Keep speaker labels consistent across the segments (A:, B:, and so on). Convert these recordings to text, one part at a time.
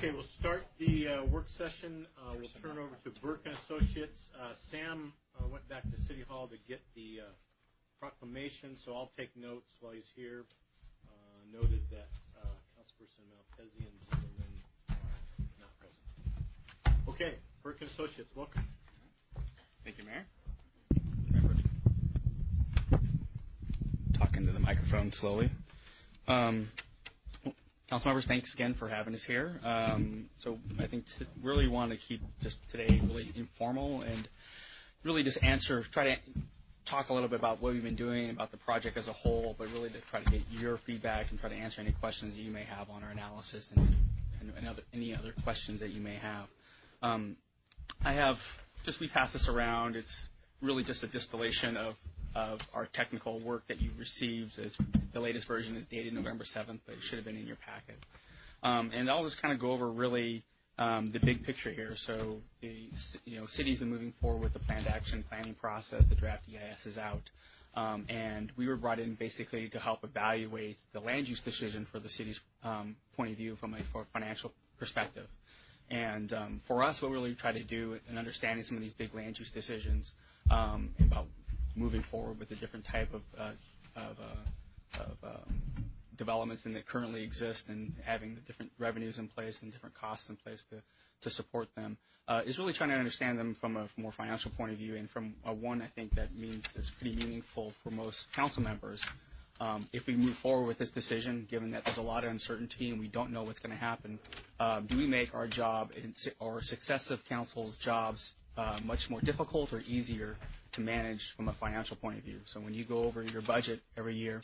A: Okay, we'll start the work session. We'll turn over to Burke and Associates. Sam went back to City Hall to get the proclamation, so I'll take notes while he's here. Noted that Councilperson Maltese and Zimmerman are not present. Okay, Burke and Associates, welcome.
B: Thank you, Mayor. Talk into the microphone slowly. Council members, thanks again for having us here. So I think really want to keep just today really informal and really just try to talk a little bit about what we've been doing, about the project as a whole, but really to try to get your feedback and try to answer any questions that you may have on our analysis and any other questions that you may have. We pass this around. It's really just a distillation of our technical work that you've received. The latest version is dated November 7th, but it should have been in your packet. And I'll just kind of go over really the big picture here. So the city's been moving forward with the planned action planning process. The draft EIS is out. And we were brought in basically to help evaluate the land use decision for the city's point of view from a financial perspective. And for us, what we really try to do in understanding some of these big land use decisions about moving forward with the different type of developments that currently exist and having the different revenues in place and different costs in place to support them is really trying to understand them from a more financial point of view. And from one, I think that means it's pretty meaningful for most council members. If we move forward with this decision, given that there's a lot of uncertainty and we don't know what's going to happen, do we make our job or successive councils' jobs much more difficult or easier to manage from a financial point of view? So when you go over your budget every year,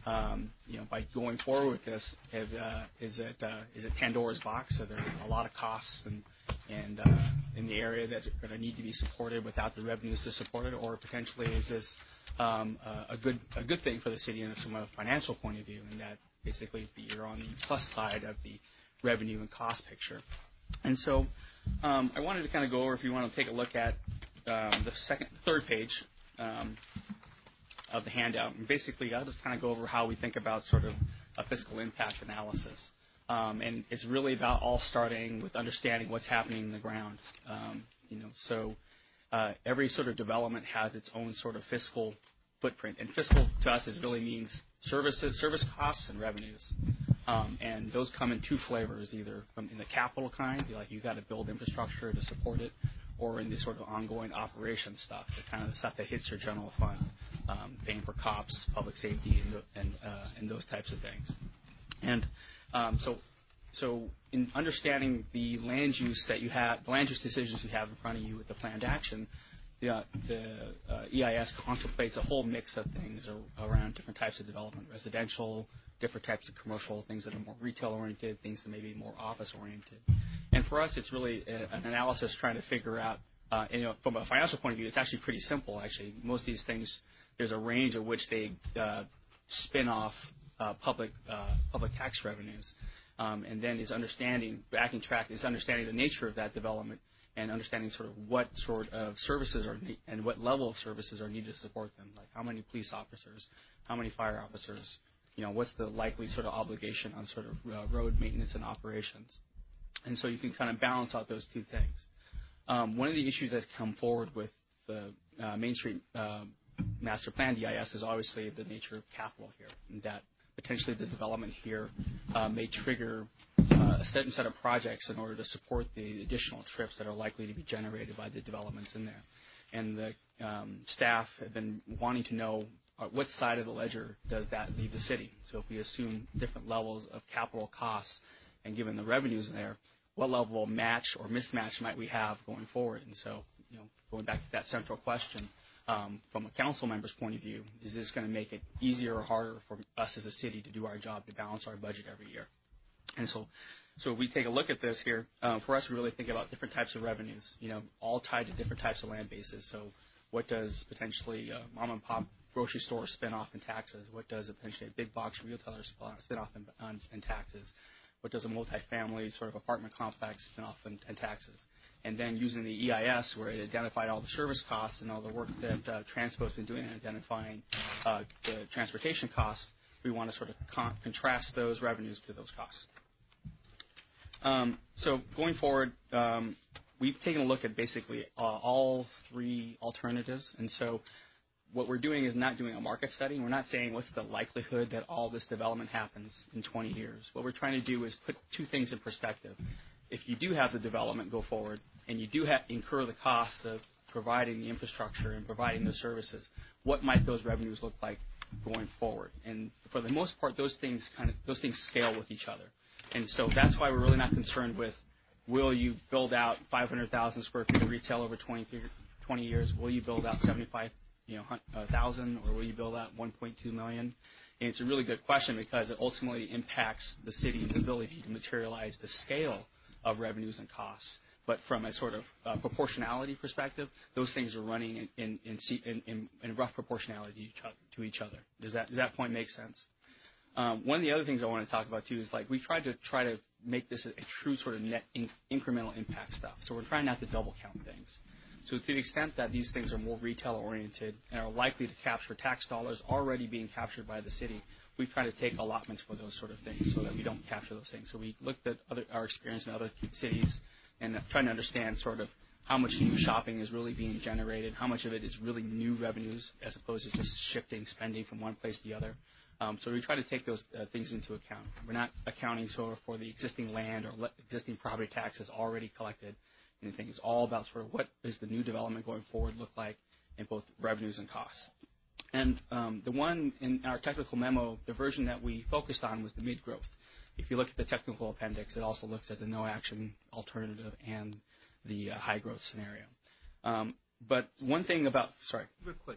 B: by going forward with this, is it Pandora's box? Are there a lot of costs and in the area that's going to need to be supported without the revenues to support it, or potentially is this a good thing for the city and from a financial point of view, and that basically you're on the plus side of the revenue and cost picture? And so I wanted to kind of go over, if you want to take a look at the third page of the handout. And basically, I'll just kind of go over how we think about sort of a fiscal impact analysis. And it's really about all starting with understanding what's happening in the ground. So every sort of development has its own sort of fiscal footprint. And fiscal to us really means service costs and revenues. And those come in two flavors, either in the capital kind, like you got to build infrastructure to support it, or in the sort of ongoing operation stuff, the kind of the stuff that hits your general fund, paying for cops, public safety, and those types of things. And so in understanding the land use that you have, the land use decisions you have in front of you with the planned action, the EIS contemplates a whole mix of things around different types of development, residential, different types of commercial, things that are more retail-oriented, things that may be more office-oriented. And for us, it's really an analysis trying to figure out, from a financial point of view, it's actually pretty simple, actually. Most of these things, there's a range at which they spin off public tax revenues. And then is understanding the nature of that development and understanding sort of what sort of services and what level of services are needed to support them, like how many police officers, how many fire officers, what's the likely sort of obligation on sort of road maintenance and operations. And so you can kind of balance out those two things. One of the issues that come forward with the Main Street Master Plan EIS is obviously the nature of capital here, and that potentially the development here may trigger a certain set of projects in order to support the additional trips that are likely to be generated by the developments in there. And the staff have been wanting to know what side of the ledger does that leave the city. So if we assume different levels of capital costs and given the revenues in there, what level of match or mismatch might we have going forward? And so, going back to that central question, from a council member's point of view, is this going to make it easier or harder for us as a city to do our job to balance our budget every year? And so if we take a look at this here, for us, we really think about different types of revenues, all tied to different types of land bases. So what does potentially mom and pop grocery store spin off in taxes? What does potentially a big box retailer spin off in taxes? What does a multifamily sort of apartment complex spin off in taxes? And then using the EIS, where it identified all the service costs and all the work that Transpo's been doing in identifying the transportation costs, we want to sort of contrast those revenues to those costs. So going forward, we've taken a look at basically all three alternatives. And so what we're doing is not doing a market study. We're not saying what's the likelihood that all this development happens in 20 years. What we're trying to do is put two things in perspective. If you do have the development go forward and you do incur the costs of providing the infrastructure and providing those services, what might those revenues look like going forward? And for the most part, those things scale with each other. And so that's why we're really not concerned with, will you build out 500,000 square feet of retail over 20 years? Will you build out 75,000, or will you build out 1.2 million? And it's a really good question because it ultimately impacts the city's ability to materialize the scale of revenues and costs. But from a sort of proportionality perspective, those things are running in rough proportionality to each other. Does that point make sense? One of the other things I want to talk about too is like we tried to make this a true sort of net incremental impact stuff. So we're trying not to double count things. So to the extent that these things are more retail-oriented and are likely to capture tax dollars already being captured by the city, we try to take allotments for those sort of things so that we don't capture those things. So we looked at our experience in other cities and trying to understand sort of how much new shopping is really being generated, how much of it is really new revenues as opposed to just shifting spending from one place to the other. So we try to take those things into account. We're not accounting sort of for the existing land or existing property taxes already collected. Anything. It's all about sort of what is the new development going forward look like in both revenues and costs. And the one in our technical memo, the version that we focused on was the mid-growth. If you look at the technical appendix, it also looks at the no-action alternative and the high-growth scenario. But one thing about – sorry.
C: Real quick.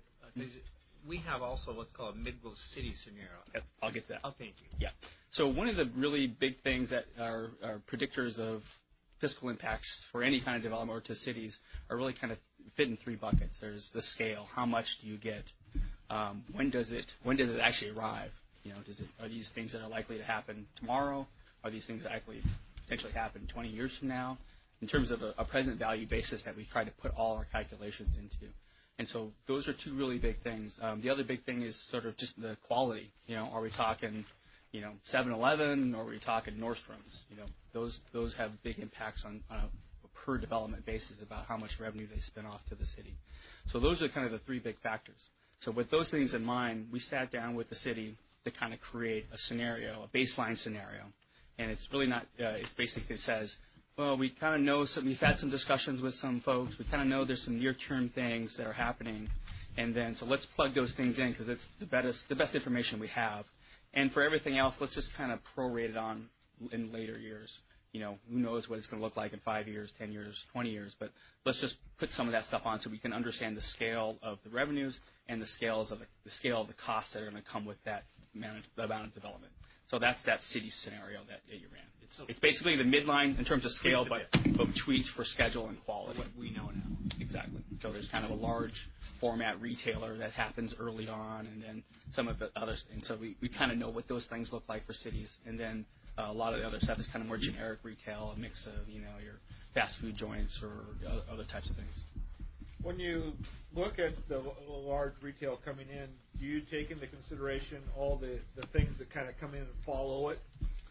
C: We have also what's called a mid-growth city scenario.
B: Yep, I'll get to that.
C: Oh, thank you.
B: Yeah. So one of the really big things that are predictors of fiscal impacts for any kind of development or to cities are really kind of fit in three buckets. There's the scale. How much do you get? When does it actually arrive? You know, are these things that are likely to happen tomorrow? Are these things that actually potentially happen 20 years from now? In terms of a present value basis that we try to put all our calculations into. And so those are two really big things. The other big thing is sort of just the quality. You know, are we talking, 7-Eleven, or are we talking Nordstrom's? You know, those have big impacts on a per development basis about how much revenue they spin off to the city. So those are kind of the three big factors. So with those things in mind, we sat down with the city to kind of create a scenario, a baseline scenario. And it's really not, it basically says, well, we kind of know we've had some discussions with some folks. We kind of know there's some near-term things that are happening. And then, so let's plug those things in because it's the best information we have. And for everything else, let's just kind of prorate it on in later years. You know, who knows what it's going to look like in 5 years, 10 years, 20 years. But let's just put some of that stuff on so we can understand the scale of the revenues and the scale of the costs that are going to come with that amount of development. So that's that city scenario that you ran. It's basically the midline in terms of scale, but tweaked for schedule and quality.
C: What we know now.
B: Exactly. So there's kind of a large format retailer that happens early on, and then some of the others. And so we kind of know what those things look like for cities. And then a lot of the other stuff is kind of more generic retail, a mix of, your fast food joints or other types of things.
D: When you look at the large retail coming in, do you take into consideration all the things that kind of come in and follow it?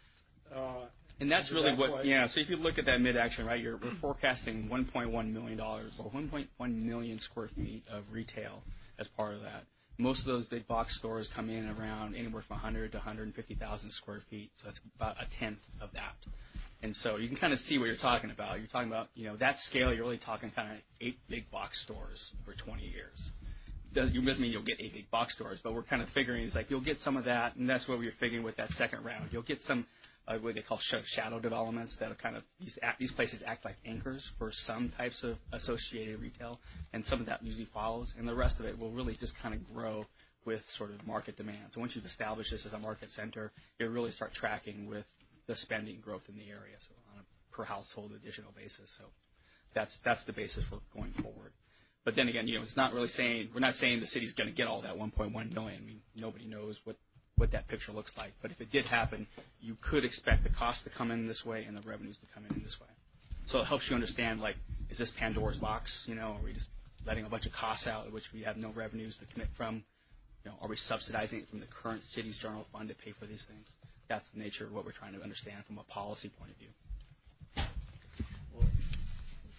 B: And that's really so if you look at that mid-action, right, we're forecasting $1.1 million or 1.1 million square feet of retail as part of that. Most of those big box stores come in around anywhere from 100 to 150,000 square feet, so that's about a tenth of that. And so you can kind of see what you're talking about. You're talking about, that scale, you're really talking kind of 8 big box stores for 20 years. Doesn't mean you'll get 8 big box stores, but we're kind of figuring it's like you'll get some of that, and that's what we were figuring with that second round. You'll get some what they call shadow developments that are kind of these places act like anchors for some types of associated retail, and some of that usually follows, and the rest of it will really just kind of grow with sort of market demand. So once you've established this as a market center, you'll really start tracking with the spending growth in the area, so on a per household additional basis. So that's the basis for going forward. But then again, it's not really saying we're not saying the city's going to get all that 1.1 million. I mean, nobody knows what that picture looks like. But if it did happen, you could expect the cost to come in this way and the revenues to come in this way. So it helps you understand, like, is this Pandora's box? Are we just letting a bunch of costs out, which we have no revenues to commit from? Are we subsidizing it from the current city's general fund to pay for these things? That's the nature of what we're trying to understand from a policy point of view.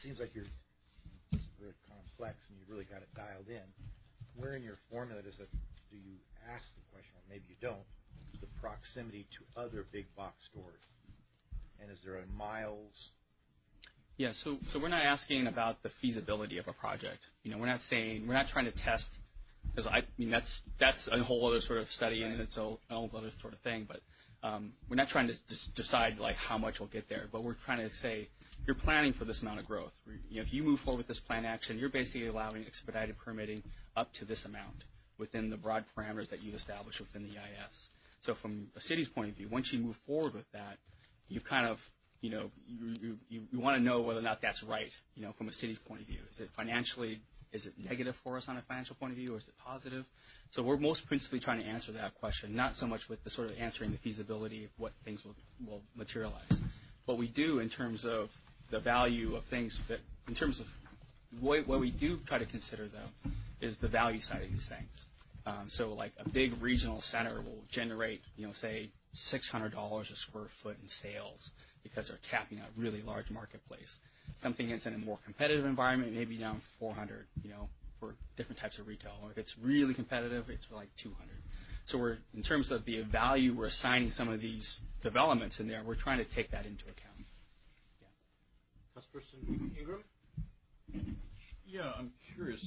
E: seems like it's very complex and you really got it dialed in. Where in your formula do you ask the question, or maybe you don't, the proximity to other big box stores? And is there a miles?
B: Yeah, so we're not asking about the feasibility of a project. We're not trying to test, because that's a whole other sort of study and it's a whole other sort of thing. But we're not trying to decide like how much we'll get there. But we're trying to say you're planning for this amount of growth. If you move forward with this plan action, you're basically allowing expedited permitting up to this amount within the broad parameters that you've established within the EIS. So from a city's point of view, once you move forward with that, you kind of you want to know whether or not that's right, from a city's point of view. Is it negative for us on a financial point of view, or is it positive? So we're most principally trying to answer that question, not so much with the sort of answering the feasibility of what things will materialize. What we do in terms of the value of things, in terms of what we do try to consider, though, is the value side of these things. So like a big regional center will generate, say, $600 a square foot in sales because they're tapping a really large marketplace. Something that's in a more competitive environment, maybe down 400, for different types of retail. Or if it's really competitive, it's like 200. So in terms of the value we're assigning some of these developments in there, we're trying to take that into account.
A: Yeah. Councilperson Ingram?
F: Yeah, I'm curious.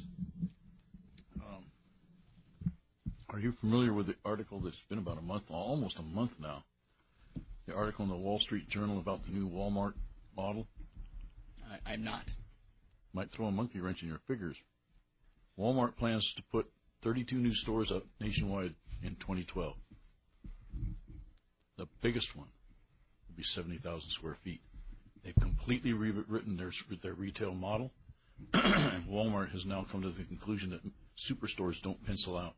F: Are you familiar with the article that's been about almost a month now? The article in the Wall Street Journal about the new Walmart model?
B: I'm not.
F: Might throw a monkey wrench in your figures. Walmart plans to put 32 new stores up nationwide in 2012. The biggest one will be 70,000 square feet. They've completely rewritten their retail model, and Walmart has now come to the conclusion that superstores don't pencil out.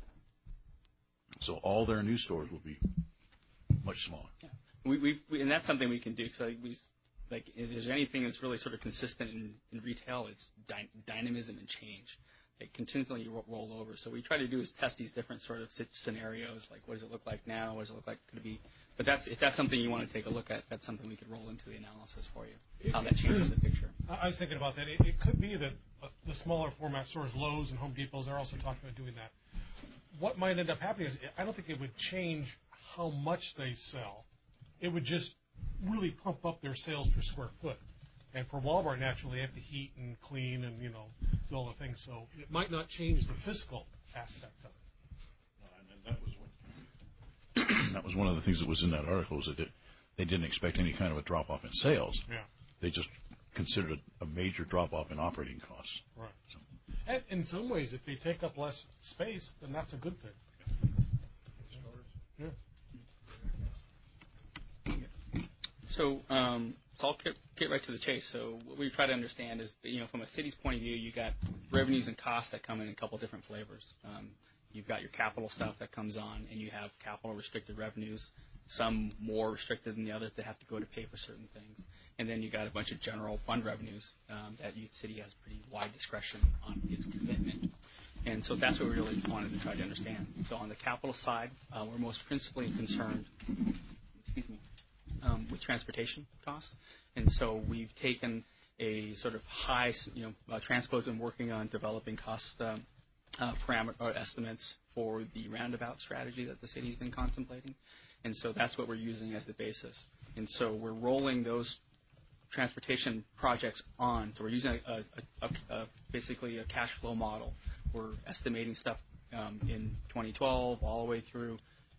F: So all their new stores will be much smaller.
B: Yeah. And that's something we can do, because if there's anything that's really sort of consistent in retail, it's dynamism and change. They continually roll over. So what we try to do is test these different sort of scenarios, like what does it look like now, what does it look like could it be. But if that's something you want to take a look at, that's something we could roll into the analysis for you, how that changes the picture.
G: I was thinking about that. It could be that the smaller format stores, Lowe's and Home Depots, are also talking about doing that. What might end up happening is I don't think it would change how much they sell. It would just really pump up their sales per square foot. And for Walmart, naturally, they have to heat and clean and, do all the things. So it might not change the fiscal aspect of it.
F: And that was one of the things that was in that article, was that they didn't expect any kind of a drop-off in sales.
G: Yeah.
F: They just considered a major drop-off in operating costs.
G: Right. So. And in some ways, if they take up less space, then that's a good thing. Yeah.
B: So I'll get right to the chase. So what we try to understand is, from a city's point of view, you got revenues and costs that come in a couple different flavors. You've got your capital stuff that comes on, and you have capital restricted revenues, some more restricted than the others that have to go to pay for certain things. And then you got a bunch of general fund revenues that Youth City has pretty wide discretion on its commitment. And so that's what we really wanted to try to understand. So on the capital side, we're most principally concerned with transportation costs. And so we've taken a sort of high, Transco's been working on developing cost parameter or estimates for the roundabout strategy that the city's been contemplating. And so that's what we're using as the basis. And so we're rolling those transportation projects on. So we're using basically a cash flow model. We're estimating stuff in 2012 all the way through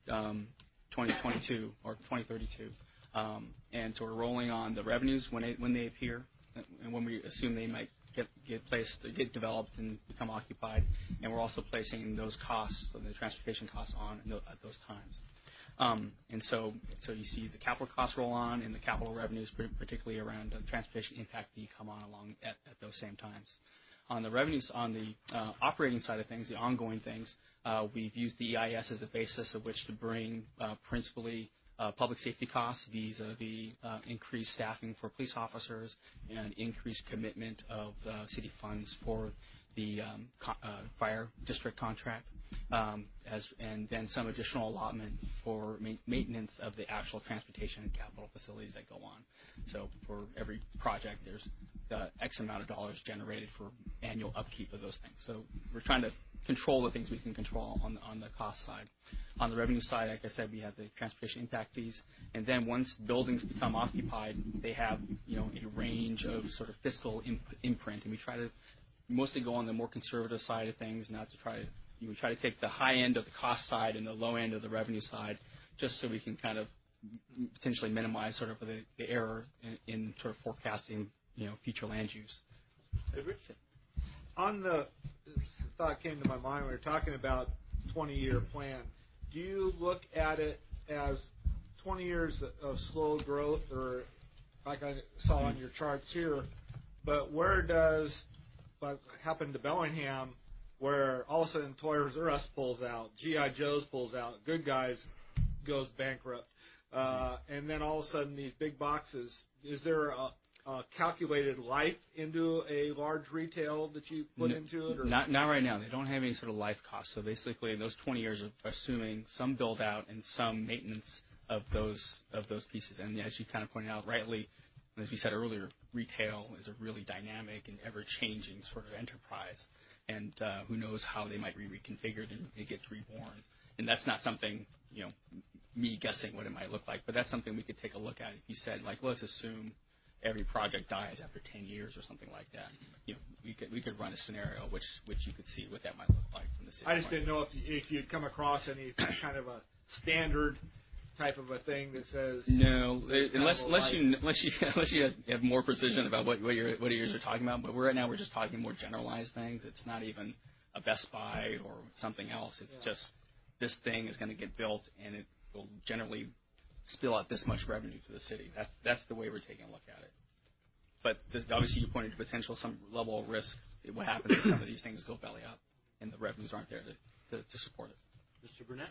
B: 2022 or 2032. And so we're rolling on the revenues when they appear, and when we assume they might get placed, get developed, and become occupied. And we're also placing those costs, so the transportation costs, on at those times. And so you see the capital costs roll on, and the capital revenues, particularly around the transportation impact fee, come on along at those same times. On the revenues, on the operating side of things, the ongoing things, we've used the EIS as a basis of which to bring principally public safety costs vis-a-vis increased staffing for police officers and increased commitment of city funds for the fire district contract. and then some additional allotment for maintenance of the actual transportation and capital facilities that go on. So for every project, there's X amount of dollars generated for annual upkeep of those things. So we're trying to control the things we can control on the cost side. On the revenue side, like I said, we have the transportation impact fees, and then once buildings become occupied, they have a range of sort of fiscal imprint, and we try to mostly go on the more conservative side of things, not to try to we try to take the high end of the cost side and the low end of the revenue side, just so we can kind of potentially minimize sort of the error in sort of forecasting future land use.
D: On the thought came to my mind when we were talking about 20-year plan. Do you look at it as 20 years of slow growth, or like I saw on your charts here, but where does, like happened to Bellingham, where all of a sudden Toys R Us pulls out, G.I. Joe's pulls out, Good Guys goes bankrupt, and then all of a sudden these big boxes, is there a calculated life into a large retail that you put into it? Or?
B: Not right now. They don't have any sort of life costs. So basically, in those 20 years are assuming some build out and some maintenance of those pieces. And as you kind of pointed out rightly, as we said earlier, retail is a really dynamic and ever-changing sort of enterprise. And who knows how they might be reconfigured and it gets reborn. And that's not something, me guessing what it might look like, but that's something we could take a look at. If you said, like, let's assume every project dies after 10 years or something like that, we could run a scenario which you could see what that might look like from the city.
D: I just didn't know if you'd come across any kind of a standard type of a thing that says
B: no, unless you have more precision about what you're talking about. But right now we're just talking more generalized things. It's not even a Best Buy or something else. It's just this thing is going to get built and it will generally spill out this much revenue to the city. That's the way we're taking a look at it. But obviously you pointed to potential some level of risk. What happens if some of these things go belly up and the revenues aren't there to support it?
A: Mr. Burnett?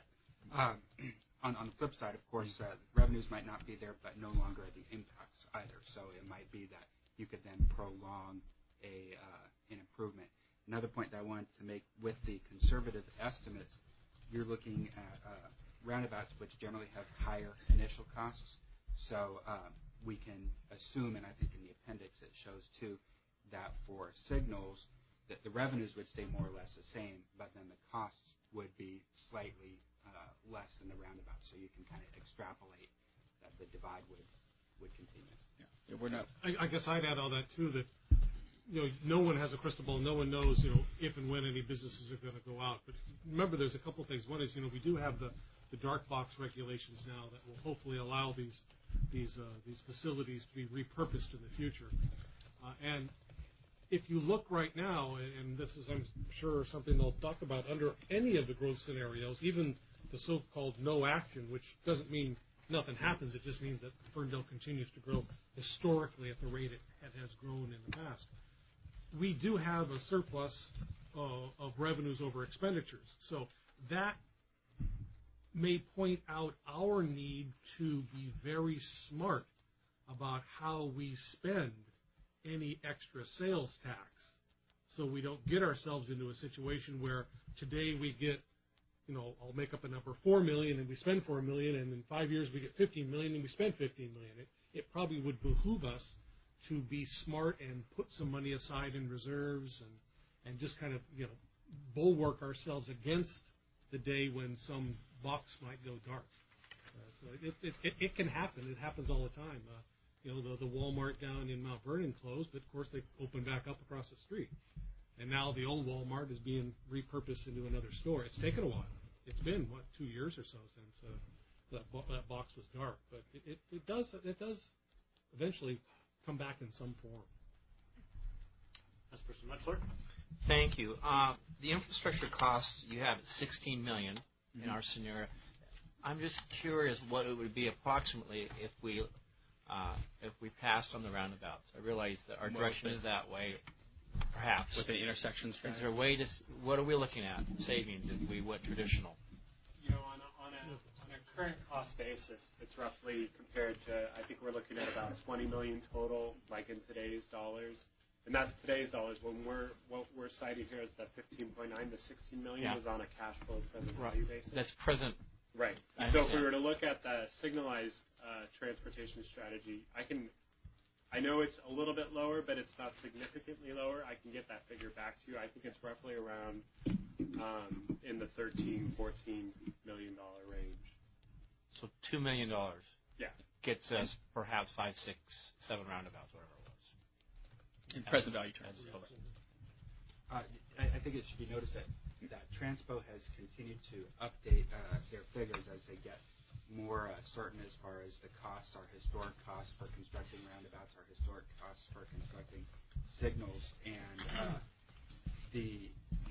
H: On the flip side, of course, revenues might not be there, but no longer the impacts either. So it might be that you could then prolong an improvement. Another point that I wanted to make with the conservative estimates, you're looking at roundabouts which generally have higher initial costs. So we can assume, and I think in the appendix it shows too, that for signals, that the revenues would stay more or less the same, but then the costs would be slightly less than the roundabout, so you can kind of extrapolate that the divide would continue.
B: Yeah, we're not.
G: I guess I'd add all that too, that no one has a crystal ball, no one knows if and when any businesses are going to go out. But remember, there's a couple things. One is we do have the dark box regulations now that will hopefully allow these facilities to be repurposed in the future. And if you look right now, and this is I'm sure something they'll talk about under any of the growth scenarios, even the so-called no action, which doesn't mean nothing happens. It just means that Ferndale continues to grow historically at the rate it has grown in the past. We do have a surplus of revenues over expenditures. So that may point out our need to be very smart about how we spend any extra sales tax, so we don't get ourselves into a situation where today we get, I'll make up a number, $4 million, and we spend $4 million, and in 5 years we get $15 million, and we spend $15 million. It probably would behoove us to be smart and put some money aside in reserves and just kind of, bulwark ourselves against the day when some box might go dark. So it can happen. It happens all the time. The Walmart down in Mount Vernon closed, but of course they opened back up across the street. And now the old Walmart is being repurposed into another store. It's taken a while. It's been, 2 years or so since that box was dark. But it does eventually come back in some form.
A: That's Mr. Metzler.
C: Thank you. The infrastructure costs you have at $16 million in our scenario. I'm just curious what it would be approximately if we passed on the roundabouts. I realize that our direction is that way. Perhaps.
B: With the intersections.
C: Is there a way to, what are we looking at, savings, if we went traditional?
I: On a current cost basis, it's roughly compared to, I think we're looking at about $20 million total, like in today's dollars. and that's today's dollars. What we're citing here is that 15.9 to 16 million is on a cash flow present value basis.
C: That's present.
I: Right. So if we were to look at the signalized transportation strategy, I know it's a little bit lower, but it's not significantly lower. I can get that figure back to you. I think it's roughly around in the $13, $14 million range.
C: So $2 million.
I: Yeah.
C: Gets us perhaps 5, 6, 7 roundabouts, whatever it was.
B: In present value terms.
H: I think it should be noticed that Transpo has continued to update their figures as they get more certain as far as the costs, our historic costs for constructing roundabouts, our historic costs for constructing signals, and the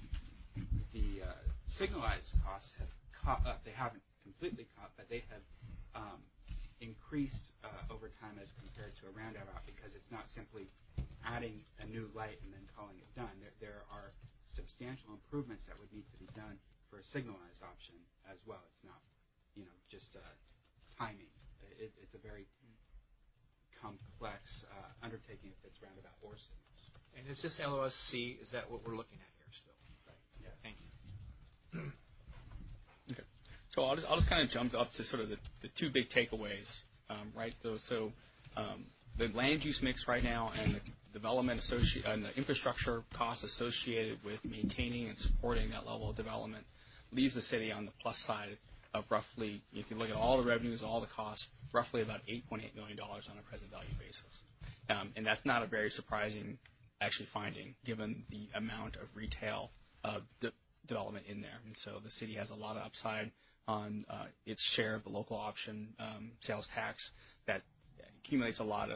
H: signalized costs have caught up. They haven't completely caught, but they have increased over time as compared to a roundabout, because it's not simply adding a new light and then calling it done. There are substantial improvements that would need to be done for a signalized option as well. It's not, just timing. It's a very complex undertaking if it's roundabout or signals.
C: And is this LOSC? Is that what we're looking at here still?
H: Right. Yeah.
C: Thank you.
B: Okay. So I'll just kind of jump up to sort of the two big takeaways, right? So the land use mix right now and the development and the infrastructure costs associated with maintaining and supporting that level of development leaves the city on the plus side of roughly, if you look at all the revenues, all the costs, roughly about $8.8 million on a present value basis. And that's not a very surprising, actually, finding, given the amount of retail development in there. And so the city has a lot of upside on its share of the local option sales tax that accumulates a lot of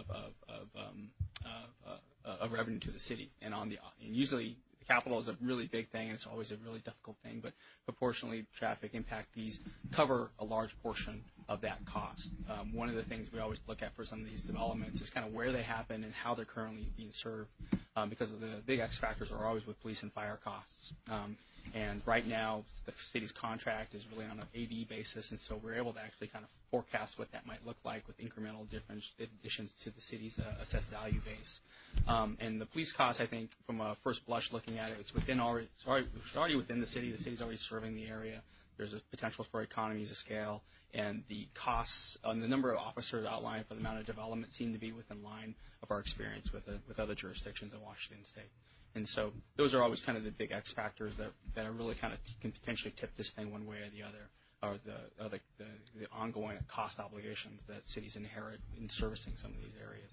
B: revenue to the city. And usually the capital is a really big thing, and it's always a really difficult thing, but proportionally traffic impact fees cover a large portion of that cost. One of the things we always look at for some of these developments is kind of where they happen and how they're currently being served, because of the big X factors are always with police and fire costs. And right now, the city's contract is really on an AV basis, and so we're able to actually kind of forecast what that might look like with incremental additions to the city's assessed value base. And the police costs, I think, from a first blush looking at it, it's already within the city. The city's already serving the area. There's a potential for economies of scale, and the costs on the number of officers outlined for the amount of development seem to be within line of our experience with other jurisdictions in Washington State. And so those are always kind of the big X factors that are really kind of can potentially tip this thing one way or the other, or the ongoing cost obligations that cities inherit in servicing some of these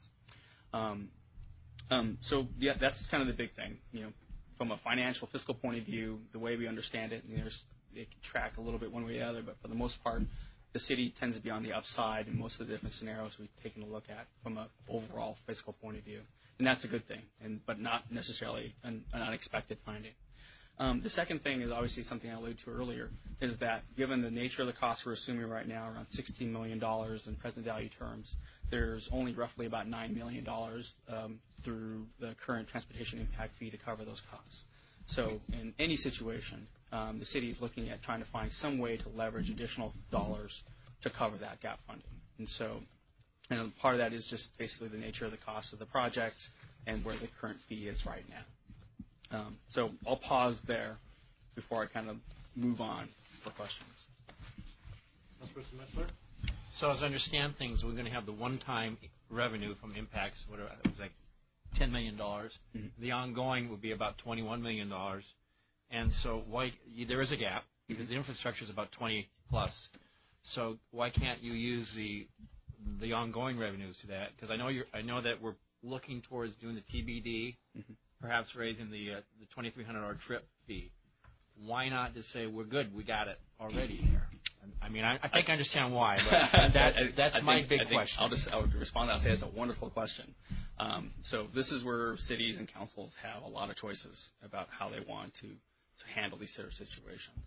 B: areas. So yeah, that's kind of the big thing. From a financial fiscal point of view, the way we understand it, it can track a little bit one way or the other, but for the most part, the city tends to be on the upside in most of the different scenarios we've taken a look at from an overall fiscal point of view. And that's a good thing, but not necessarily an unexpected finding. The second thing is obviously something I alluded to earlier, is that given the nature of the costs we're assuming right now, around $16 million in present value terms, there's only roughly about $9 million through the current transportation impact fee to cover those costs. So in any situation, the city is looking at trying to find some way to leverage additional dollars to cover that gap funding. And so part of that is just basically the nature of the cost of the projects and where the current fee is right now. So I'll pause there before I kind of move on for questions.
A: Councilperson Metzler?
C: So as I understand things, we're going to have the one-time revenue from impacts, whatever it was, like $10 million. Mm-hmm. The ongoing will be about $21 million. And so there is a gap because the infrastructure is about 20 plus. So why can't you use the ongoing revenues to that? Because I know that we're looking towards doing the TBD, mm-hmm. perhaps raising the $2,300 trip fee. Why not just say we're good, we got it already here? I mean, I think I understand why, but that's my big question.
B: I would respond to that and say it's a wonderful question. So this is where cities and councils have a lot of choices about how they want to handle these sort of situations.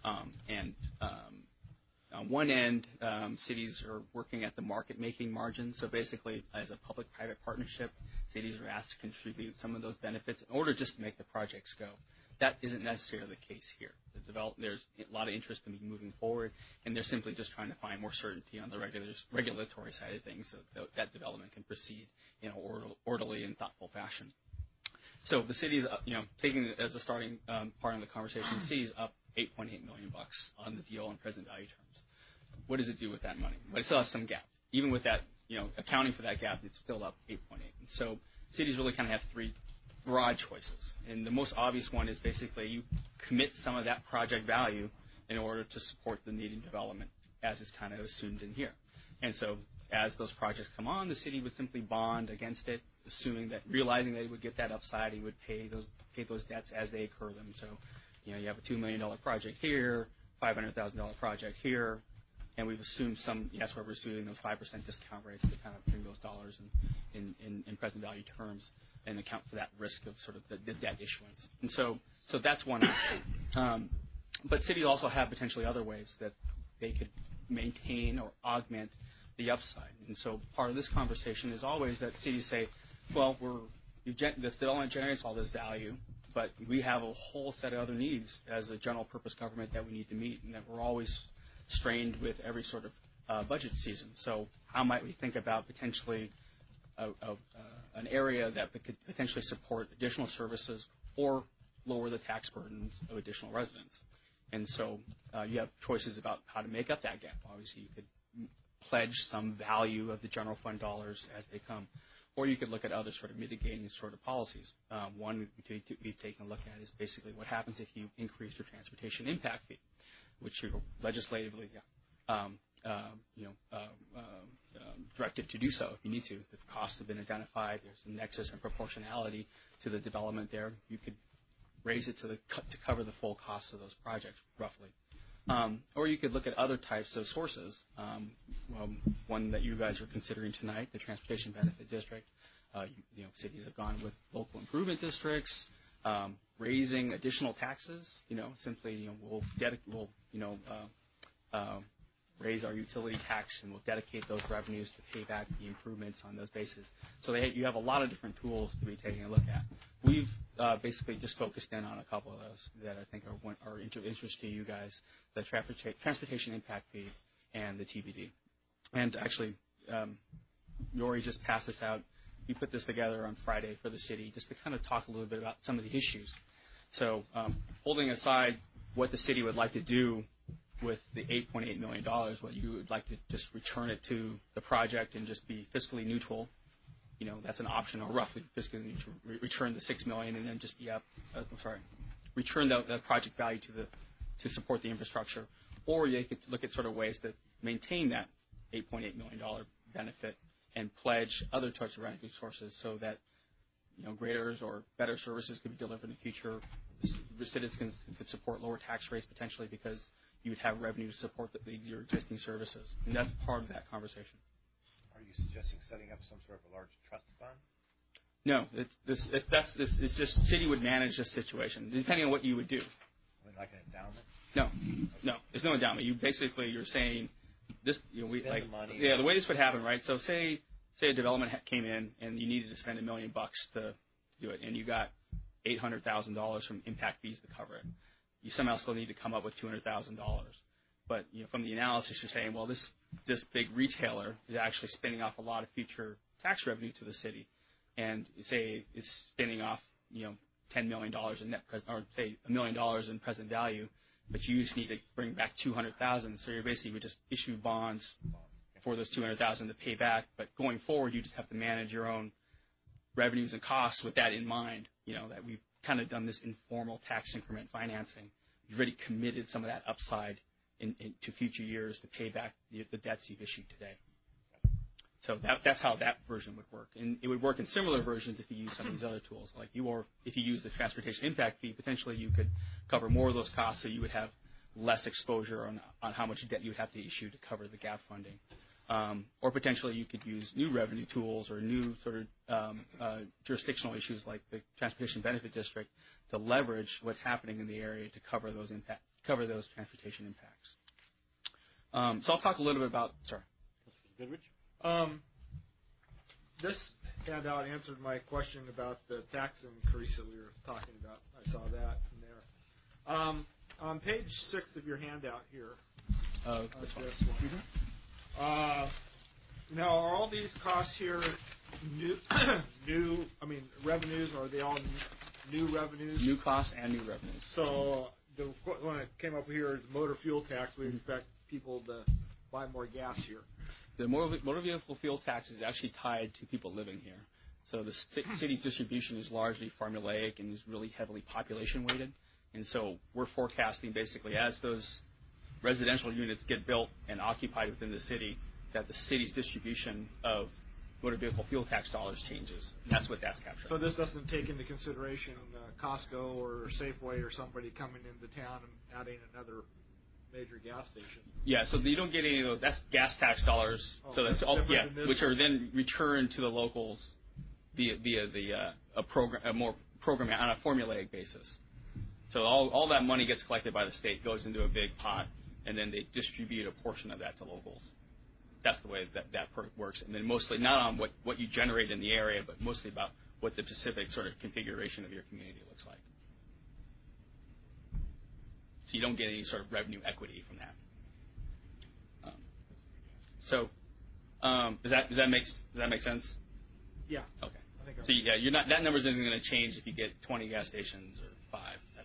B: On one end, cities are working at the market-making margin. So basically, as a public-private partnership, cities are asked to contribute some of those benefits in order just to make the projects go. That isn't necessarily the case here. There's a lot of interest in moving forward, and they're simply just trying to find more certainty on the regulatory side of things so that development can proceed in an orderly and thoughtful fashion. So the city's, taking it as a starting part of the conversation, the city's up $8.8 million on the deal in present value terms. What does it do with that money? But it still has some gap. Even with that, accounting for that gap, it's still up 8.8. And so cities really kind of have three broad choices. And the most obvious one is basically you commit some of that project value in order to support the needed development, as is kind of assumed in here. And so as those projects come on, the city would simply bond against it, realizing that it would get that upside, it would pay those debts as they incur them. So, you have a $2 million project here, $500,000 project here, and we've assumed that's where we're assuming those 5% discount rates to kind of bring those dollars in present value terms and account for that risk of sort of the debt issuance. And so that's one option. But cities also have potentially other ways that they could maintain or augment the upside. And so part of this conversation is always that cities say, well, this development generates all this value, but we have a whole set of other needs as a general purpose government that we need to meet, and that we're always strained with every sort of budget season. So how might we think about potentially an area that could potentially support additional services or lower the tax burdens of additional residents? And so you have choices about how to make up that gap. Obviously, you could pledge some value of the general fund dollars as they come, or you could look at other sort of mitigating sort of policies. One we've taken a look at is basically what happens if you increase your transportation impact fee, which you're legislatively directed to do so if you need to. The costs have been identified. There's a nexus and proportionality to the development there. You could raise it to cover the full cost of those projects, roughly. Or you could look at other types of sources. One that you guys are considering tonight, the Transportation Benefit District. Cities have gone with local improvement districts, raising additional taxes. Simply we'll raise our utility tax and we'll dedicate those revenues to pay back the improvements on those bases. So you have a lot of different tools to be taking a look at. We've basically just focused in on a couple of those that I think are of interest to you guys, the transportation impact fee and the TBD. And actually, Yori just passed this out. We put this together on Friday for the city just to kind of talk a little bit about some of the issues. So holding aside what the city would like to do with the $8.8 million, what you would like to just return it to the project and just be fiscally neutral, that's an option, or roughly fiscally neutral, return the $6 million and then just be return the project value to support the infrastructure. Or you could look at sort of ways to maintain that $8.8 million benefit and pledge other types of revenue sources so that greater or better services could be delivered in the future. Citizens could support lower tax rates potentially because you would have revenue to support your existing services. And that's part of that conversation.
E: Are you suggesting setting up some sort of a large trust fund?
B: No, it's just city would manage this situation depending on what you would do.
E: Like an endowment?
B: No, there's no endowment. You're saying this. The money. The way this would happen, right? So say a development came in and you needed to spend $1 million to do it, and you got $800,000 from impact fees to cover it. You somehow still need to come up with $200,000. But from the analysis, you're saying, well, this big retailer is actually spinning off a lot of future tax revenue to the city, and say it's spinning off $10 million in net present, or say $1 million in present value, but you just need to bring back $200,000. So you basically would just issue bonds for those $200,000 to pay back. But going forward, you just have to manage your own revenues and costs with that in mind. That we've kind of done this informal tax increment financing. You've already committed some of that upside to future years to pay back the debts you've issued today. So that's how that version would work. And it would work in similar versions if you use some of these other tools. If you use the transportation impact fee, potentially you could cover more of those costs so you would have less exposure on how much debt you would have to issue to cover the gap funding. Or potentially you could use new revenue tools or new sort of jurisdictional issues like the Transportation Benefit District to leverage what's happening in the area to cover those transportation impacts. So I'll talk a little bit about. Sorry.
A: Goodrich?
D: This handout answered my question about the tax increase that we were talking about. I saw that in there. On page 6 of your handout here,
B: This one.
D: this one. Now, are all these costs here new? I mean, revenues? Are they all new revenues?
B: New costs and new revenues.
D: So when it came up here as motor fuel tax, we expect people to buy more gas here.
B: The motor vehicle fuel tax is actually tied to people living here. So the city's distribution is largely formulaic and is really heavily population weighted. And so we're forecasting basically as those residential units get built and occupied within the city, that the city's distribution of motor vehicle fuel tax dollars changes. That's what that's capturing.
D: So this doesn't take into consideration Costco or Safeway or somebody coming into town and adding another major gas station.
B: Yeah, so you don't get any of those. That's gas tax dollars. So that's all, which are then returned to the locals via a program on a formulaic basis. So all that money gets collected by the state, goes into a big pot, and then they distribute a portion of that to locals. That's the way that works. And then mostly not on what you generate in the area, but mostly about what the specific sort of configuration of your community looks like. So you don't get any sort of revenue equity from that. Does that make sense?
D: Yeah.
B: Okay. So you're not, that number isn't going to change if you get 20 gas stations or 5.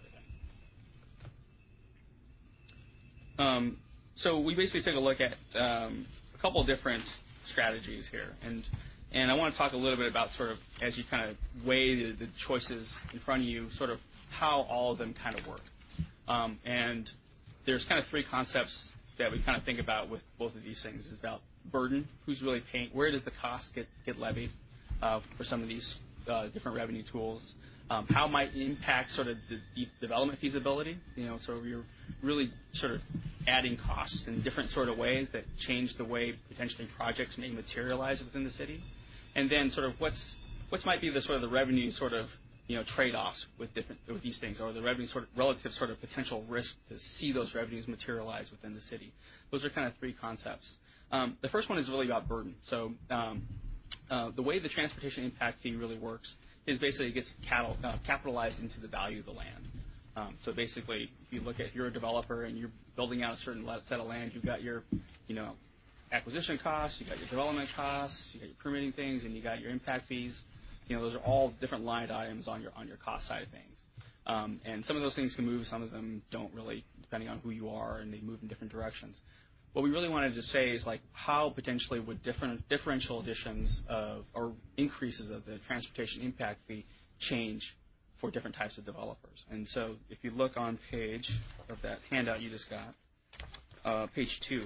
B: Everything. So we basically took a look at a couple of different strategies here, and I want to talk a little bit about sort of as you kind of weigh the choices in front of you, sort of how all of them kind of work. And there's kind of 3 concepts that we kind of think about with both of these things. Is about burden, who's really paying, where does the cost get levied for some of these different revenue tools. How might impact sort of the development feasibility, so you're really sort of adding costs in different sort of ways that change the way potentially projects may materialize within the city. And then sort of what might be the sort of the revenue sort of trade-offs with these things, or the revenue sort of relative sort of potential risk to see those revenues materialize within the city. Those are kind of 3 concepts. The first one is really about burden. So the way the transportation impact fee really works is basically it gets capitalized into the value of the land. So basically, if you're a developer and you're building out a certain set of land, you've got your acquisition costs, you've got your development costs, you got your permitting things, and you got your impact fees. Those are all different line items on your cost side of things. And some of those things can move, some of them don't really, depending on who you are, and they move in different directions. What we really wanted to say is like how potentially would differential additions or increases of the transportation impact fee change for different types of developers. And so if you look on page of that handout you just got, page 2,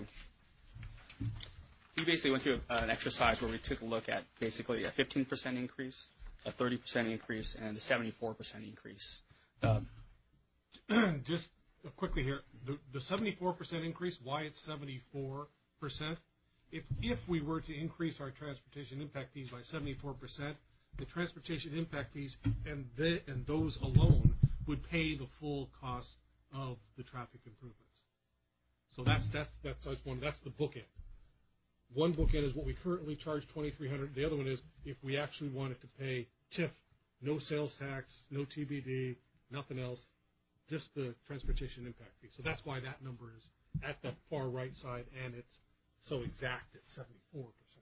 B: we basically went through an exercise where we took a look at basically a 15% increase, a 30% increase, and a 74% increase.
G: Just quickly here, the 74% increase, why it's 74%? If we were to increase our transportation impact fees by 74%, the transportation impact fees and those alone would pay the full cost of the traffic improvements. So that's the bookend. One bookend is what we currently charge $2,300. The other one is if we actually wanted to pay TIF, no sales tax, no TBD, nothing else, just the transportation impact fee. So that's why that number is at the far right side, and it's so exact at 74%.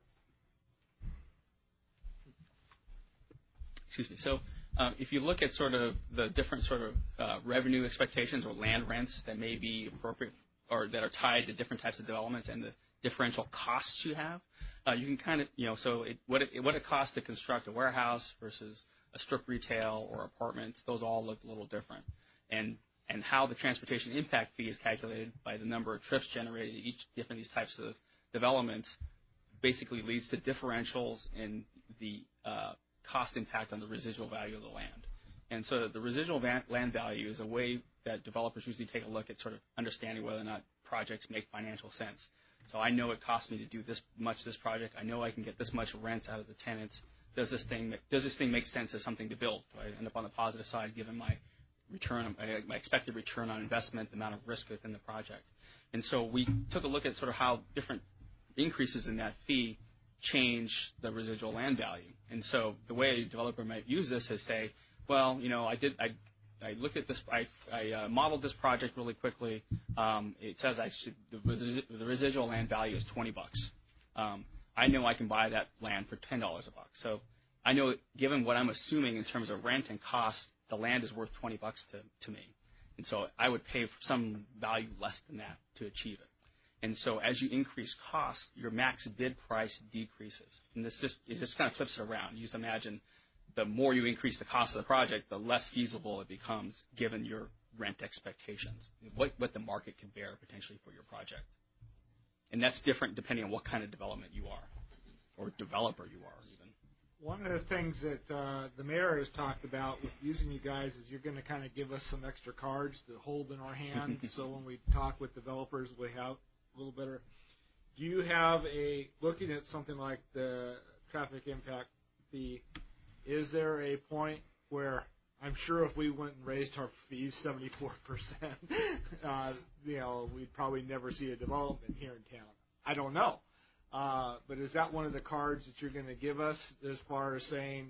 B: Excuse me. So if you look at sort of the different sort of revenue expectations or land rents that may be appropriate or that are tied to different types of developments and the differential costs you have, you can kind of, what it costs to construct a warehouse versus a strip retail or apartments, those all look a little different. And how the transportation impact fee is calculated by the number of trips generated at each different these types of developments basically leads to differentials in the cost impact on the residual value of the land. And so the residual land value is a way that developers usually take a look at sort of understanding whether or not projects make financial sense. So I know it costs me to do this project. I know I can get this much rent out of the tenants. Does this thing make sense as something to build? Do I end up on the positive side given my expected return on investment, the amount of risk within the project? And so we took a look at sort of how different increases in that fee change the residual land value. And so the way a developer might use this is say, well, looked at this. I modeled this project really quickly. It says the residual land value is $20. I know I can buy that land for $10 a buck. So I know, given what I'm assuming in terms of rent and cost, the land is worth $20 to me. And so I would pay for some value less than that to achieve it. And so as you increase costs, your max bid price decreases. And it just kind of flips it around. You just imagine the more you increase the cost of the project, the less feasible it becomes given your rent expectations, what the market can bear potentially for your project. And that's different depending on what kind of development you are or developer you are even.
D: One of the things that the mayor has talked about with using you guys is you're going to kind of give us some extra cards to hold in our hands. So when we talk with developers, we have a little better. Do you have looking at something like the traffic impact fee, is there a point where I'm sure if we went and raised our fees 74%, we'd probably never see a development here in town. I don't know. But is that one of the cards that you're going to give us as far as saying,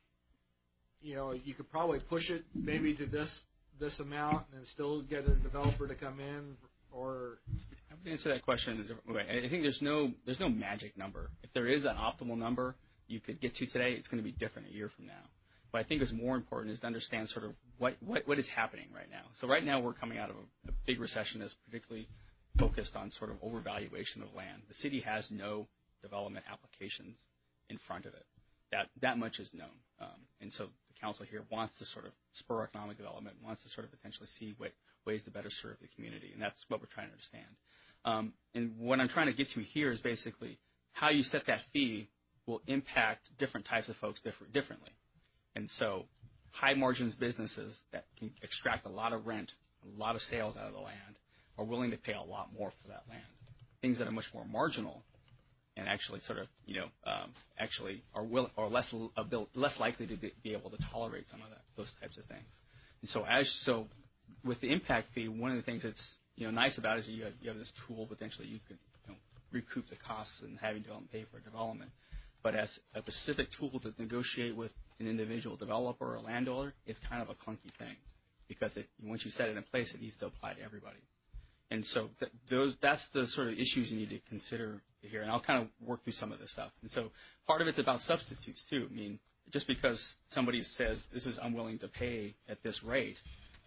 D: you could probably push it maybe to this amount and still get a developer to come in? Or
B: I would answer that question in a different way. I think there's no magic number. If there is an optimal number you could get to today, it's going to be different a year from now. What I think is more important is to understand sort of what is happening right now. So right now we're coming out of a big recession that's particularly focused on sort of overvaluation of land. The city has no development applications in front of it. That much is known. And so the council here wants to sort of spur economic development, wants to sort of potentially see what ways to better serve the community, and that's what we're trying to understand. And what I'm trying to get to here is basically how you set that fee will impact different types of folks differently. And so high margins businesses that can extract a lot of rent, a lot of sales out of the land, are willing to pay a lot more for that land. Things that are much more marginal and actually sort of, actually are less likely to be able to tolerate some of those types of things. And so with the impact fee, one of the things that's nice about it is you have this tool potentially you can recoup the costs and having to pay for development. But as a specific tool to negotiate with an individual developer or landowner, it's kind of a clunky thing because once you set it in place, it needs to apply to everybody. And so that's the sort of issues you need to consider here. And I'll kind of work through some of this stuff. And so part of it's about substitutes, too. I mean, just because somebody says this is unwilling to pay at this rate,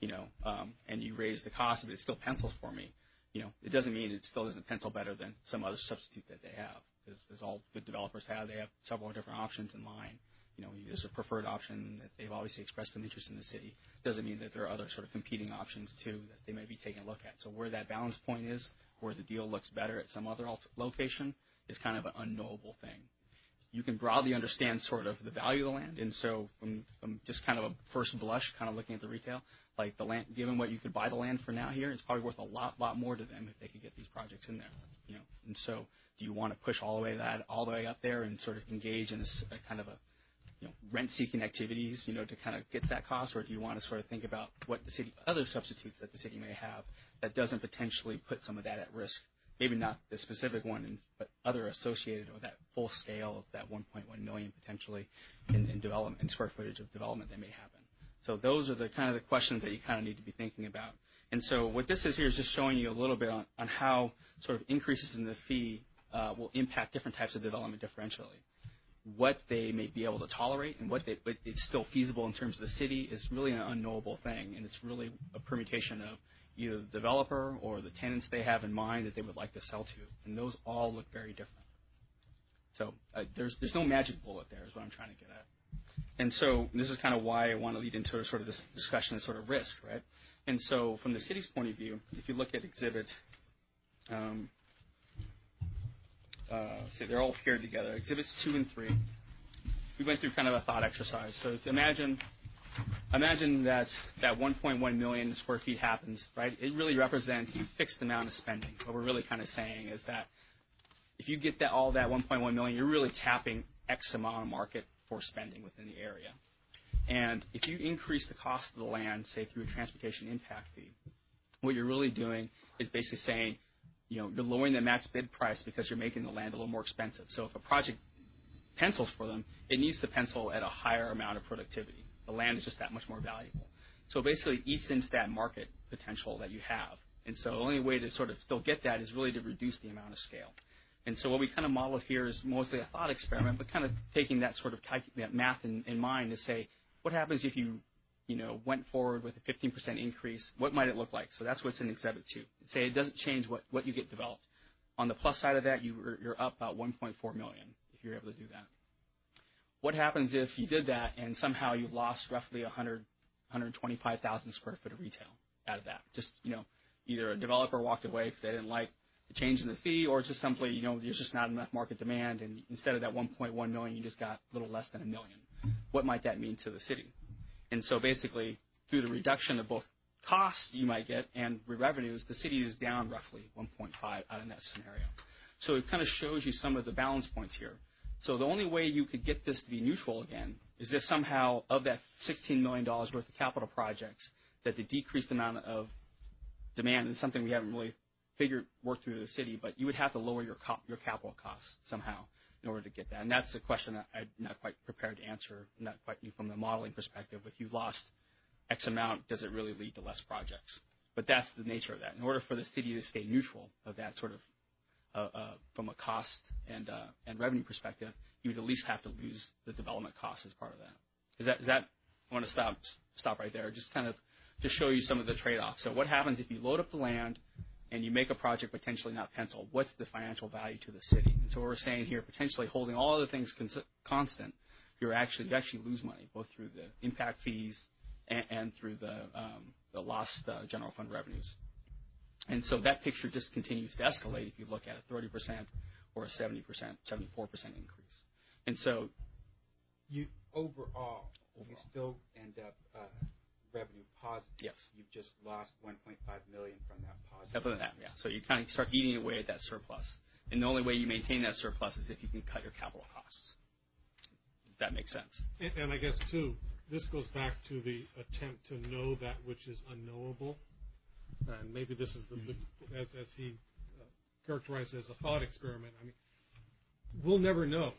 B: and you raise the cost of it, it still pencils for me. It doesn't mean it still doesn't pencil better than some other substitute that they have. As all good developers have, they have several different options in mind. There's a preferred option that they've obviously expressed some interest in the city. Doesn't mean that there are other sort of competing options, too, that they may be taking a look at. So where that balance point is, where the deal looks better at some other location, is kind of an unknowable thing. You can broadly understand sort of the value of the land. And so from just kind of a first blush, kind of looking at the retail, like the land, given what you could buy the land for now here, it's probably worth a lot more to them if they could get these projects in there. And so do you want to push all the way up there and sort of engage in a kind of a rent-seeking activities, to kind of get that cost, or do you want to sort of think about what the city, other substitutes that the city may have that doesn't potentially put some of that at risk? Maybe not the specific one, but other associated with that full scale of that 1.1 million potentially in development, in square footage of development that may happen. So those are the kind of the questions that you kind of need to be thinking about. And so what this is here is just showing you a little bit on how sort of increases in the fee will impact different types of development differentially. What they may be able to tolerate and but it's still feasible in terms of the city is really an unknowable thing, and it's really a permutation of either the developer or the tenants they have in mind that they would like to sell to, and those all look very different. So there's no magic bullet there is what I'm trying to get at. And so this is kind of why I want to lead into sort of this discussion of sort of risk, right? And so from the city's point of view, if you look at exhibit, they're all paired together. Exhibits 2 and 3. We went through kind of a thought exercise. So imagine that 1.1 million square feet happens, right? It really represents a fixed amount of spending. What we're really kind of saying is that if you get all that 1.1 million, you're really tapping X amount of market for spending within the area. And if you increase the cost of the land, say through a transportation impact fee, what you're really doing is basically saying, you're lowering the max bid price because you're making the land a little more expensive. So if a project pencils for them, it needs to pencil at a higher amount of productivity. The land is just that much more valuable. So basically it eats into that market potential that you have. And so the only way to sort of still get that is really to reduce the amount of scale. And so what we kind of modeled here is mostly a thought experiment, but kind of taking that sort of that math in mind to say, what happens if you went forward with a 15% increase? What might it look like? So that's what's in Exhibit 2. Say it doesn't change what you get developed. On the plus side of that, you're up about $1.4 million if you're able to do that. What happens if you did that and somehow you lost roughly 125,000 square foot of retail out of that? Just, either a developer walked away because they didn't like the change in the fee, or just simply, there's just not enough market demand, and instead of that 1.1 million, you just got a little less than $1 million. What might that mean to the city? And so basically, through the reduction of both costs you might get and revenues, the city is down roughly 1.5 out in that scenario. So it kind of shows you some of the balance points here. So the only way you could get this to be neutral again is if somehow of that $16 million worth of capital projects, that the decreased amount of demand is something we haven't really worked through the city, but you would have to lower your capital costs somehow in order to get that. And that's the question that I'm not quite prepared to answer, not quite from the modeling perspective. If you've lost X amount, does it really lead to less projects? But that's the nature of that. In order for the city to stay neutral of that sort of from a cost and revenue perspective, you would at least have to lose the development costs as part of that. Is that I want to stop right there, just kind of to show you some of the trade-offs. So what happens if you load up the land and you make a project potentially not pencil? What's the financial value to the city? And so what we're saying here, potentially holding all other things constant, you actually lose money, both through the impact fees and through the lost general fund revenues. And so that picture just continues to escalate if you look at a 30% or a 70%, 74% increase. And so
H: you overall, you still end up revenue positive.
B: Yes.
H: You've just lost $1.5 million from that positive.
B: Other than that, yeah. So you kind of start eating away at that surplus. And the only way you maintain that surplus is if you can cut your capital costs. Does that make sense?
G: And I guess, too, this goes back to the attempt to know that which is unknowable. And maybe this is, as he characterized it as a thought experiment. I mean, we'll never know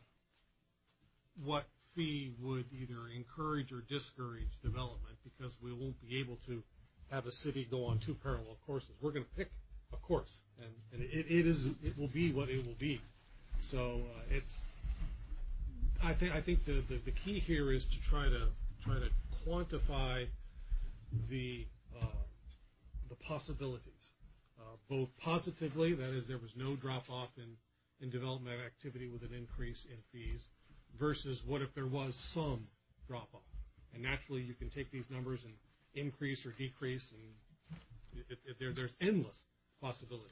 G: what fee would either encourage or discourage development, because we won't be able to have a city go on two parallel courses. We're going to pick a course, and it will be what it will be. So I think the key here is to try to quantify the possibilities, both positively, that is, there was no drop off in development activity with an increase in fees, versus what if there was some drop off. And naturally, you can take these numbers and increase or decrease, and there's endless possibilities.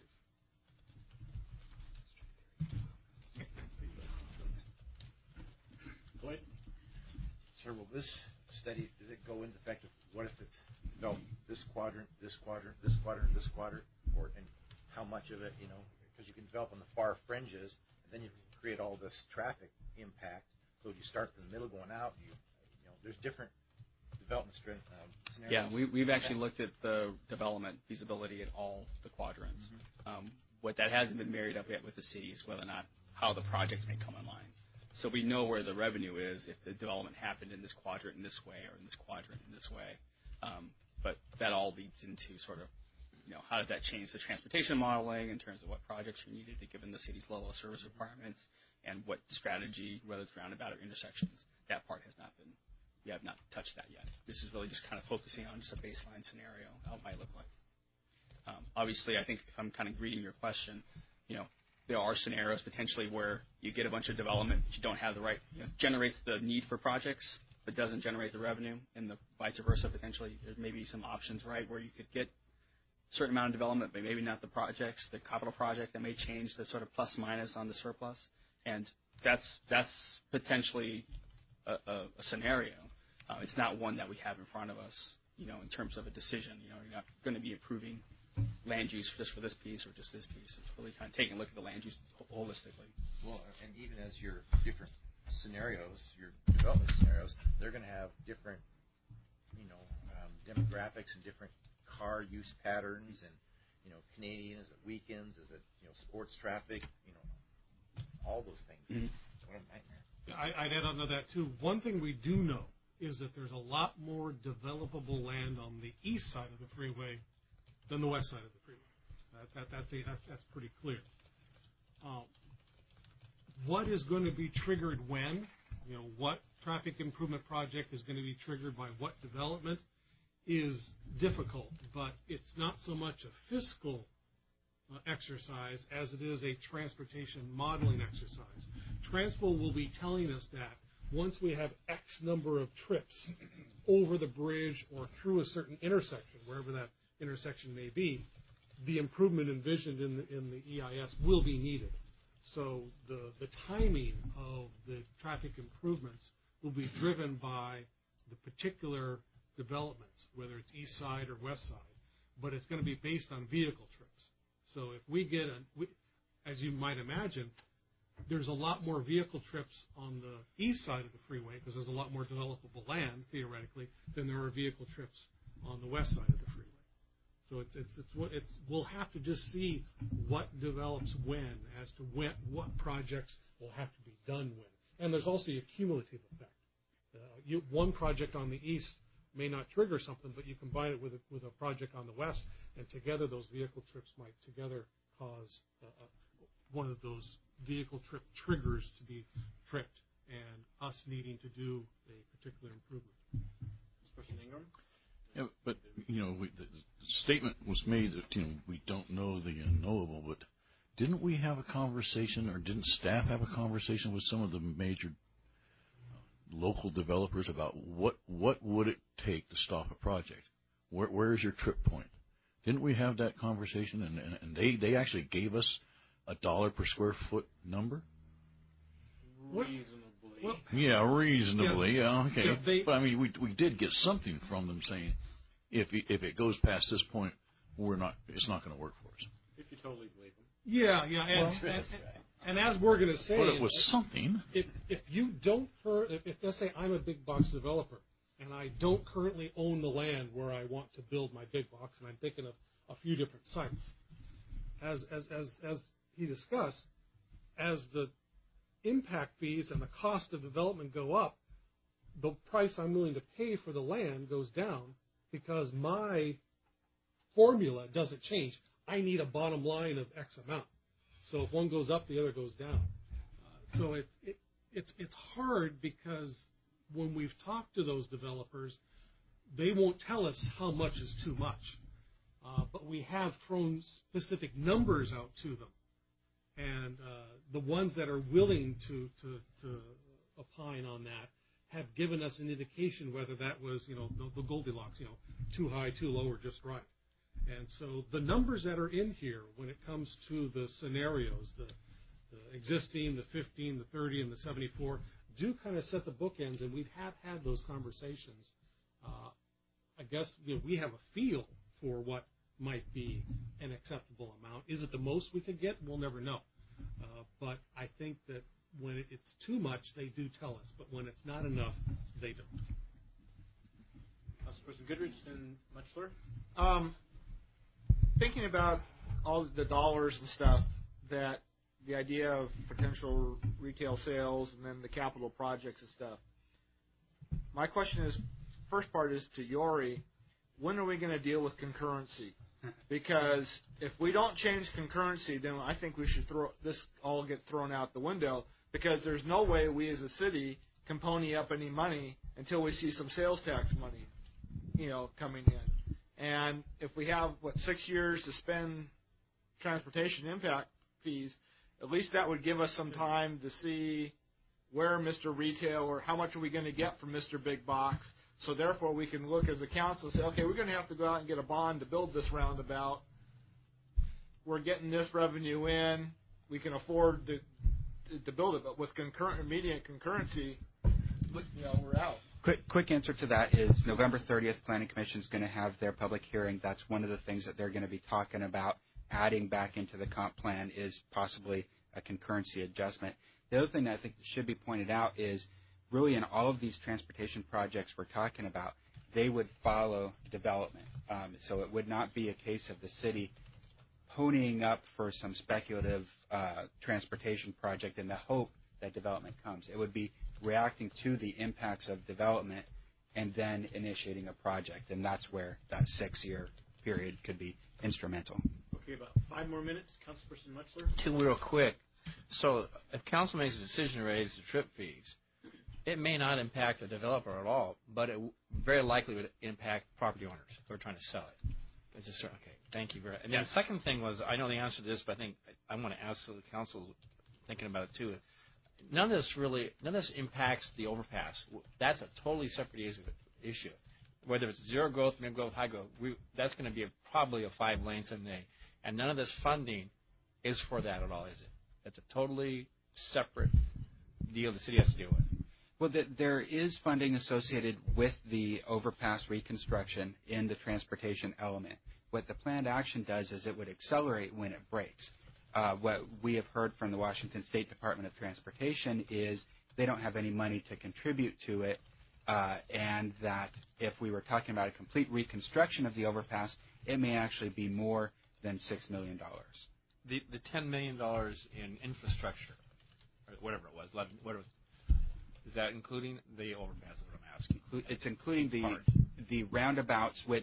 A: Lloyd?
E: Sir, will this study, does it go into effect of what if it's this quadrant, this quadrant, this quadrant, this quadrant, and how much of it, because you can develop on the far fringes, and then you can create all this traffic impact. So you start from the middle going out, there's different development scenarios.
B: Yeah, we've actually looked at the development feasibility at all the quadrants. Mm-hmm. What that hasn't been married up yet with the city is whether or not how the projects may come online. So we know where the revenue is if the development happened in this quadrant in this way or in this quadrant in this way. But that all leads into sort of, how does that change the transportation modeling in terms of what projects are needed given the city's level of service requirements, and what strategy, whether it's roundabout or intersections. That part has not been, we have not touched that yet. This is really just kind of focusing on just a baseline scenario, how it might look like. Obviously, I think if I'm kind of reading your question, there are scenarios potentially where you get a bunch of development, but you don't have the right, generates the need for projects, but doesn't generate the revenue, and the vice versa potentially. There may be some options, right, where you could get a certain amount of development, but maybe not the projects, the capital project that may change the sort of plus minus on the surplus. And that's potentially a scenario. It's not one that we have in front of us, in terms of a decision. You're not going to be approving land use just for this piece or just this piece. It's really kind of taking a look at the land use holistically.
E: Well, and even as your different scenarios, your development scenarios, they're going to have different, demographics and different car use patterns, and Canadian, is it weekends, is it sports traffic, all those things. Mm-hmm. What a nightmare.
G: I'd add on to that too. One thing we do know is that there's a lot more developable land on the east side of the freeway than the west side of the freeway. That's pretty clear. What is going to be triggered when? What traffic improvement project is going to be triggered by what development is difficult, but it's not so much a fiscal exercise as it is a transportation modeling exercise. Transpo will be telling us that once we have X number of trips over the bridge or through a certain intersection, wherever that intersection may be, the improvement envisioned in the EIS will be needed. So the timing of the traffic improvements will be driven by the particular developments, whether it's east side or west side, but it's going to be based on vehicle trips. So if we get as you might imagine, there's a lot more vehicle trips on the east side of the freeway because there's a lot more developable land, theoretically, than there are vehicle trips on the west side of the freeway. So we'll have to just see what develops when as to what projects will have to be done when. And there's also a cumulative effect. One project on the east may not trigger something, but you combine it with a project on the west, and together those vehicle trips might together cause one of those vehicle trip triggers to be tripped and us needing to do a particular improvement.
A: Mr. Ingram?
F: Yeah, but, the statement was made that, we don't know the unknowable, but didn't we have a conversation, or didn't staff have a conversation with some of the major local developers about what would it take to stop a project? Where is your trip point? Didn't we have that conversation? And they actually gave us $1 per square foot number?
A: Reasonably.
F: Well, yeah, reasonably. Yeah, okay.
G: Yeah,
F: but I mean, we did get something from them saying, if it goes past this point, it's not going to work for us.
A: If you totally believe them.
G: Yeah, and as we're going to say,
F: but it was something.
G: If you don't, if let's say I'm a big box developer and I don't currently own the land where I want to build my big box, and I'm thinking of a few different sites, as he discussed, as the impact fees and the cost of development go up, the price I'm willing to pay for the land goes down because my formula doesn't change. I need a bottom line of X amount. So if one goes up, the other goes down. So it's hard because when we've talked to those developers, they won't tell us how much is too much. But we have thrown specific numbers out to them. And the ones that are willing to opine on that have given us an indication whether that was, the Goldilocks, too high, too low, or just right. And so the numbers that are in here when it comes to the scenarios, the existing, the 15, the 30, and the 74, do kind of set the bookends, and we have had those conversations. I guess we have a feel for what might be an acceptable amount. Is it the most we could get? We'll never know. But I think that when it's too much, they do tell us. But when it's not enough, they don't.
A: Councilperson Goodrich and Mutchler?
D: Thinking about all the dollars and stuff, that the idea of potential retail sales and then the capital projects and stuff. My question is, first part is to Yori, when are we going to deal with concurrency? Because if we don't change concurrency, then I think we should this all gets thrown out the window, because there's no way we as a city can pony up any money until we see some sales tax money, coming in. And if we have, 6 years to spend transportation impact fees, at least that would give us some time to see where Mr. Retail, or how much are we going to get from Mr. Big Box. So therefore, we can look as a council and say, okay, we're going to have to go out and get a bond to build this roundabout. We're getting this revenue in. We can afford to build it. But with immediate concurrency, we're out.
H: Quick answer to that is November 30th, Planning Commission is going to have their public hearing. That's one of the things that they're going to be talking about adding back into the comp plan is possibly a concurrency adjustment. The other thing that I think should be pointed out is really in all of these transportation projects we're talking about, they would follow development. So it would not be a case of the city ponying up for some speculative transportation project in the hope that development comes. It would be reacting to the impacts of development
J: and then initiating a project. And that's where that 6-year period could be instrumental.
A: Okay, about 5 more minutes. Councilperson Mutchler.
C: Two real quick. So if council makes a decision to raise the trip fees, it may not impact the developer at all, but it very likely would impact property owners who are trying to sell it. Is this okay? Thank you very much. And then the second thing was, I know the answer to this, but I think I want to ask so the council thinking about it too. None of this impacts the overpass. That's a totally separate issue. Whether it's zero growth, mid growth, high growth, that's going to be probably a 5 lane someday. And none of this funding is for that at all, is it? It's a totally separate deal the city has to deal with.
J: Well, there is funding associated with the overpass reconstruction in the transportation element. What the planned action does is it would accelerate when it breaks. What we have heard from the Washington State Department of Transportation is they don't have any money to contribute to it, and that if we were talking about a complete reconstruction of the overpass, it may actually be more than $6 million.
C: The $10 million in infrastructure, or whatever it was, 11, whatever. Is that including the overpass? Is what I'm asking.
J: It's including the roundabouts, which,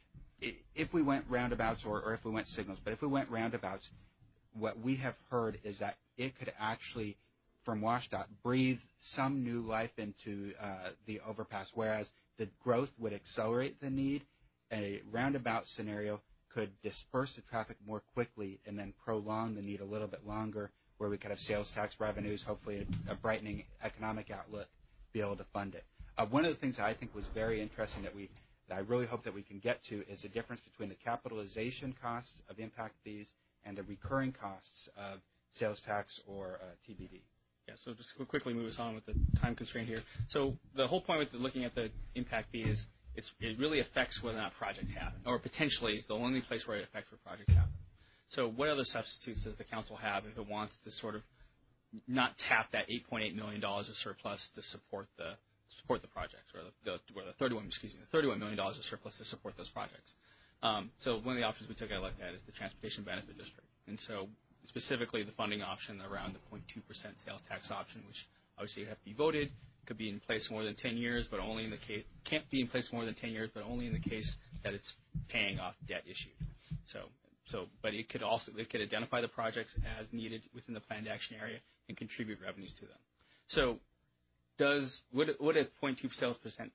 J: if we went roundabouts or if we went signals, but if we went roundabouts, what we have heard is that it could actually, from WashDOT, breathe some new life into the overpass, whereas the growth would accelerate the need. A roundabout scenario could disperse the traffic more quickly and then prolong the need a little bit longer, where we could have sales tax revenues, hopefully a brightening economic outlook, be able to fund it. One of the things that I think was very interesting that I really hope that we can get to is the difference between the capitalization costs of impact fees and the recurring costs of sales tax or TBD.
B: Yeah, so just quickly move us on with the time constraint here. So the whole point with looking at the impact fee is it really affects whether or not projects happen, or potentially is the only place where it affects where projects happen. So what other substitutes does the council have if it wants to sort of not tap that $8.8 million of surplus to support the projects, or the $31 million of surplus to support those projects? So one of the options we took a look at is the Transportation Benefit District. And so specifically the funding option around the 0.2% sales tax option, which obviously would have to be voted, could be in place more than 10 years, but only in the case, can't be in place more than 10 years, but only in the case that it's paying off debt issued. But it could identify the projects as needed within the planned action area and contribute revenues to them. So would a 0.2% sales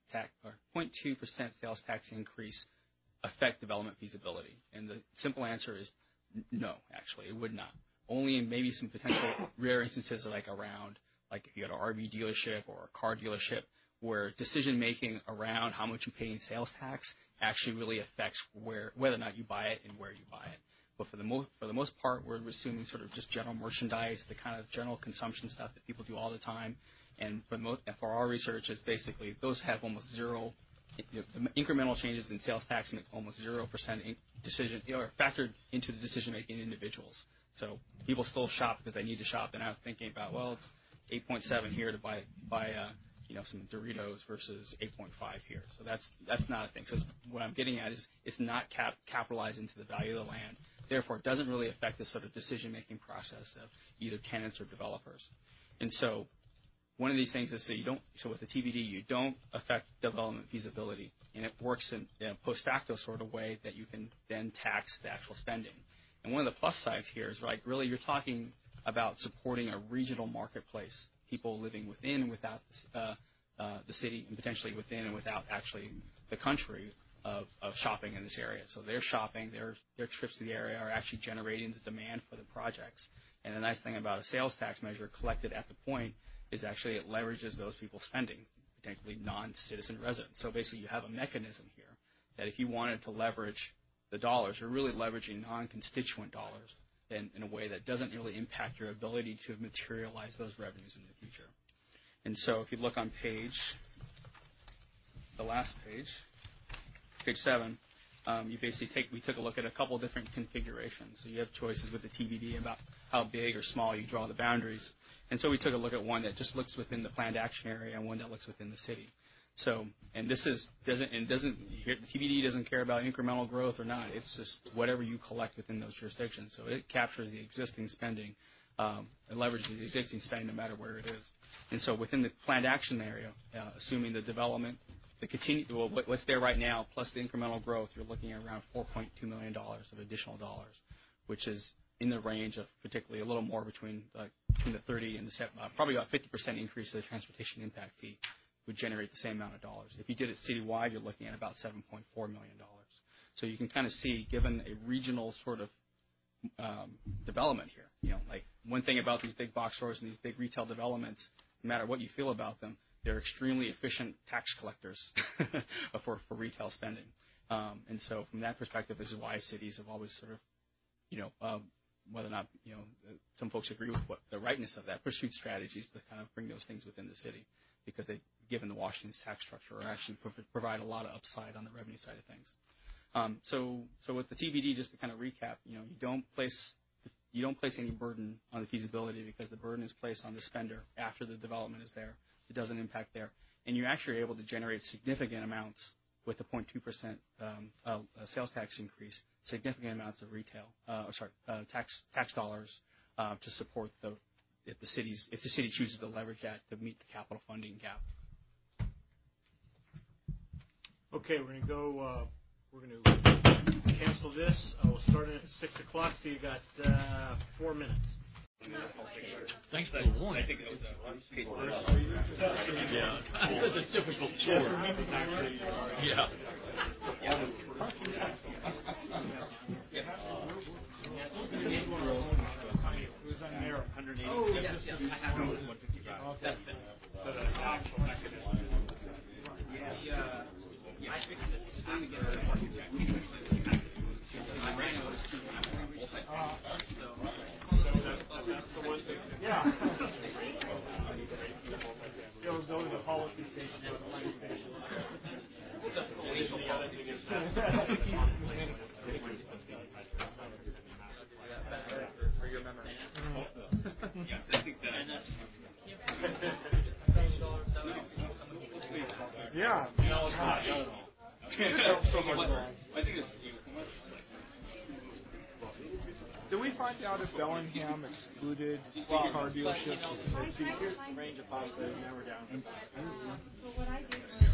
B: tax increase affect development feasibility? And the simple answer is no, actually, it would not. Only in maybe some potential rare instances like if you got an RV dealership or a car dealership, where decision-making around how much you pay in sales tax actually really affects whether or not you buy it and where you buy it. But for the most part, we're assuming sort of just general merchandise, the kind of general consumption stuff that people do all the time. And for our research, it's basically those have almost zero. The incremental changes in sales tax make almost 0% factored into the decision-making individuals. So people still shop because they need to shop. And I was thinking about, well, it's 8.7 here to buy some Doritos versus 8.5 here. So that's not a thing. So what I'm getting at is it's not capitalized into the value of the land. Therefore, it doesn't really affect the sort of decision-making process of either tenants or developers. And so one of these things is so with the TBD, you don't affect development feasibility, and it works in a post facto sort of way that you can then tax the actual spending. And one of the plus sides here is really you're talking about supporting a regional marketplace, people living within and without the city, and potentially within and without actually the country of shopping in this area. So their shopping, their trips to the area are actually generating the demand for the projects. And the nice thing about a sales tax measure collected at the point is actually it leverages those people's spending, potentially non-citizen residents. So basically you have a mechanism here that if you wanted to leverage the dollars, you're really leveraging non-constituent dollars in a way that doesn't really impact your ability to materialize those revenues in the future. And so if you look on the last page 7, we took a look at a couple different configurations. So you have choices with the TBD about how big or small you draw the boundaries. And so we took a look at one that just looks within the planned action area and one that looks within the city. So, and the TBD doesn't care about incremental growth or not. It's just whatever you collect within those jurisdictions. So it captures the existing spending, and leverages the existing spending no matter where it is. And so within the planned action area, assuming the development what's there right now plus the incremental growth, you're looking at around $4.2 million of additional dollars, which is in the range of particularly a little more between the 30 and the probably about 50% increase of the transportation impact fee would generate the same amount of dollars. If you did it citywide, you're looking at about $7.4 million. So you can kind of see, given a regional sort of development here, like one thing about these big box stores and these big retail developments, no matter what you feel about them, they're extremely efficient tax collectors for retail spending. And so from that perspective, this is why cities have always sort of, whether or not, some folks agree with what the rightness of that, pursued strategies to kind of bring those things within the city because they, given the Washington's tax structure, are actually provide a lot of upside on the revenue side of things. So with the TBD, just to kind of recap, you don't place any burden on the feasibility because the burden is placed on the spender after the development is there. It doesn't impact there, and you're actually able to generate significant amounts with the 0.2% sales tax increase, significant amounts of tax dollars to support if the city chooses to leverage that to meet the capital funding gap.
A: Okay, we're going to cancel this. We'll start it at 6 o'clock, so you got 4 minutes.
F: Thanks for the warning. I think it was yeah. It's such a difficult chore. Yeah.
A: Oh, yes. I have 155. That's it. So the actual mechanism. Yeah, I fixed it. It's time to get it. That's the one thing. Yeah. Go to the policy station or the planning station. The other thing is for your memory. Yeah. No, it's not. I think it's. Did we find out if Bellingham excluded car dealerships in the range of possibility? Now we're down. So what I did was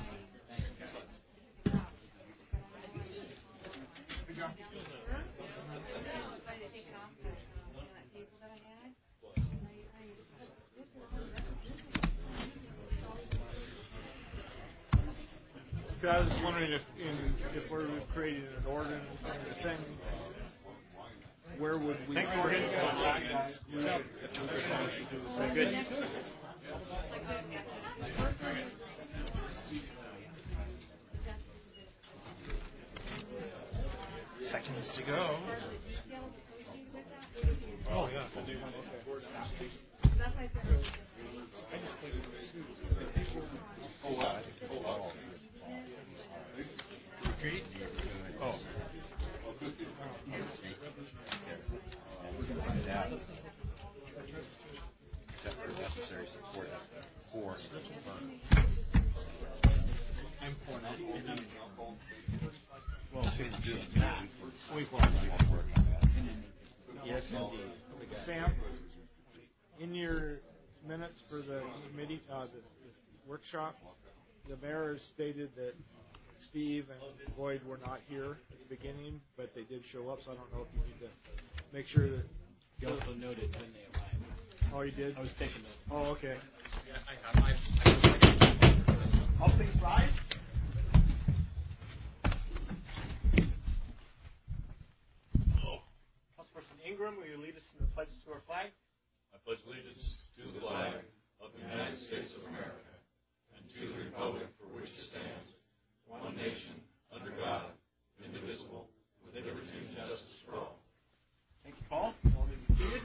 A: I was wondering if we're creating an ordinance thing. Where would we? Thanks for his good.
D: Seconds to go. Oh yeah. Oh.
E: Except for necessary support for
A: I'm pulling out.
E: Well,
A: yes, indeed.
D: Sam, in your minutes for the committee, the workshop, the mayor stated that Steve and Boyd were not here at the beginning, but they did show up, so I don't know if you need to make sure that...
A: He also noted when they arrived.
D: Oh, he did?
A: I was taking notes.
D: Oh, okay.
A: Yeah, All things rise. Councilperson Ingram, will you lead us in the pledge to our flag?
F: I pledge allegiance to the flag of the United States of America and to the republic for which it stands, one nation, under God, indivisible, with liberty and justice for all.
A: Thank you, Paul. All may be seated.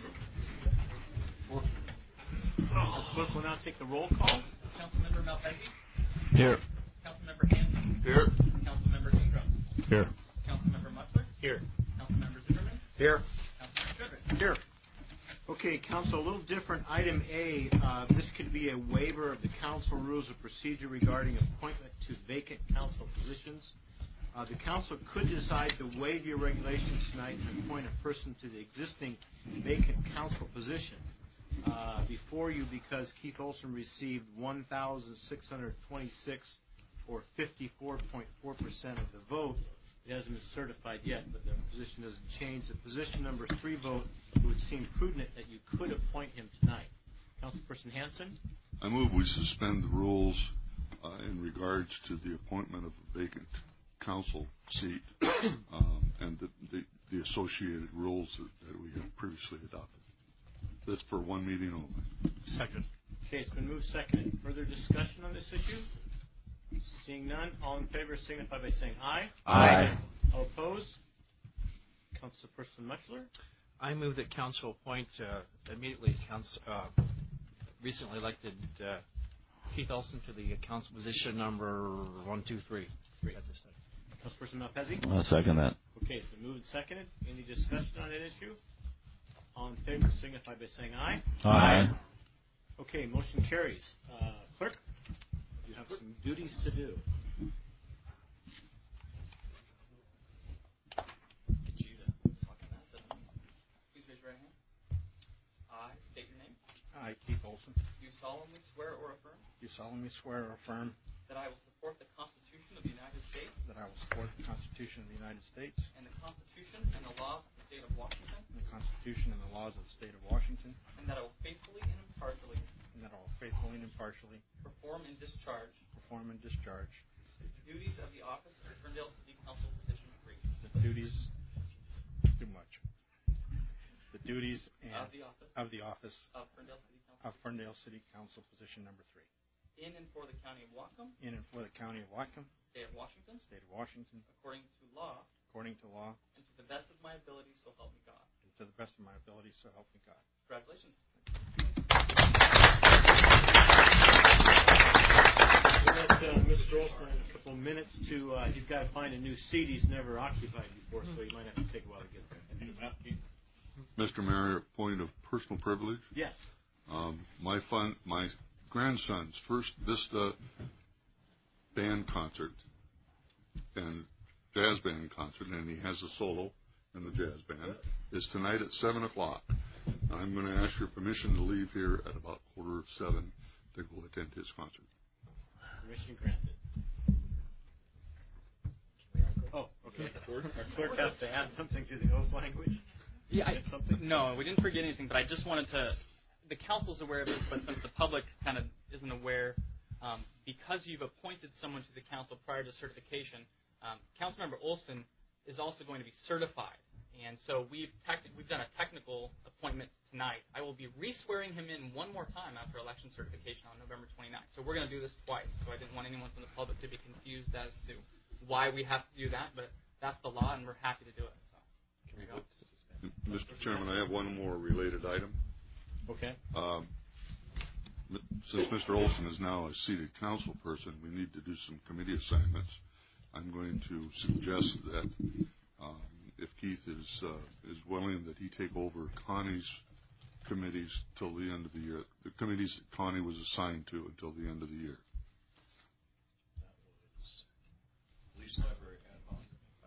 A: Clerk will now take the roll call.
K: Councilmember Malpezzi?
F: Here.
K: Councilmember Hanson?
F: Here.
K: Councilmember Ingram?
F: Here.
K: Councilmember Mutzler?
A: Here.
K: Councilmember Zimmerman?
E: Here.
K: Councilmember Shedrick?
A: Here. Okay, Council, a little different. Item A, this could be a waiver of the Council Rules of Procedure regarding appointment to vacant Council positions. The Council could decide to waive your regulations tonight and appoint a person to the existing vacant Council position before you because Keith Olson received 1,626 or 54.4% of the vote. It hasn't been certified yet, but the position doesn't change. The position number 3 vote, it would seem prudent that you could appoint him tonight. Councilperson Hanson?
L: I move we suspend the rules in regards to the appointment of a vacant council seat and the associated rules that we have previously adopted. That's for one meeting only.
A: Second. Okay, it's been moved seconded. Further discussion on this issue? Seeing none, all in favor signify by saying aye.
C: Aye.
A: All opposed? Councilperson Mutchler?
C: I move that council appoint immediately recently elected Keith Olson to the council position number 1, 2, 3 at this time.
A: Councilperson Malpezzi?
M: I'll second that.
A: Okay, it's been moved and seconded. Any discussion on that issue? All in favor signify by saying aye.
M: Aye.
A: Okay, motion carries. Clerk, you have some duties to do.
K: Please raise your right hand. I state your name.
N: I, Keith Olson,
K: Do solemnly swear or affirm
N: do solemnly swear or affirm
K: that I will support the Constitution of the United States
N: that I will support the Constitution of the United States
K: and the Constitution and the laws of the state of Washington,
N: and the Constitution and the laws of the state of Washington,
K: and that I will faithfully and impartially perform and discharge
N: the
K: the duties of the office of Ferndale City Council Position 3
N: duties of the office
K: of Ferndale City Council
N: of Ferndale City Council Position number 3
K: in and for the County of Whatcom,
N: in and for the County of Whatcom,
K: State of Washington, according to law, and to the best of my ability, so help me God.
N: and to the best of my ability, so help me God.
K: Congratulations.
A: We'll let Mr. Olson in a couple of minutes to, he's got to find a new seat he's never occupied before, so he might have to take a while to get there.
L: Mr. Mayor, a point of personal privilege.
A: Yes.
L: My grandson's first Vista band concert and jazz band concert, and he has a solo in the jazz band, is tonight at 7 o'clock. I'm going to ask your permission to leave here at about 7:15 to go attend his concert.
A: Permission granted. Oh, okay. Our clerk has to add something to the oath language.
B: Yeah, no, we didn't forget anything, but I just wanted to, the council's aware of this, but since the public kind of isn't aware, because you've appointed someone to the council prior to certification, Councilmember Olson is also going to be certified. And so we've done a technical appointment tonight. I will be re-swearing him in one more time after election certification on November 29th. So we're going to do this twice. So I didn't want anyone from the public to be confused as to why we have to do that, but that's the law, and we're happy to do it. So here we go.
L: Mr. Chairman, I have one more related item.
A: Okay.
L: Since Mr. Olson is now a seated council person, we need to do some committee assignments. I'm going to suggest that if Keith is willing, that he take over Connie's committees till the end of the year, the committees that Connie was assigned to until the end of the year.
F: Police, library, and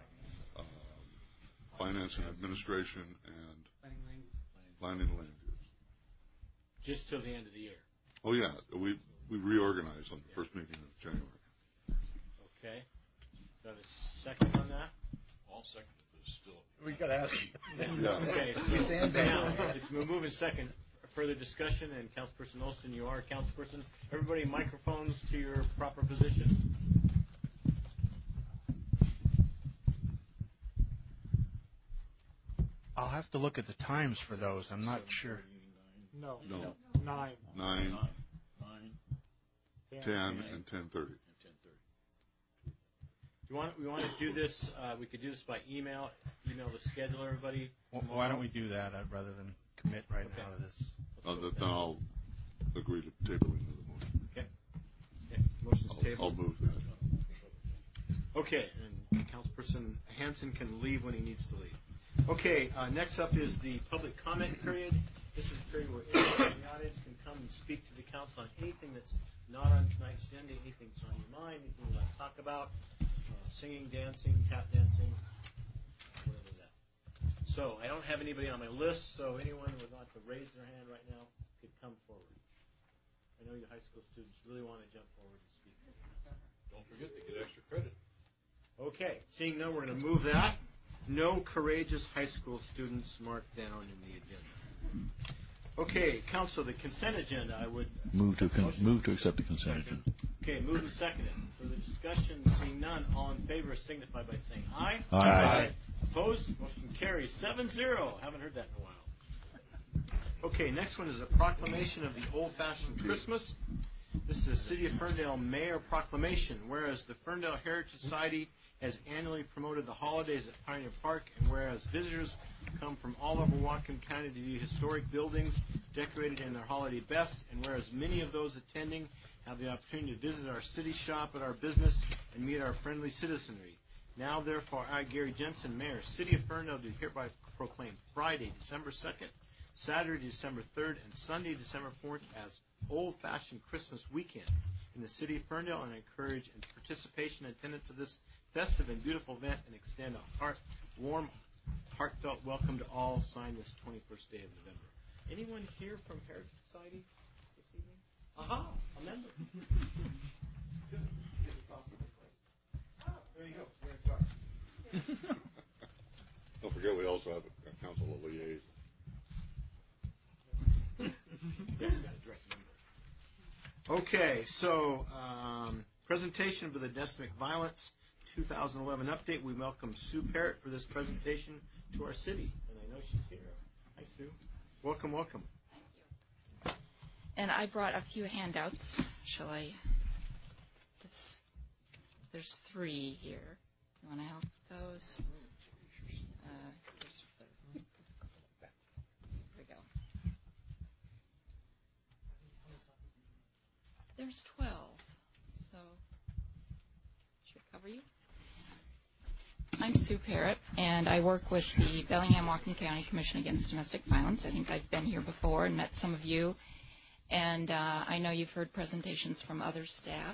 L: Finance and administration and planning and land use.
A: Just till the end of the year.
L: Oh yeah, we reorganized on the first meeting of January.
A: Okay. Got a second on that?
F: All second, but it's still.
D: We got to ask.
A: Okay. Now, it's moving second. Further discussion, and Councilperson Olson, you are a councilperson. Everybody, microphones to your proper position.
N: I'll have to look at the times for those. I'm not sure.
D: No.
L: 9, 10, and 10:30.
A: We want to do this. We could do this by email. Email the schedule, everybody.
N: Why don't we do that rather than commit right now to this?
L: Then I'll agree to table into the motion.
A: Okay. Motion's tabled.
L: I'll move that.
A: Okay, and Councilperson Hanson can leave when he needs to leave. Okay, next up is the public comment period. This is a period where anyone in the audience can come and speak to the council on anything that's not on tonight's agenda, anything that's on your mind, anything you want to talk about, singing, dancing, tap dancing, whatever that. So I don't have anybody on my list, so anyone who would like to raise their hand right now could come forward. I know you high school students really want to jump forward and speak.
F: Don't forget
A: Okay, seeing none, we're going to move that. No courageous high school students marked down in the agenda. Okay, Council, the consent agenda, I would...
F: Move to accept the consent agenda.
A: Okay, move and second it. For the discussion, seeing none, all in favor signify by saying aye.
F: Aye.
A: Opposed? Motion carries 7-0. Haven't heard that in a while. Okay, next one is a proclamation of the old-fashioned Christmas. This is a City of Ferndale Mayor proclamation, whereas the Ferndale Heritage Society has annually promoted the holidays at Pioneer Park, and whereas visitors come from all over Whatcom County to view historic buildings decorated in their holiday best, and whereas many of those attending have the opportunity to visit our city, shop at our business, and meet our friendly citizenry. Now, therefore, I, Gary Jensen, Mayor, City of Ferndale, do hereby proclaim Friday, December 2nd, Saturday, December 3rd, and Sunday, December 4th as Old-Fashioned Christmas Weekend in the City of Ferndale, and encourage and participation and attendance of this festive and beautiful event, and extend a warm, heartfelt welcome to all. Signed this 21st day of November. Anyone here from Heritage Society this evening? Aha, a member. Good. Get this off the plate. Ah, there you go. You're in charge.
L: Don't forget, we also have a council of liaison.
A: Yes, got a direct member. Okay, so presentation for the domestic violence 2011 update. We welcome Sue Parrott for this presentation to our city, and I know she's here. Hi, Sue. Welcome, welcome.
M: Thank you. And I brought a few handouts. Shall I? There's 3 here. You want to help with those? Here we go. There's 12, so should cover you. I'm Sue Parrott, and I work with the Bellingham-Whatcom County Commission Against Domestic Violence. I think I've been here before and met some of you, and I know you've heard presentations from other staff.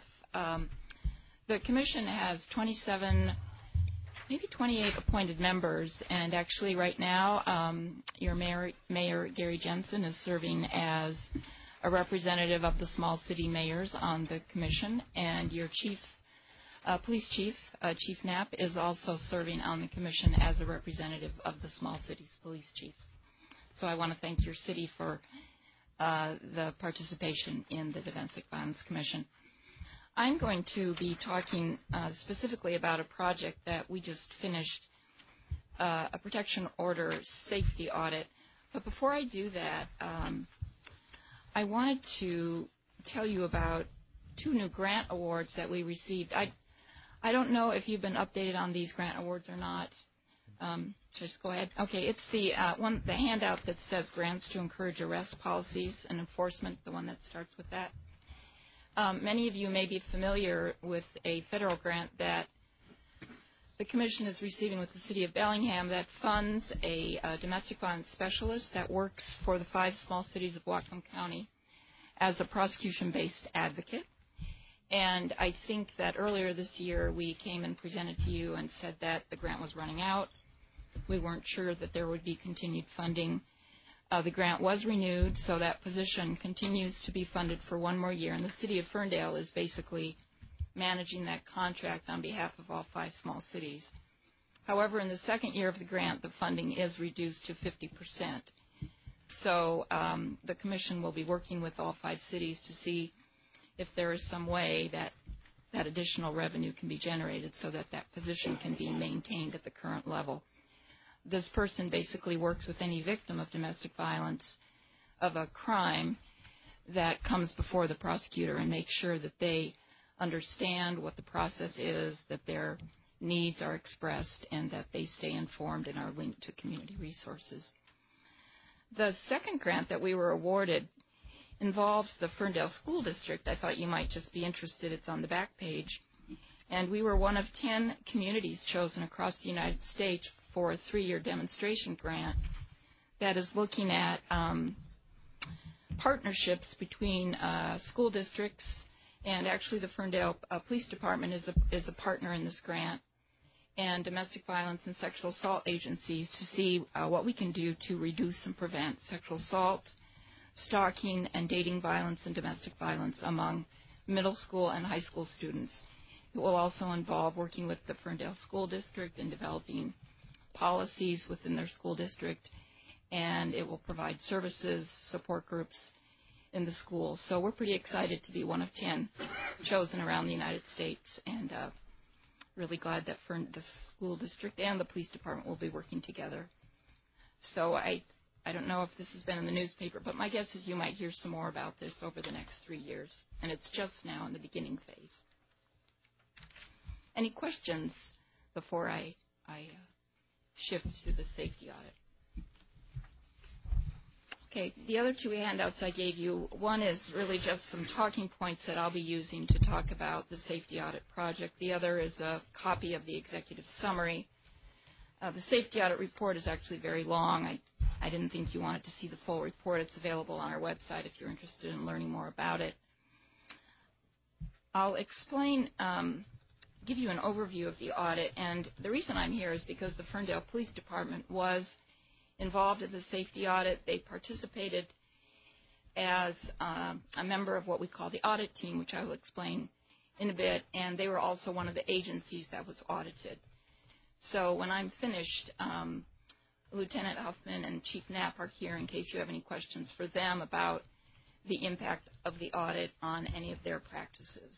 M: The Commission has 27, maybe 28 appointed members, and actually right now your Mayor Gary Jensen is serving as a representative of the small city mayors on the Commission, and your Police Chief, Chief Knapp, is also serving on the Commission as a representative of the small cities police chiefs. So I want to thank your city for the participation in the Domestic Violence Commission. I'm going to be talking specifically about a project that we just finished, a protection order safety audit. But before I do that, I wanted to tell you about 2 new grant awards that we received. I don't know if you've been updated on these grant awards or not. Should I just go ahead? Okay, it's the handout that says grants to encourage arrest policies and enforcement, the one that starts with that. Many of you may be familiar with a federal grant that the Commission is receiving with the City of Bellingham that funds a domestic violence specialist that works for the 5 small cities of Whatcom County as a prosecution-based advocate. And I think that earlier this year we came and presented to you and said that the grant was running out. We weren't sure that there would be continued funding. The grant was renewed, so that position continues to be funded for 1 more year, and the City of Ferndale is basically managing that contract on behalf of all 5 small cities. However, in the 2nd year of the grant, the funding is reduced to 50%. So the Commission will be working with all 5 cities to see if there is some way that that additional revenue can be generated so that that position can be maintained at the current level. This person basically works with any victim of domestic violence of a crime that comes before the prosecutor and makes sure that they understand what the process is, that their needs are expressed, and that they stay informed and are linked to community resources. The 2nd grant that we were awarded involves the Ferndale School District. I thought you might just be interested. It's on the back page. And we were one of 10 communities chosen across the United States for a 3-year demonstration grant that is looking at partnerships between school districts, and actually the Ferndale Police Department is a partner in this grant, and domestic violence and sexual assault agencies to see what we can do to reduce and prevent sexual assault, stalking, and dating violence and domestic violence among middle school and high school students. It will also involve working with the Ferndale School District and developing policies within their school district, and it will provide services, support groups in the schools. So we're pretty excited to be one of 10 chosen around the United States, and really glad that the school district and the police department will be working together. So I don't know if this has been in the newspaper, but my guess is you might hear some more about this over the next 3 years, and it's just now in the beginning phase. Any questions before I shift to the safety audit? Okay, the other two handouts I gave you, one is really just some talking points that I'll be using to talk about the safety audit project. The other is a copy of the executive summary. The safety audit report is actually very long. I didn't think you wanted to see the full report. It's available on our website if you're interested in learning more about it. I'll explain, give you an overview of the audit, and the reason I'm here is because the Ferndale Police Department was involved in the safety audit. They participated as a member of what we call the audit team, which I will explain in a bit, and they were also one of the agencies that was audited. So when I'm finished, Lieutenant Huffman and Chief Knapp are here in case you have any questions for them about the impact of the audit on any of their practices.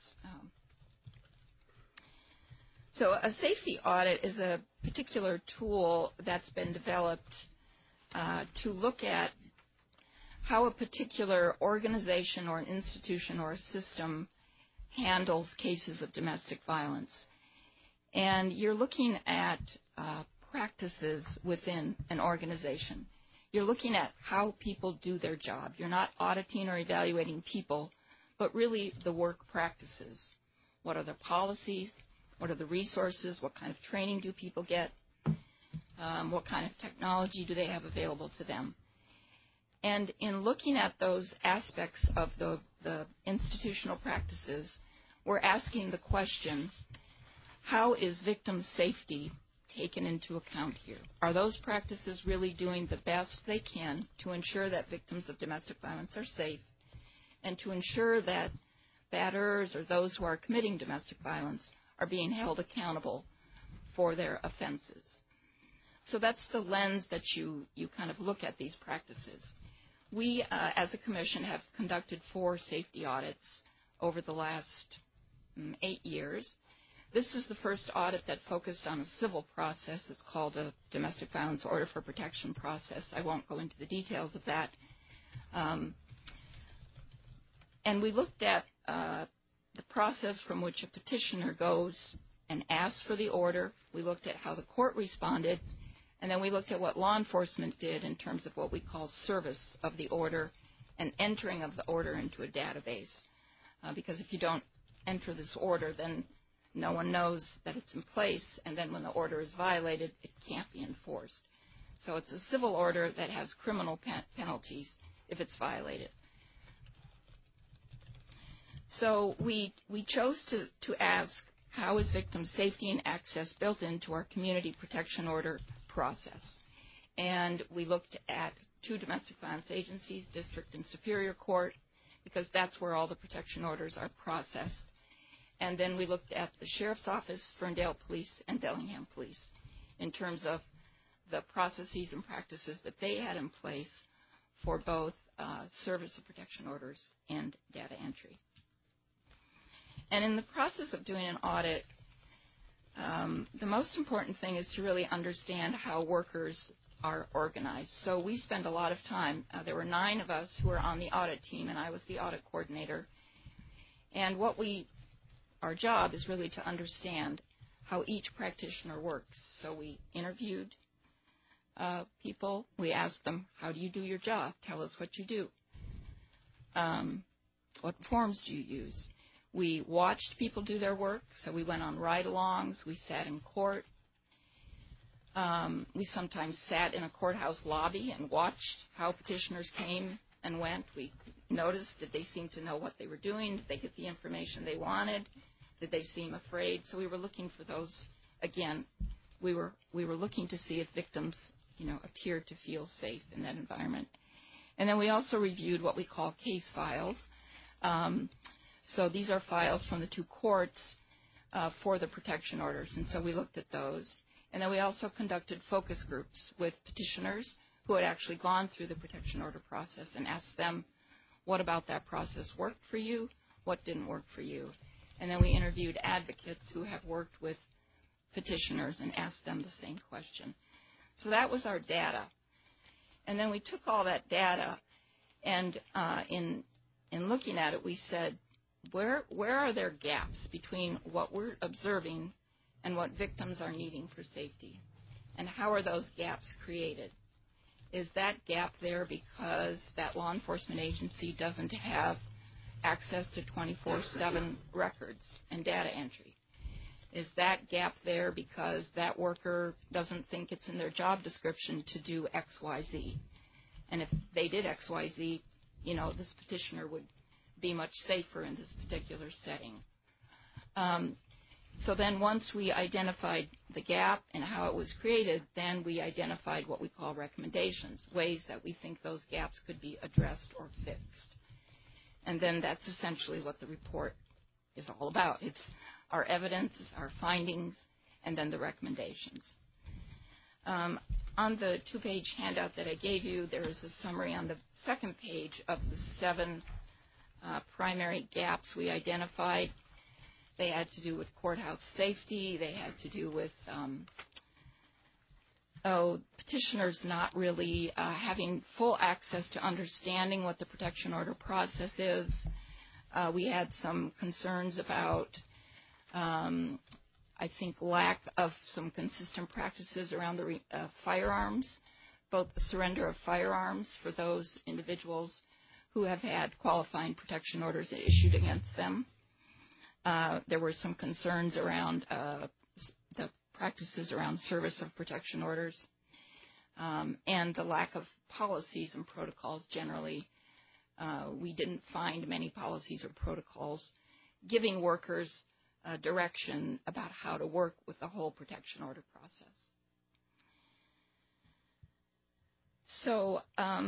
M: So a safety audit is a particular tool that's been developed to look at how a particular organization or an institution or a system handles cases of domestic violence. And you're looking at practices within an organization. You're looking at how people do their job. You're not auditing or evaluating people, but really the work practices. What are the policies? What are the resources? What kind of training do people get? What kind of technology do they have available to them? And in looking at those aspects of the institutional practices, we're asking the question, how is victim safety taken into account here? Are those practices really doing the best they can to ensure that victims of domestic violence are safe and to ensure that batterers or those who are committing domestic violence are being held accountable for their offenses? So that's the lens that you kind of look at these practices. We, as a commission, have conducted 4 safety audits over the last 8 years. This is the first audit that focused on a civil process. It's called a domestic violence order for protection process. I won't go into the details of that. And we looked at the process from which a petitioner goes and asks for the order. We looked at how the court responded. And then we looked at what law enforcement did in terms of what we call service of the order and entering of the order into a database. Because if you don't enter this order, then no one knows that it's in place, and then when the order is violated, it can't be enforced. So it's a civil order that has criminal penalties if it's violated. So we chose to ask, how is victim safety and access built into our community protection order process? And we looked at 2 domestic violence agencies, District and Superior Court, because that's where all the protection orders are processed. And then we looked at the Sheriff's Office, Ferndale Police, and Bellingham Police in terms of the processes and practices that they had in place for both service of protection orders and data entry. And in the process of doing an audit, the most important thing is to really understand how workers are organized. So we spend a lot of time. There were 9 of us who were on the audit team, and I was the audit coordinator. And our job is really to understand how each practitioner works. So we interviewed people. We asked them, how do you do your job? Tell us what you do. What forms do you use? We watched people do their work, so we went on ride-alongs. We sat in court. We sometimes sat in a courthouse lobby and watched how petitioners came and went. We noticed that they seemed to know what they were doing. Did they get the information they wanted? Did they seem afraid? So we were looking for those. Again, we were looking to see if victims, appeared to feel safe in that environment. And then we also reviewed what we call case files. So these are files from the 2 courts for the protection orders, and so we looked at those. And then we also conducted focus groups with petitioners who had actually gone through the protection order process and asked them, what about that process worked for you? What didn't work for you? And then we interviewed advocates who have worked with petitioners and asked them the same question. So that was our data. And then we took all that data, and in looking at it, we said, where are there gaps between what we're observing and what victims are needing for safety? And how are those gaps created? Is that gap there because that law enforcement agency doesn't have access to 24/7 records and data entry? Is that gap there because that worker doesn't think it's in their job description to do X, Y, Z? And if they did X, Y, Z, this petitioner would be much safer in this particular setting. So then once we identified the gap and how it was created, then we identified what we call recommendations, ways that we think those gaps could be addressed or fixed. And then that's essentially what the report is all about. It's our evidence, our findings, and then the recommendations. On the 2-page handout that I gave you, there is a summary on the second page of the 7 primary gaps we identified. They had to do with courthouse safety. They had to do with petitioners not really having full access to understanding what the protection order process is. We had some concerns about, I think, lack of some consistent practices around the firearms, both the surrender of firearms for those individuals who have had qualifying protection orders issued against them. There were some concerns around the practices around service of protection orders and the lack of policies and protocols generally. We didn't find many policies or protocols giving workers direction about how to work with the whole protection order process. So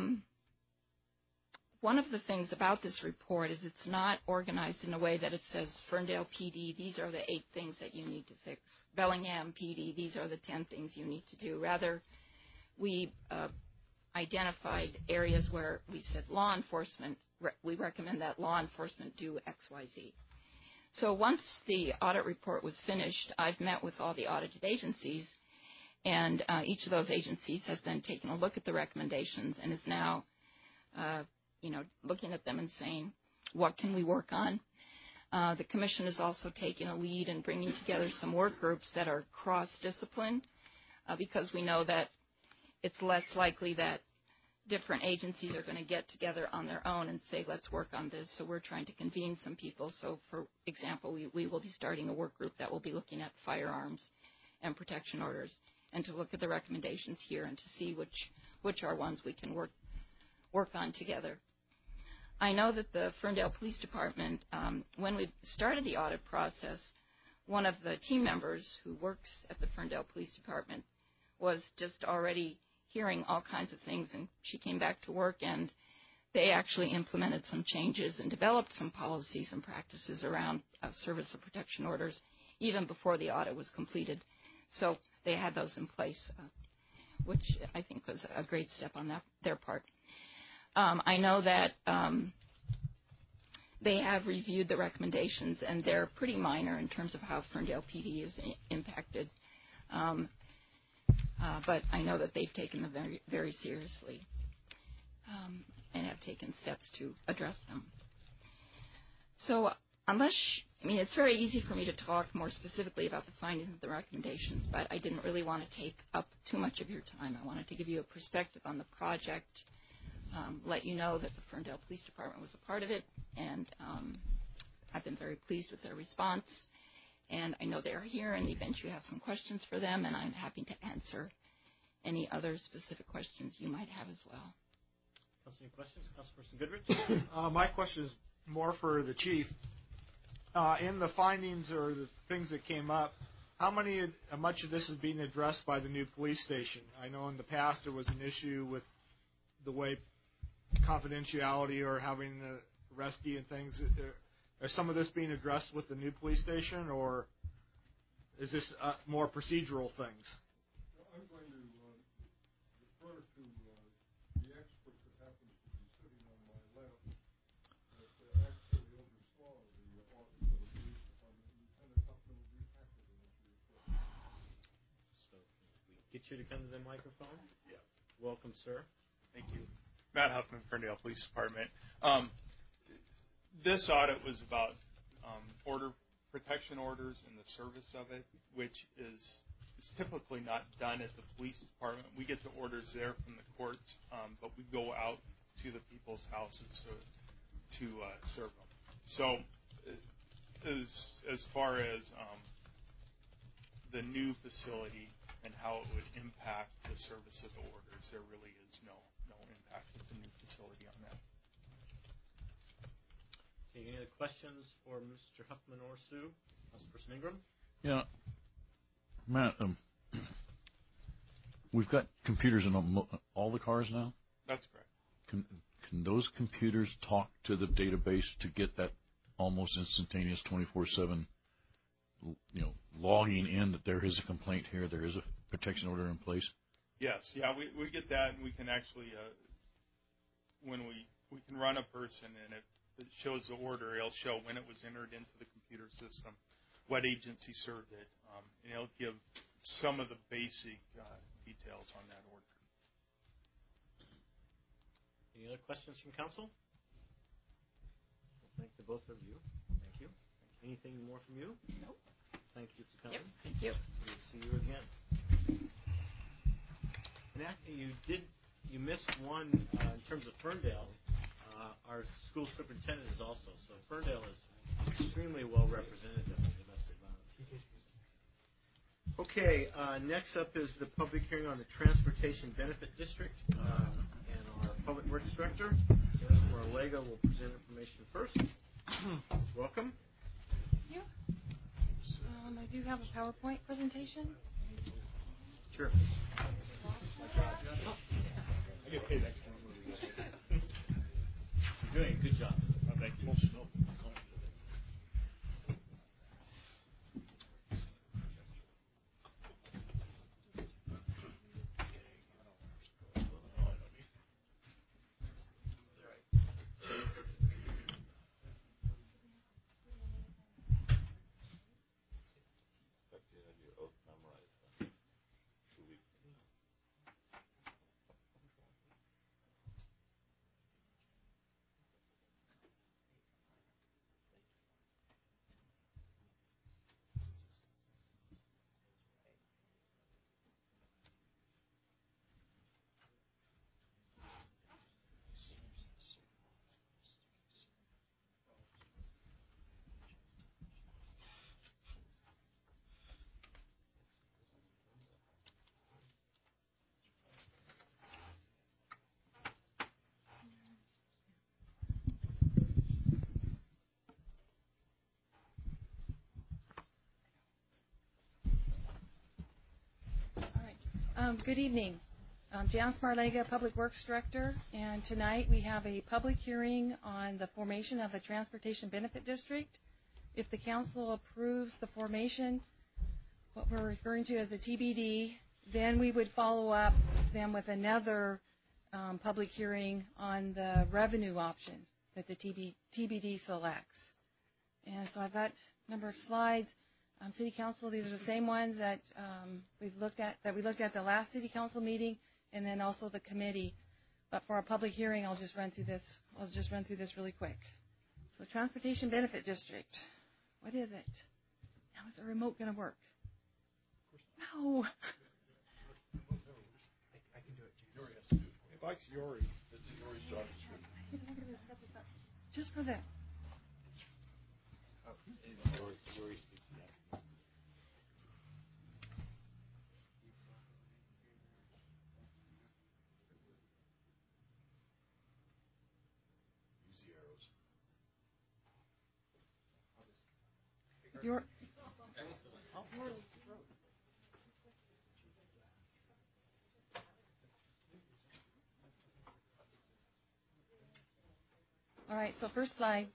M: one of the things about this report is it's not organized in a way that it says, Ferndale PD, these are the 8 things that you need to fix. Bellingham PD, these are the 10 things you need to do. Rather, we identified areas where we said law enforcement, we recommend that law enforcement do X, Y, Z. So once the audit report was finished, I've met with all the audited agencies, and each of those agencies has then taken a look at the recommendations and is now looking at them and saying, what can we work on? The commission is also taking a lead in bringing together some work groups that are cross-discipline because we know that it's less likely that different agencies are going to get together on their own and say, let's work on this. So we're trying to convene some people. So, for example, we will be starting a work group that will be looking at firearms and protection orders and to look at the recommendations here and to see which are ones we can work on together. I know that the Ferndale Police Department, when we started the audit process, one of the team members who works at the Ferndale Police Department was just already hearing all kinds of things, and she came back to work, and they actually implemented some changes and developed some policies and practices around service of protection orders even before the audit was completed. So they had those in place, which I think was a great step on their part. I know that they have reviewed the recommendations, and they're pretty minor in terms of how Ferndale PD is impacted. But I know that they've taken them very, very seriously and have taken steps to address them. So it's very easy for me to talk more specifically about the findings of the recommendations, but I didn't really want to take up too much of your time. I wanted to give you a perspective on the project, let you know that the Ferndale Police Department was a part of it, and I've been very pleased with their response. And I know they're here in the event you have some questions for them, and I'm happy to answer any other specific questions you might have as well.
A: Council, any questions? Councilperson Goodrich?
D: My question is more for the chief. In the findings or the things that came up, how much of this is being addressed by the new police station? I know in the past there was an issue with the way confidentiality or having the arrestee and things. Is some of this being addressed with the new police station, or is this more procedural things?
O: I'm going to refer to the expert that happens to be sitting on my left that actually oversaw the audit for the police department. Lieutenant Huffman will be happy to answer your question.
A: So we get you to come to the microphone? Yeah. Welcome, sir.
P: Thank you. Matt Huffman, Ferndale Police Department. This audit was about order protection orders and the service of it, which is typically not done at the police department. We get the orders there from the courts, but we go out to the people's houses to serve them. So as far as the new facility and how it would impact the service of the orders, there really is no impact with the new facility on that.
A: Okay, any other questions for Mr. Huffman or Sue? Councilperson Ingram?
F: Yeah. Matt, we've got computers in all the cars now?
P: That's correct.
F: Can those computers talk to the database to get that almost instantaneous 24/7, logging in that there is a complaint here, there is a protection order in place?
P: Yes. Yeah, we get that, and we can actually, when we can run a person, and if it shows the order, it'll show when it was entered into the computer system, what agency served it, and it'll give some of the basic details on that order.
A: Any other questions from council? Well, thank the both of you. Thank you. Anything more from you?
M: No.
A: Thank you for coming.
M: Yep. Thank you.
A: We'll see you again. And actually, you missed one in terms of Ferndale. Our school superintendent is also. So Ferndale is extremely well represented in domestic violence. Okay, next up is the public hearing on the Transportation Benefit District. And our Public Works Director, Janice Marlega, will present information first. Welcome.
Q: Thank you. I do have a PowerPoint presentation.
A: Sure.
O: I get paid extra.
A: You're doing a good job.
F: Thank you.
Q: Good evening. I'm Janice Marlega, Public Works Director, and tonight we have a public hearing on the formation of a Transportation Benefit District. If the council approves the formation, what we're referring to as the TBD, then we would follow up then with another public hearing on the revenue option that the TBD selects. And so I've got a number of slides. City Council, these are the same ones that we looked at the last City Council meeting, and then also the committee. But for our public hearing, I'll just run through this really quick. So, Transportation Benefit District. What is it? How is the remote going to work? No.
E: I can do it. Yuri has to do it.
O: He likes Yuri.
F: This is Yuri's job description.
Q: Just for this.
E: Yuri.
Q: All right, so first slide.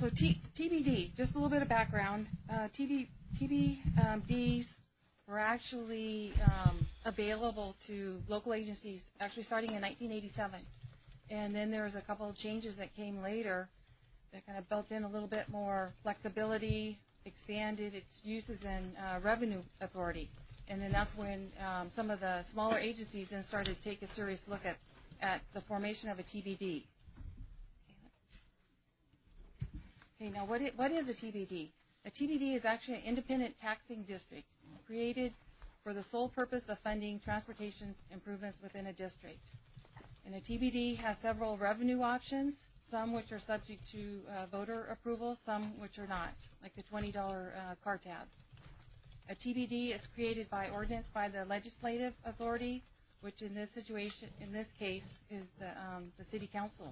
Q: So TBD, just a little bit of background. TBDs were actually available to local agencies actually starting in 1987. And then there was a couple of changes that came later that kind of built in a little bit more flexibility, expanded its uses in revenue authority. And then that's when some of the smaller agencies then started to take a serious look at the formation of a TBD. Okay, now what is a TBD? A TBD is actually an independent taxing district created for the sole purpose of funding transportation improvements within a district. And a TBD has several revenue options, some which are subject to voter approval, some which are not, like the $20 car tab. A TBD is created by ordinance by the legislative authority, which in this case, is the city council.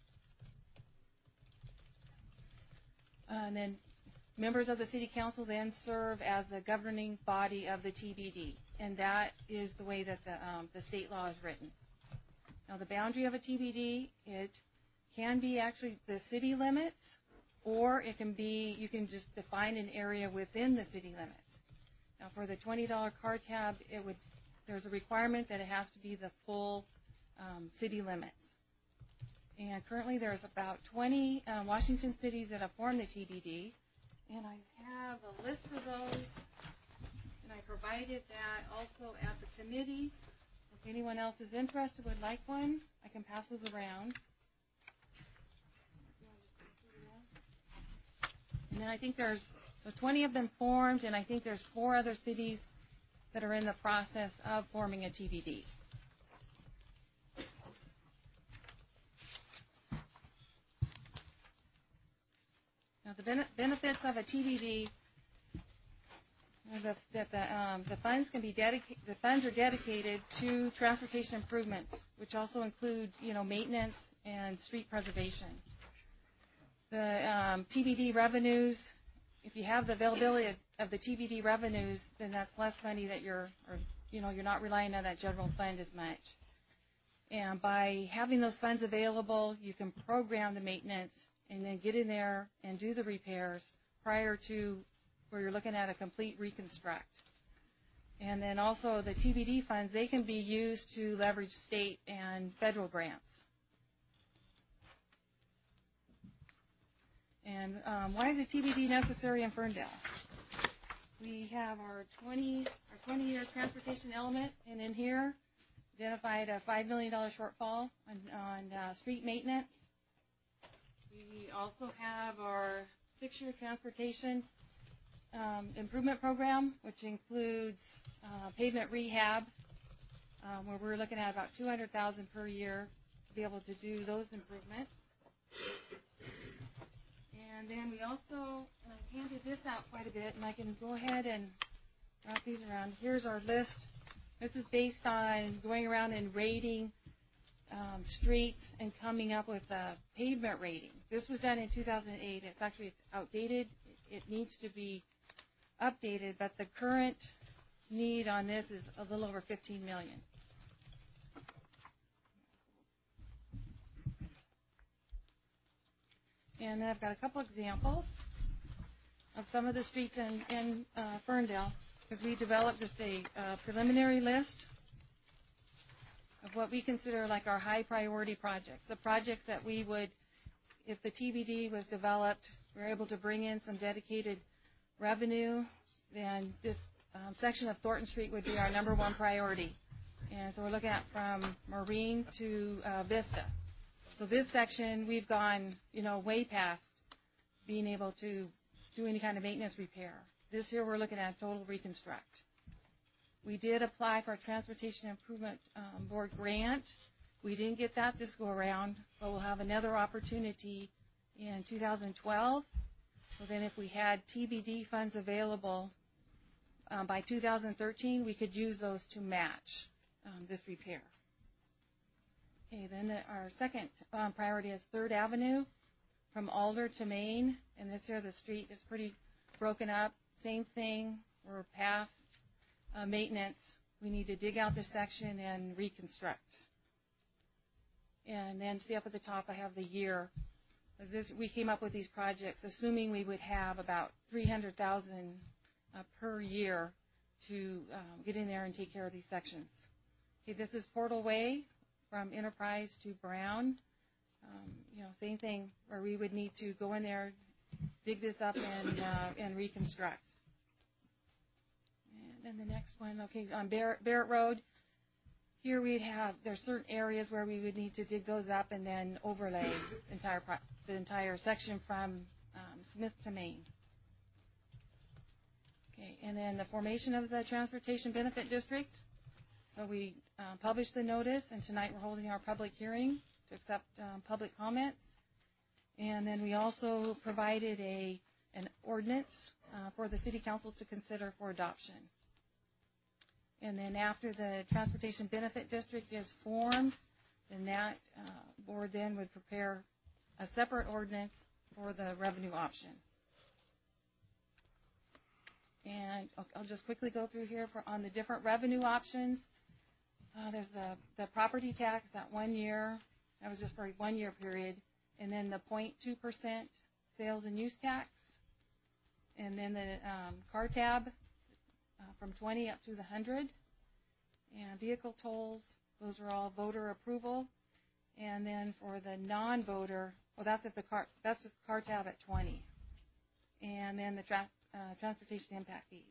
Q: And then members of the city council then serve as the governing body of the TBD, and that is the way that the state law is written. Now, the boundary of a TBD, it can be actually the city limits, or it can be, you can just define an area within the city limits. Now, for the $20 car tab, there's a requirement that it has to be the full city limits. And currently there's about 20 Washington cities that have formed the TBD, and I have a list of those, and I provided that also at the committee. If anyone else is interested, would like one, I can pass those around. And then I think there's 20 of them formed, and I think there's 4 other cities that are in the process of forming a TBD. Now, the benefits of a TBD are that the funds can be dedicated. The funds are dedicated to transportation improvements, which also include, maintenance and street preservation. The TBD revenues, if you have the availability of the TBD revenues, then that's less money that you're not relying on that general fund as much. And by having those funds available, you can program the maintenance and then get in there and do the repairs prior to where you're looking at a complete reconstruct. And then also the TBD funds, they can be used to leverage state and federal grants. And why is a TBD necessary in Ferndale? We have our 20-year transportation element, and in here identified a $5 million shortfall on street maintenance. We also have our 6-year transportation improvement program, which includes pavement rehab, where we're looking at about $200,000 per year to be able to do those improvements. And then we also handed this out quite a bit, and I can go ahead and wrap these around. Here's our list. This is based on going around and rating streets and coming up with a pavement rating. This was done in 2008. It's actually outdated. It needs to be updated, but the current need on this is a little over $15 million. And then I've got a couple examples of some of the streets in Ferndale, because we developed just a preliminary list of what we consider like our high priority projects, the projects that we would, if the TBD was developed, we're able to bring in some dedicated revenue, then this section of Thornton Street would be our number 1 priority. And so we're looking at from Marine to Vista. So this section, we've gone, way past being able to do any kind of maintenance repair. This year, we're looking at total reconstruct. We did apply for a Transportation Improvement Board grant. We didn't get that this go around, but we'll have another opportunity in 2012. So then if we had TBD funds available by 2013, we could use those to match this repair. Okay, then our second priority is 3rd Avenue from Alder to Main. And this here, the street is pretty broken up. Same thing, we're past maintenance. We need to dig out this section and reconstruct. And then see up at the top, I have the year We came up with these projects assuming we would have about $300,000 per year to get in there and take care of these sections. Okay, this is Portal Way from Enterprise to Brown. Same thing where we would need to go in there, dig this up, and reconstruct. And then the next one, okay, on Barrett Road, here there's certain areas where we would need to dig those up and then overlay the entire section from Smith to Maine. Okay, and then the formation of the Transportation Benefit District. So we published the notice, and tonight we're holding our public hearing to accept public comments. And then we also provided an ordinance for the City Council to consider for adoption. And then after the Transportation Benefit District is formed, then that board then would prepare a separate ordinance for the revenue option. And I'll just quickly go through here on the different revenue options. There's the property tax, that 1 year. That was just for a 1 year period. And then the 0.2% sales and use tax. And then the car tab from 20 up to the 100. And vehicle tolls, those are all voter approval. And then for the non-voter, that's just car tab at 20. And then the transportation impact fees.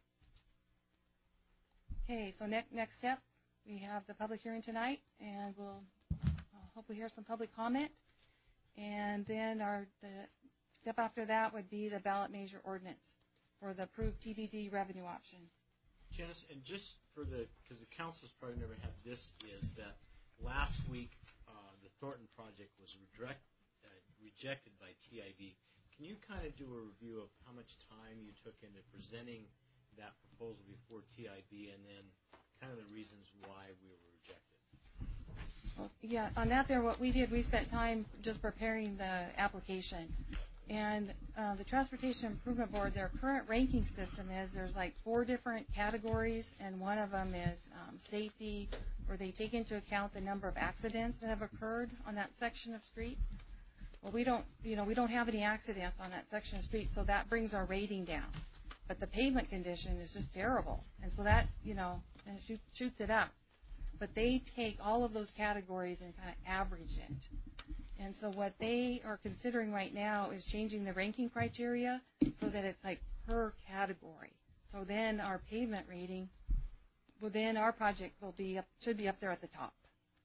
Q: Okay, so next step, we have the public hearing tonight, and we'll hopefully hear some public comment. And then the step after that would be the ballot measure ordinance for the approved TBD revenue option.
A: Janice, and just because the council's probably never had this, is that last week the Thornton project was rejected by TIB. Can you kind of do a review of how much time you took into presenting that proposal before TIB, and then kind of the reasons why we were rejected?
Q: Well, yeah, on that there, what we did, we spent time just preparing the application. And the Transportation Improvement Board, their current ranking system is there's like 4 different categories, and one of them is safety, where they take into account the number of accidents that have occurred on that section of street. Well, we don't have any accidents on that section of street, so that brings our rating down. But the pavement condition is just terrible, and so that and it shoots it up. But they take all of those categories and kind of average it. And so what they are considering right now is changing the ranking criteria so that it's like per category. So then our pavement rating, well, then our project should be up there at the top.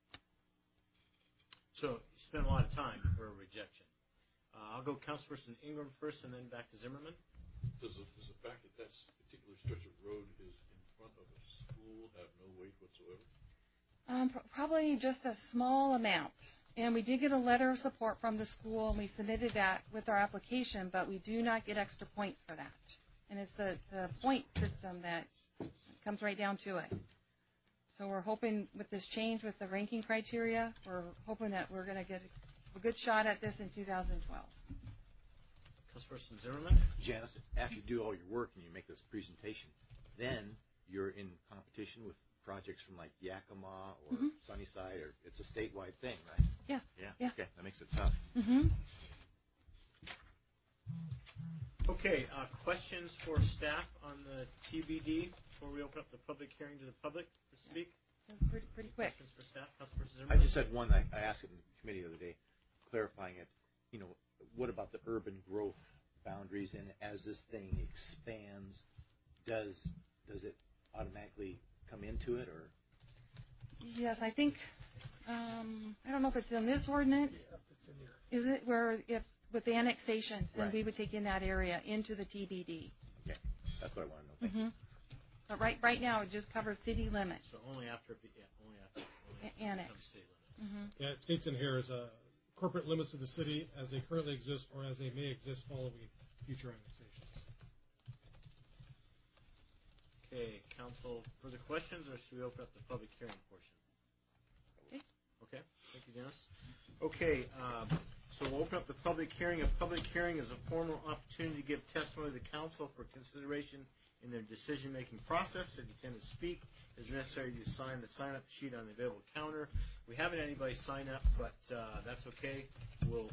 A: So you spent a lot of time for a rejection. I'll go Councilperson Ingram first, and then back to Zimmerman.
F: Does the fact that that particular stretch of road is in front of a school have no weight whatsoever?
Q: Probably just a small amount. And we did get a letter of support from the school, and we submitted that with our application, but we do not get extra points for that. And it's the point system that comes right down to it. So we're hoping with this change with the ranking criteria, we're hoping that we're going to get a good shot at this in 2012.
A: Councilperson Zimmerman?
E: Janice, after you do all your work and you make this presentation, then you're in competition with projects from like Yakima or Sunnyside, or it's a statewide thing, right?
Q: Yes.
E: Yeah. Okay, that makes it tough.
A: Okay, questions for staff on the TBD before we open up the public hearing to the public to speak?
Q: That was pretty quick.
A: Questions for staff? Councilperson Zimmerman?
E: I just had one. I asked it in the committee the other day, clarifying it. What about the urban growth boundaries? And as this thing expands, does it automatically come into it, or?
Q: Yes, I think. I don't know if it's in this ordinance.
G: Yeah, it's in here.
Q: Is it where if with the annexations, then
E: Right.
Q: we would take in that area into the TBD.
E: Okay, that's what I want to know. Thank you.
Q: But right now, it just covers city limits.
A: So only after
Q: Annex.
A: city limits.
G: Yeah, it states in here is corporate limits of the city as they currently exist or as they may exist following future annexations.
A: Okay, council, further questions, or should we open up the public hearing portion? Okay, thank you, Dennis. Okay, so we'll open up the public hearing. A public hearing is a formal opportunity to give testimony to the council for consideration in their decision-making process. If you intend to speak, it is necessary you sign the sign-up sheet on the available counter. We haven't had anybody sign up, but that's okay. We'll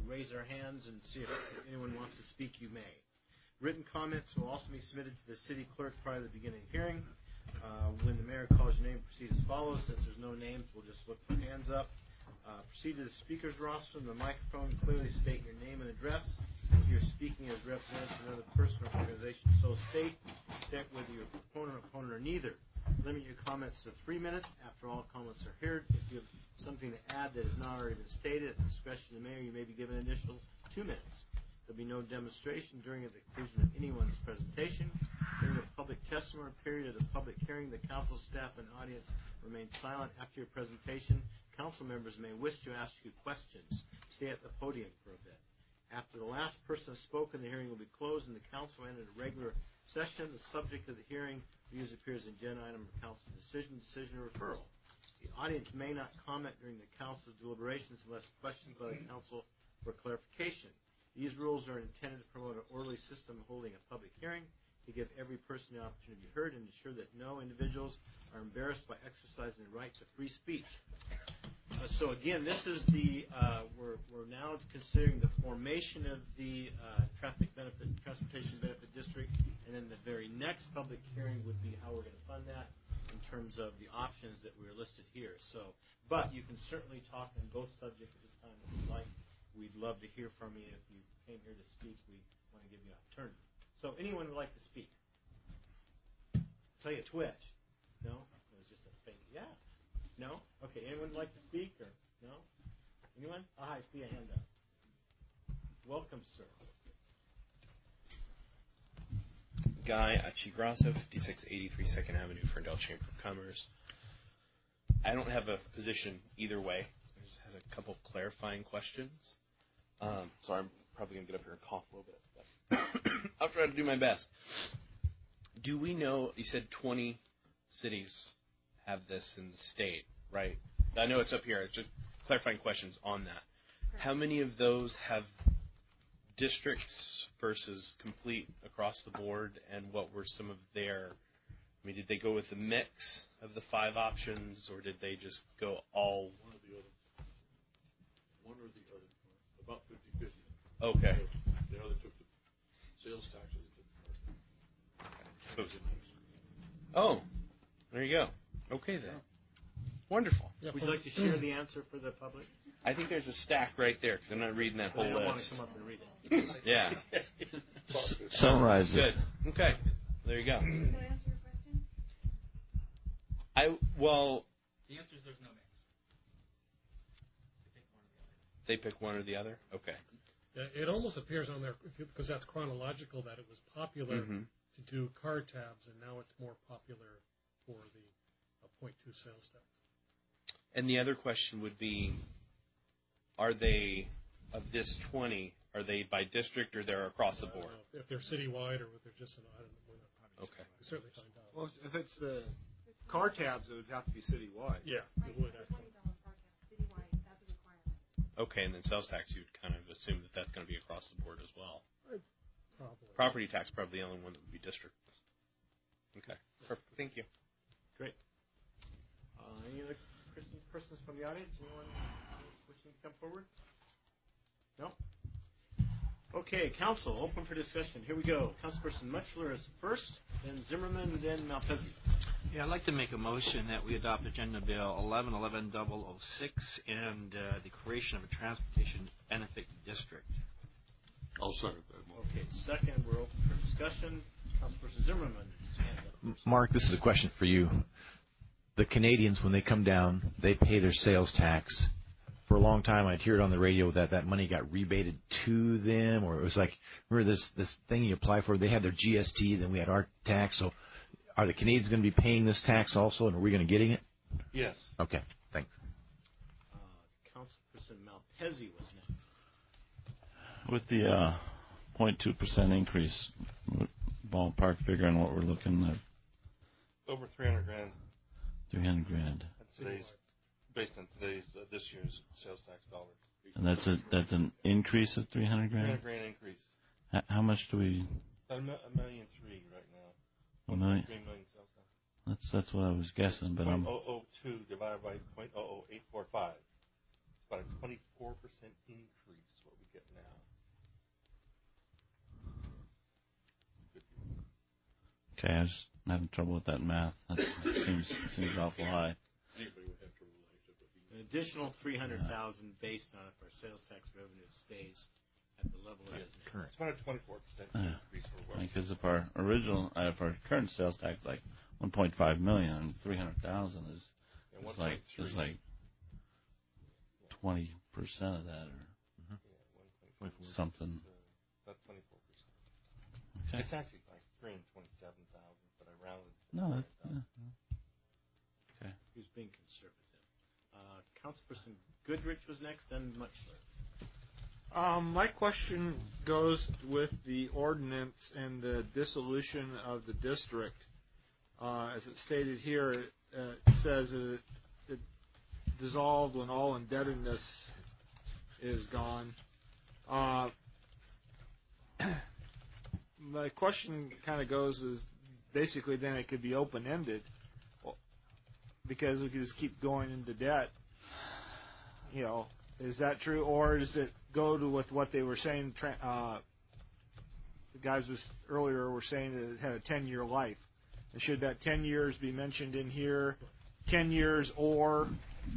A: raise our hands and see if anyone wants to speak, you may. Written comments will also be submitted to the city clerk prior to the beginning of the hearing. When the mayor calls your name, proceed as follows. Since there's no names, we'll just look for hands up. Proceed to the speaker's rostrum. The microphone, clearly state your name and address. If you're speaking as representative of another person or organization, so state. State whether you're a proponent, opponent, or neither. Limit your comments to 3 minutes. After all comments are heard, if you have something to add that has not already been stated, at the discretion of the mayor, you may be given an additional 2 minutes. There'll be no demonstration during the conclusion of anyone's presentation. During the public testimony period of the public hearing, the council staff and audience remain silent after your presentation. Council members may wish to ask you questions. Stay at the podium for a bit. After the last person has spoken, the hearing will be closed and the council will enter a regular session. The subject of the hearing usually appears in agenda item or council decision or referral. The audience may not comment during the council's deliberations unless questioned by the council for clarification. These rules are intended to promote an orderly system of holding a public hearing, to give every person the opportunity to be heard, and ensure that no individuals are embarrassed by exercising the right to free speech. So again, this is the we're now considering the formation of the transportation benefit district, and then the very next public hearing would be how we're going to fund that in terms of the options that we are listed here. So, but you can certainly talk on both subjects at this time if you'd like. We'd love to hear from you. If you came here to speak, we want to give you an opportunity. So anyone would like to speak? Tell you twitch. No? It was just a fake. Yeah. No? Okay. Anyone would like to speak or no? Anyone? I see a hand up. Welcome, sir.
R: Guy Achigrasso, 5683 2nd Avenue, Ferndale Chamber of Commerce. I don't have a position either way. I just had a couple clarifying questions. So I'm probably going to get up here and cough a little bit. But I'll try to do my best. Do we know, you said 20 cities have this in the state, right? I know it's up here. It's just clarifying questions on that. How many of those have districts versus complete across the board, and what were some of their, I mean, did they go with a mix of the 5 options, or did they just go all?
F: One or the other. One or the other. About 50-50.
R: Okay.
F: The other took the sales tax.
R: Oh, there you go. Okay, then. Wonderful.
A: Would you like to share the answer for the public?
R: I think there's a stack right there, because I'm not reading that whole
A: I don't want
R: list.
A: to come up and read it.
R: Yeah.
N: Summarize it.
R: Good. Okay. There you go.
Q: Can I answer your question?
H: The answer is there's no mix.
R: They pick one or the other? Okay.
G: It almost appears on there, because that's chronological, that it was popular to do car tabs, and now it's more popular for the 0.2 sales tax.
R: And the other question would be, are they, of this 20, are they by district or they're across the board?
G: If they're citywide or if they're just, I don't know.
R: Okay.
G: We certainly find out.
D: Well, if it's the car tabs, it would have to be citywide.
G: Yeah, it would actually.
R: Okay, and then sales tax, you'd kind of assume that that's going to be across the board as well.
G: Probably.
R: Property tax, probably the only one that would be district. Okay, perfect. Thank you.
A: Great. Any other persons from the audience? Anyone wishing to come forward? No? Okay, council, open for discussion. Here we go. Councilperson Mutchler is first, then Zimmerman, then Malpezzi.
C: Yeah, I'd like to make a motion that we adopt Agenda Bill 11-11-006 and the creation of a transportation benefit district.
L: I'll second that motion.
A: Okay, second, we're open for discussion. Councilperson Zimmerman.
E: Mark, this is a question for you. The Canadians, when they come down, they pay their sales tax. For a long time, I'd hear it on the radio that money got rebated to them, or it was like, remember this thing you apply for? They had their GST, then we had our tax. So are the Canadians going to be paying this tax also, and are we going to getting it?
N: Yes.
E: Okay, thanks.
A: Councilperson Malpezzi was next.
S: With the 0.2% increase, ballpark figure on what we're looking at.
N: Over $300,000.
S: $300,000.
N: Based on this year's sales tax dollars.
S: And that's an increase of $300,000.
N: $300,000 increase.
S: How much do we?
N: $1.3 million right now.
S: $1 million.
N: 3 million sales tax.
S: That's what I was guessing, but I'm.
N: 0.002 divided by 0.00845. It's about a 24% increase what we
R: get now?
S: Okay, I was having trouble with that math. That seems awful high.
L: Anybody would have trouble with that.
A: An additional $300,000 based on if our sales tax revenue stays at the level it is current.
N: It's about a 24% increase for what?
S: Because if our current sales tax is like 1.5 million, and 300,000 is like 20% of that, or something.
N: About 24%.
S: Okay.
N: It's actually like 327,000, but I rounded.
S: No, that's okay.
A: He was being conservative. Councilperson Goodrich was next, then Mutchler.
D: My question goes with the ordinance and the dissolution of the district. As it stated here, it says that it dissolved when all indebtedness is gone. My question kind of goes is basically then it could be open-ended because we could just keep going into debt. You know, is that true, or does it go to with what they were saying? The guys earlier were saying that it had a 10-year life. And should that 10 years be mentioned in here? 10 years or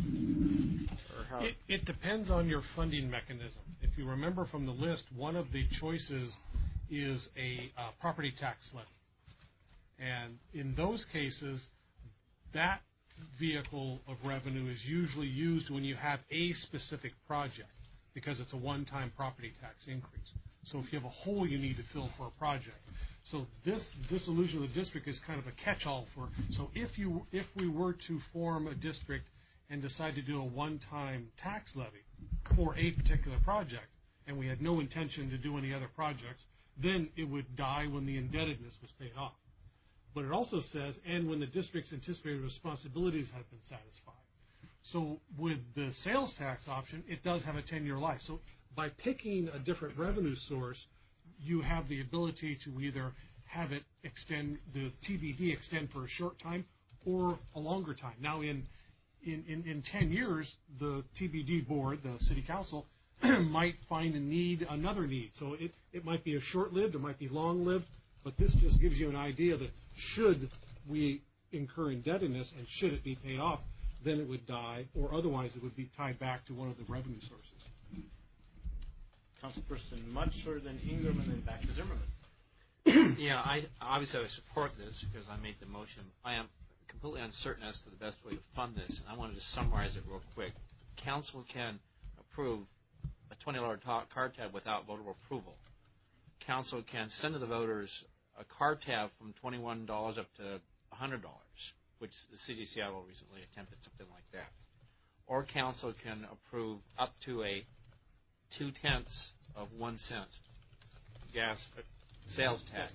D: how?
G: It depends on your funding mechanism. If you remember from the list, one of the choices is a property tax levy. And in those cases, that vehicle of revenue is usually used when you have a specific project because it's a one-time property tax increase. So if you have a hole you need to fill for a project. So this dissolution of the district is kind of a catch-all for. So if we were to form a district and decide to do a one-time tax levy for a particular project, and we had no intention to do any other projects, then it would die when the indebtedness was paid off. But it also says, and when the district's anticipated responsibilities have been satisfied. So with the sales tax option, it does have a 10-year life. So by picking a different revenue source, you have the ability to either have it extend, the TBD extend for a short time or a longer time. Now, in 10 years, the TBD board, the city council, might find another need. So it might be a short-lived, it might be long-lived, but this just gives you an idea that should we incur indebtedness and should it be paid off, then it would die, or otherwise it would be tied back to one of the revenue sources.
A: Councilperson Mutchler, then Ingram, and then back to Zimmerman.
C: Yeah, I would support this because I made the motion. I am completely uncertain as to the best way to fund this, and I wanted to summarize it real quick. Council can approve a $20 card tab without voter approval. Council can send to the voters a card tab from $21 up to $100, which the city of Seattle recently attempted something like that. Or council can approve up to a 0.2 of 1 cent gas sales tax,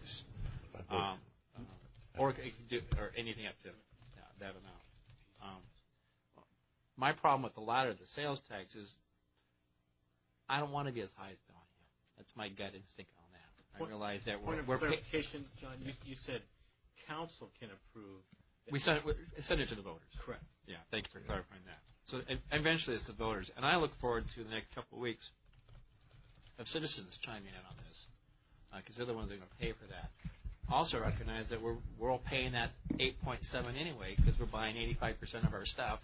C: or anything up to that amount. My problem with the latter, the sales tax, is I don't want to be as high as Bellingham. That's my gut instinct on that. I realize that we're
A: clarification, John. You said council can approve.
C: We send it to the voters.
A: Correct.
C: Yeah, thank you for clarifying that. So eventually it's the voters. And I look forward to the next couple of weeks of citizens chiming in on this because they're the ones that are going to pay for that. Also recognize that we're all paying that 8.7 anyway because we're buying 85% of our stuff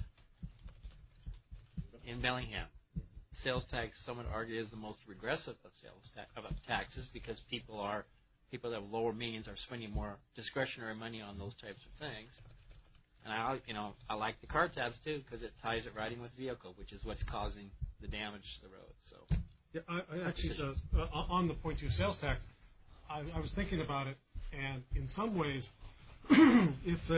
C: in Bellingham. Sales tax, some would argue, is the most regressive of taxes because people that have lower means are spending more discretionary money on those types of things. And I like the car tabs too because it ties it right in with vehicle, which is what's causing the damage to the road. So,
G: yeah, I actually on the 0.2 sales tax, I was thinking about it, and in some ways, it's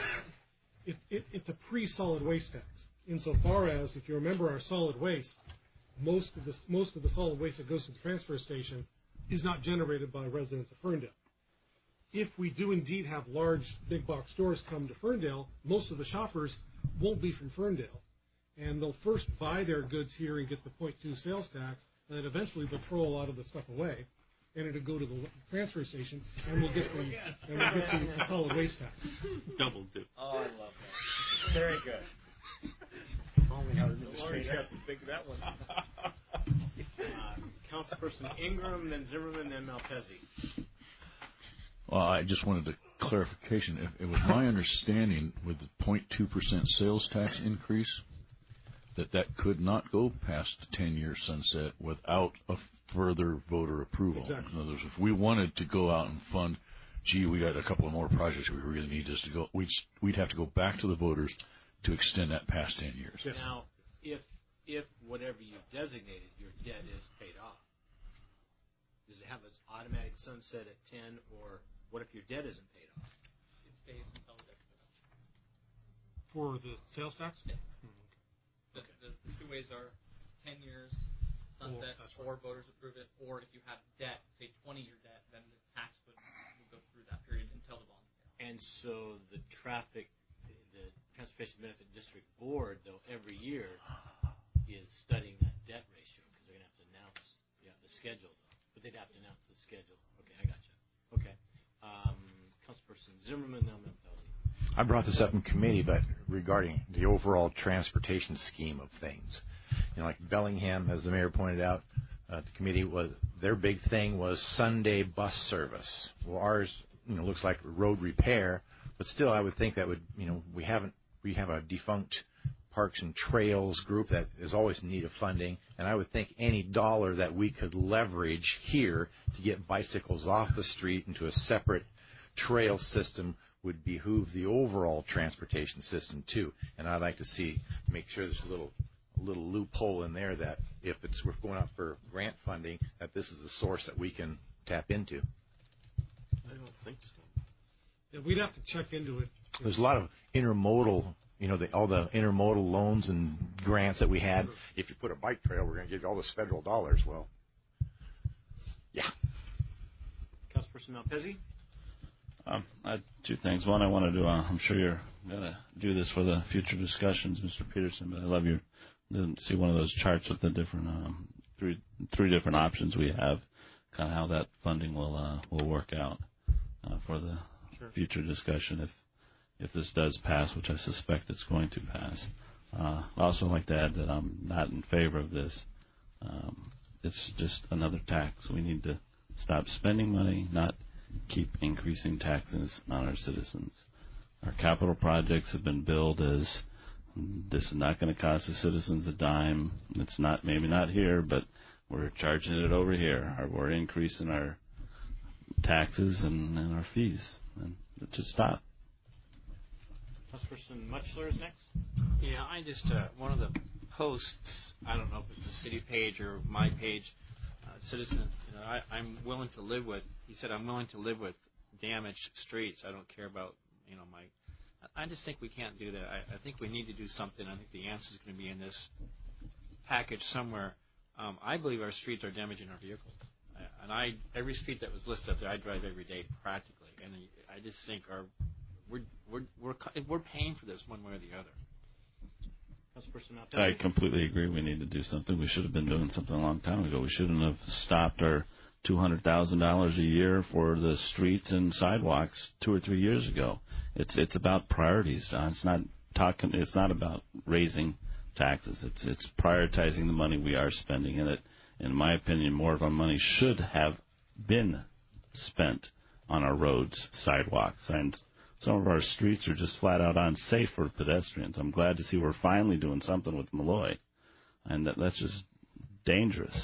G: a pre-solid waste tax. Insofar as, if you remember our solid waste, most of the solid waste that goes to the transfer station is not generated by residents of Ferndale. If we do indeed have large big box stores come to Ferndale, most of the shoppers won't be from Ferndale. And they'll first buy their goods here and get the 0.2 sales tax, and then eventually they'll throw a lot of the stuff away, and it'll go to the transfer station, and we'll get the solid waste tax.
C: Double dip.
A: Oh, I love that. Very good.
D: Only how to straight up to figure that one.
A: Councilperson Ingram, then Zimmerman, then Malpezzi.
F: Well, I just wanted a clarification. It was my understanding with the 0.2% sales tax increase that could not go past the 10-year sunset without a further voter approval.
G: Exactly.
F: In other words, if we wanted to go out and fund, we got a couple of more projects we really need this to go, we'd have to go back to the voters to extend that past 10 years.
A: Yes. Now, if whatever you've designated, your debt is paid off, does it have an automatic sunset at 10, or what if your debt isn't paid off?
K: It stays until the debt.
G: For the sales tax?
K: Yeah. The two ways are 10 years sunset, or voters approve it, or if you have debt, say 20-year debt, then the tax would go through that period until the bond is paid off.
A: And so the Transportation Benefit District Board, though, every year is studying that debt ratio because they're going to have to announce the schedule, though. But they'd have to announce the schedule. Okay, I got you. Okay. Councilperson Zimmerman, then Malpezzi.
E: I brought this up in committee, but regarding the overall transportation scheme of things. Like Bellingham, as the mayor pointed out, the committee their big thing was Sunday bus service. Well, ours, looks like road repair, but still, I would think that would, we have a defunct Parks and Trails group that is always in need of funding, and I would think any dollar that we could leverage here to get bicycles off the street into a separate trail system would behoove the overall transportation system too. And I'd like to make sure there's a little loophole in there that if we're going out for grant funding, that this is a source that we can tap into.
A: I don't think so.
G: Yeah, we'd have to check into it.
E: There's a lot of intermodal, all the intermodal loans and grants that we had. If you put a bike trail, we're going to give you all this federal dollars. Well, yeah.
A: Councilperson Malpezzi?
S: I had two things. One, I want to do. I'm sure you're going to do this for the future discussions, Mr. Peterson. But I love see one of those charts with the different three different options we have, kind of how that funding will work out for the future discussion if this does pass, which I suspect it's going to pass. I'd also like to add that I'm not in favor of this. It's just another tax. We need to stop spending money, not keep increasing taxes on our citizens. Our capital projects have been billed as this is not going to cost the citizens a dime. It's maybe not here, but we're charging it over here. We're increasing our taxes and our fees. And it should stop.
A: Councilperson Mutchler is next.
C: Yeah, I just one of the posts, I don't know if it's a city page or my page, citizen, I'm willing to live with. He said, I'm willing to live with damaged streets. I don't care about, I just think we can't do that. I think we need to do something. I think the answer is going to be in this package somewhere. I believe our streets are damaging our vehicles. Every street that was listed up there, I drive every day practically. And I just think we're paying for this one way or the other.
S: I completely agree. We need to do something. We should have been doing something a long time ago. We shouldn't have stopped our $200,000 a year for the streets and sidewalks 2 or 3 years ago. It's about priorities, John. It's not about raising taxes. It's prioritizing the money we are spending in it. In my opinion, more of our money should have been spent on our roads, sidewalks, and some of our streets are just flat out unsafe for pedestrians. I'm glad to see we're finally doing something with Malloy, and that's just dangerous.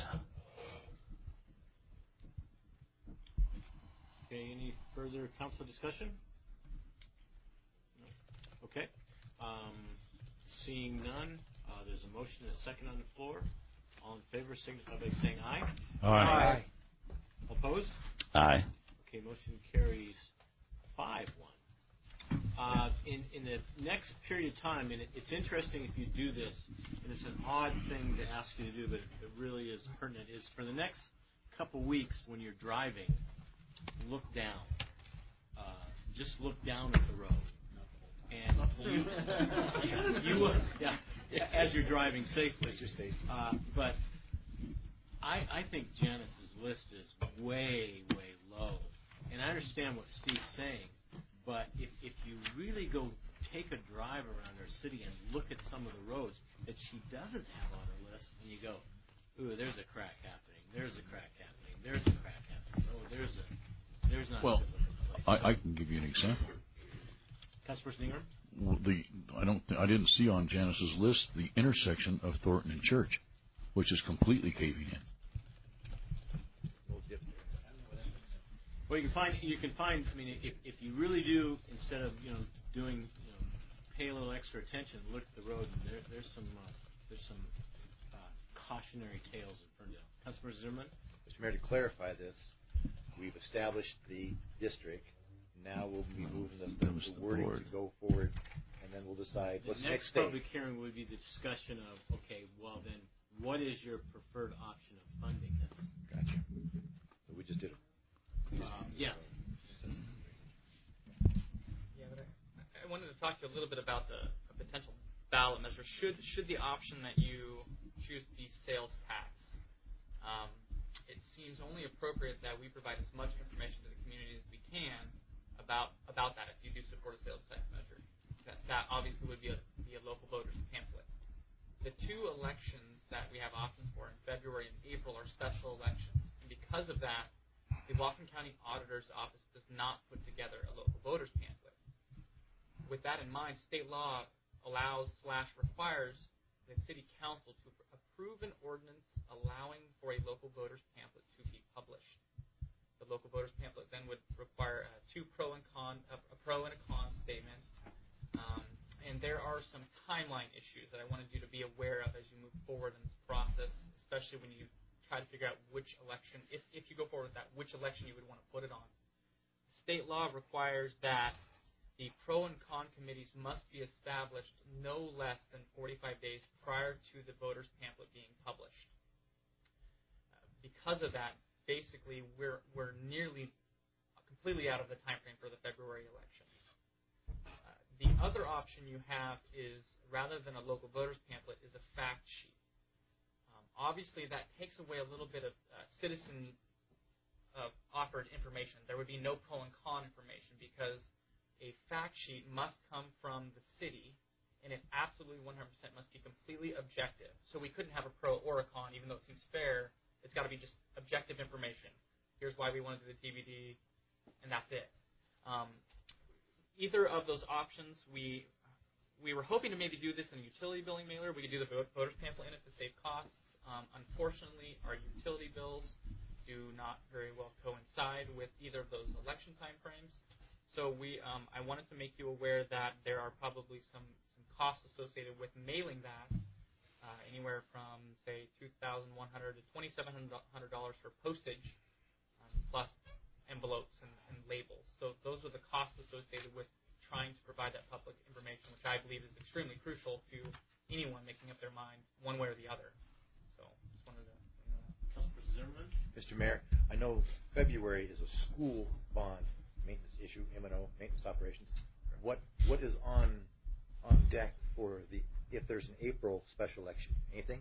A: Okay, any further council discussion? No. Okay. Seeing none, there's a motion and a second on the floor. All in favor, signify by saying aye.
E: Aye.
A: Opposed?
S: Aye.
A: Okay, motion carries 5-1. In the next period of time, and it's interesting if you do this, and it's an odd thing to ask you to do, but it really is pertinent, is for the next couple weeks when you're driving, look down. Just look down at the road. And you will, as you're driving safely. But I think Janice's list is way, way low. And I understand what Steve's saying. But if you really go take a drive around our city and look at some of the roads that she doesn't have on her list, and you go,
T: ooh, there's a crack happening. There's a crack happening. There's a crack happening. Oh, there's not
F: Well,
T: a good looking place.
F: I can give you an example.
T: Councilperson Ingram?
F: I didn't see on Janice's list the intersection of Thornton and Church, which is completely caving in.
T: Well, you can find. I mean, if you really do, instead of doing pay a little extra attention, look at the road, and there's some cautionary tales in Ferndale. Councilman Zimmerman.
E: Mr. Mayor, to clarify this, we've established the district. Now we'll be moving the wording to go forward, and then we'll decide what's
T: the next
E: next
T: public hearing would be the discussion of, okay, well then, what is your preferred option of funding this?
E: Gotcha. So we just did it.
T: Yeah.
K: Yeah, but I wanted to talk to you a little bit about a potential ballot measure. Should the option that you choose be sales tax, it seems only appropriate that we provide as much information to the community as we can about that. If you do support a sales tax measure, that obviously would be a local voters pamphlet. The two elections that we have options for in February and April are special elections, and because of that, the Whatcom County Auditor's Office does not put together a local voters pamphlet. With that in mind, state law allows/requires the City Council to approve an ordinance allowing for a local voters pamphlet to be published. The local voters pamphlet then would require a pro and a con statement, and there are some timeline issues that I wanted you to be aware of as you move forward in this process, especially when you try to figure out which election, if you go forward with that, which election you would want to put it on. State law requires that the pro and con committees must be established no less than 45 days prior to the voters pamphlet being published. Because of that, basically we're nearly completely out of the time frame for the February election. The other option you have is, rather than a local voters pamphlet, is a fact sheet. Obviously, that takes away a little bit of citizen offered information. There would be no pro and con information because a fact sheet must come from the city, and it absolutely 100% must be completely objective. So we couldn't have a pro or a con, even though it seems fair. It's got to be just objective information. Here's why we want to do the TBD, and that's it. Either of those options, we were hoping to maybe do this in a utility billing mailer. We could do the voters pamphlet in it to save costs. Unfortunately, our utility bills do not very well coincide with either of those election time frames. So I wanted to make you aware that there are probably some costs associated with mailing that, anywhere from, say, $2,100 to $2,700 for postage, plus envelopes and labels. So those are the costs associated with trying to provide that public information, which I believe is extremely crucial to anyone making up their mind one way or the other. So just wanted to
T: Councilperson Zimmerman?
E: Mr. Mayor, I know February is a school bond maintenance issue, M&O, maintenance operations. What is on deck for if there's an April special election? Anything?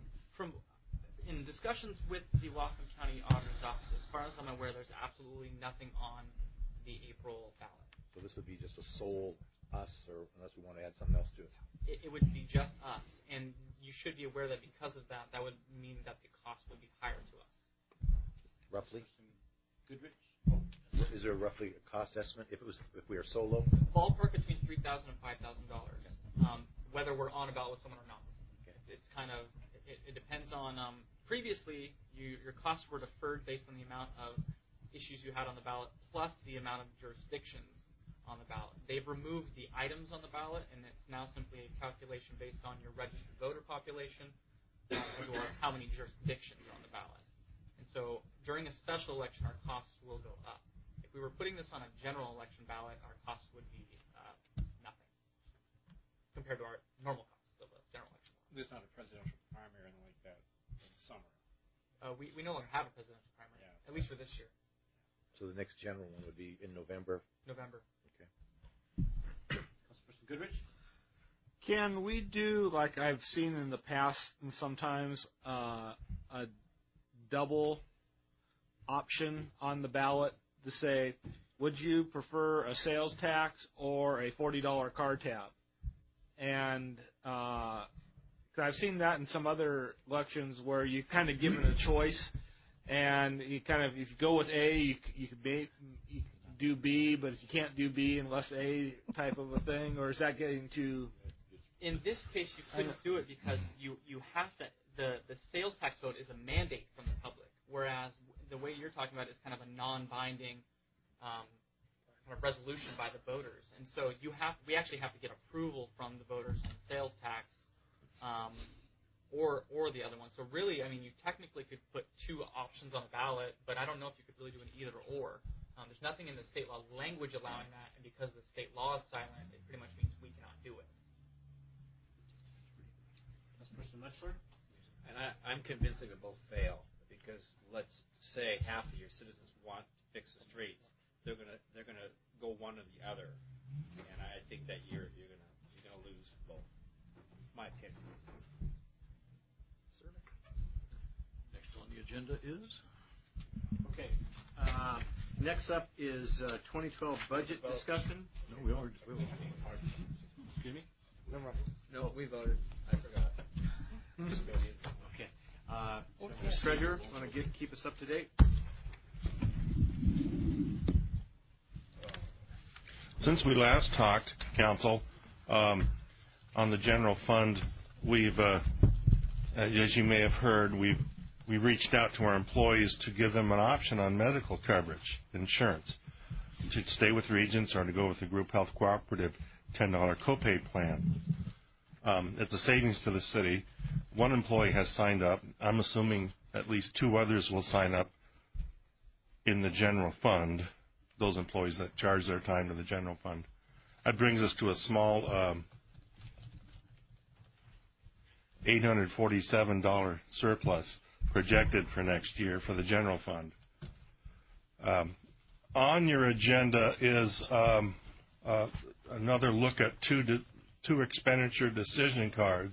K: In discussions with the Whatcom County Auditor's Office, as far as I'm aware, there's absolutely nothing on the April ballot.
E: So this would be just a sole us, or unless we want to add something else to it?
K: It would be just us, and you should be aware that because of that, that would mean that the cost would be higher to us.
E: Roughly?
T: Goodrich?
E: Is there roughly a cost estimate if we are solo?
K: Ballpark between $3,000 and $5,000, whether we're on a ballot with someone or not.
E: Okay.
K: It's kind of it depends on. Previously, your costs were deferred based on the amount of issues you had on the ballot plus the amount of jurisdictions on the ballot. They've removed the items on the ballot, and it's now simply a calculation based on your registered voter population as well as how many jurisdictions are on the ballot. And so during a special election, our costs will go up. If we were putting this on a general election ballot, our costs would be nothing compared to our normal costs of a general election ballot.
U: There's not a presidential primary or anything like that in the summer.
K: We no longer have a presidential primary, at least for this year.
E: So the next general one would be in November?
K: November.
E: Okay.
T: Councilperson Goodrich?
D: Can we do, like I've seen in the past and sometimes, a double option on the ballot to say, would you prefer a sales tax or a $40 car tab? And I I've seen that in some other elections where you kind of given a choice, and you kind of, if you go with A, you can do B, but you can't do B unless A type of a thing, or is that getting too?
K: In this case, you couldn't do it because you have to. The sales tax vote is a mandate from the public, whereas the way you're talking about is kind of a non-binding kind of resolution by the voters, and so we actually have to get approval from the voters on the sales tax, or the other one. So really, I mean, you technically could put two options on the ballot, but I don't know if you could really do an either or. There's nothing in the state law language allowing that, and because the state law is silent, it pretty much means we cannot do it.
T: Councilperson Muchler? And I'm convinced they would both fail because let's say half of your citizens want to fix the streets, they're gonna go one or the other, and I think that you're gonna lose both. My opinion.
F: Next on the agenda is.
T: Okay. Next up is 2012 budget discussion.
F: No, we already.
T: Excuse me.
C: No, we voted. I forgot.
T: Okay. Mr. Treasurer, want to keep us up to date?
I: Since we last talked, Council, on the general fund, we've, as you may have heard, we reached out to our employees to give them an option on medical coverage, insurance, to stay with Regents or to go with the Group Health Cooperative $10 copay plan. It's a savings to the city. One employee has signed up. I'm assuming at least 2 others will sign up in the general fund, those employees that charge their time to the general fund. That brings us to a small $847 surplus projected for next year for the general fund. On your agenda is another look at two expenditure decision cards.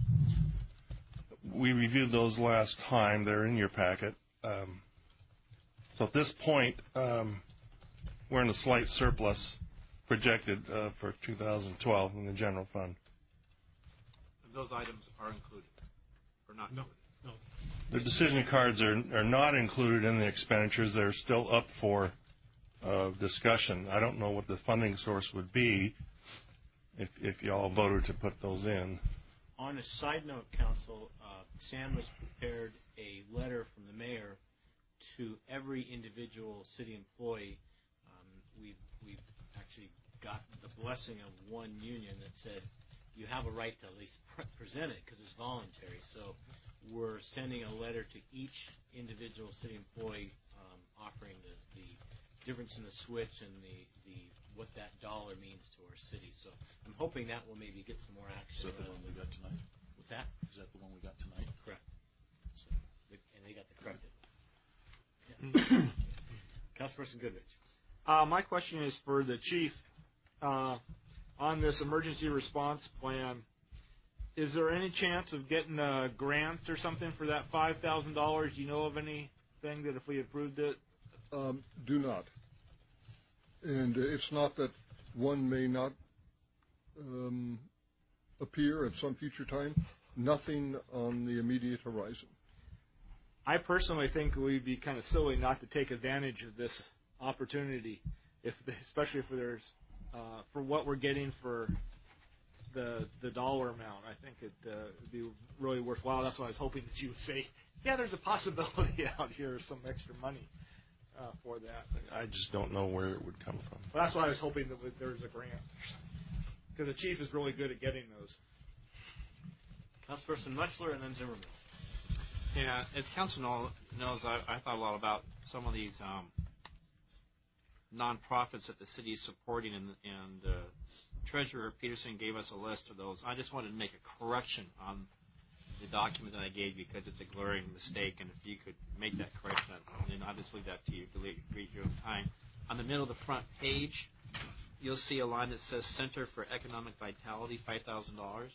I: We reviewed those last time. They're in your packet. So at this point, we're in a slight surplus projected for 2012 in the general fund.
T: Those items are included or not included?
G: No.
I: The decision cards are not included in the expenditures. They're still up for discussion. I don't know what the funding source would be if you all voted to put those in.
T: On a side note, Council, Sam has prepared a letter from the mayor to every individual city employee. We've actually got the blessing of one union that said you have a right to at least present it because it's voluntary. So we're sending a letter to each individual city employee offering the difference in the switch and the what that dollar means to our city. So I'm hoping that will maybe get some more action.
F: Is that the one we got tonight?
T: What's that?
F: Is that the one we got tonight?
T: Correct. So, and they got the correct. Yeah. Councilperson Goodrich.
D: My question is for the chief. On this emergency response plan, is there any chance of getting a grant or something for that $5,000? Do you know of anything that if we approved it?
O: Do not. And it's not that one may not appear at some future time. Nothing on the immediate horizon.
D: I personally think we'd be kind of silly not to take advantage of this opportunity, especially if there's for what we're getting for the dollar amount. I think it'd be really worthwhile. That's why I was hoping that you would say, yeah, there's a possibility out here of some extra money for that.
I: I just don't know where it would come from.
D: Well, that's why I was hoping that there was a grant, because the chief is really good at getting those.
T: Councilperson Muchler and then Zimmerman.
C: Yeah, as council knows, I thought a lot about some of these nonprofits that the city is supporting, and Treasurer Peterson gave us a list of those. I just wanted to make a correction on the document that I gave you because it's a glaring mistake, and if you could make that correction, then I'll just leave that to you to read your own time. On the middle of the front page, you'll see a line that says Center for Economic Vitality, $5,000.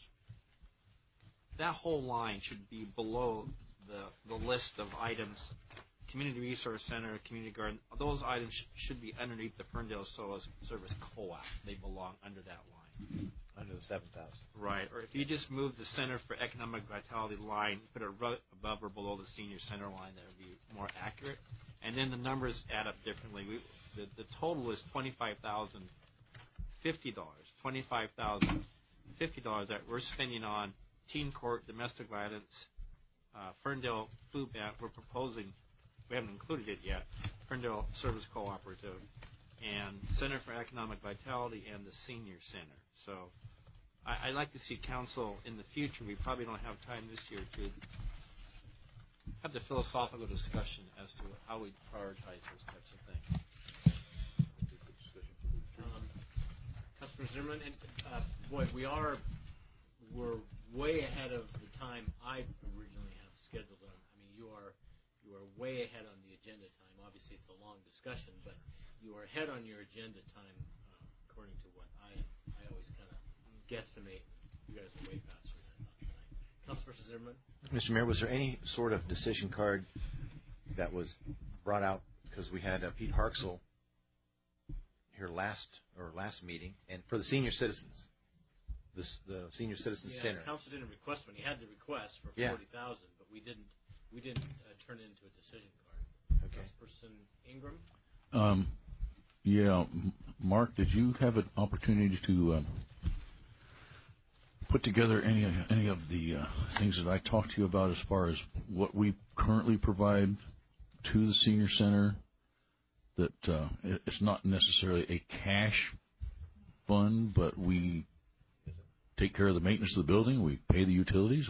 C: That whole line should be below the list of items. Community Resource Center, Community Garden, those items should be underneath the Ferndale Solar Service Co-op. They belong under that line.
E: under the 7,000.
C: Right, or if you just move the Center for Economic Vitality line, put it above or below the senior center line, that would be more accurate. And then the numbers add up differently. The total is $25,050. $25,050 that we're spending on teen court, domestic violence, Ferndale Food Bank. We're proposing, we haven't included it yet, Ferndale Service Cooperative, and Center for Economic Vitality, and the Senior Center. So I'd like to see council in the future. We probably don't have time this year to have the philosophical discussion as to how we prioritize those types of things.
T: Councilor Zimmerman, and boy, we're way ahead of the time I originally have scheduled on. I mean, you are way ahead on the agenda time. Obviously, it's a long discussion, but you are ahead on your agenda time according to what I always kind of guesstimate. You guys are way faster than tonight. Councilor Zimmerman?
E: Mr. Mayor, was there any sort of decision card that was brought out because we had Pete Harksel here last meeting, and for the senior citizens, the senior citizen center?
T: Council didn't request one. He had the request for 40,000, but we didn't turn it into a decision card.
E: Okay.
T: Councilperson Ingram?
F: Mark, did you have an opportunity to put together any of the things that I talked to you about as far as what we currently provide to the senior center? That it's not necessarily a cash fund, but we take care of the maintenance of the building. We pay the utilities.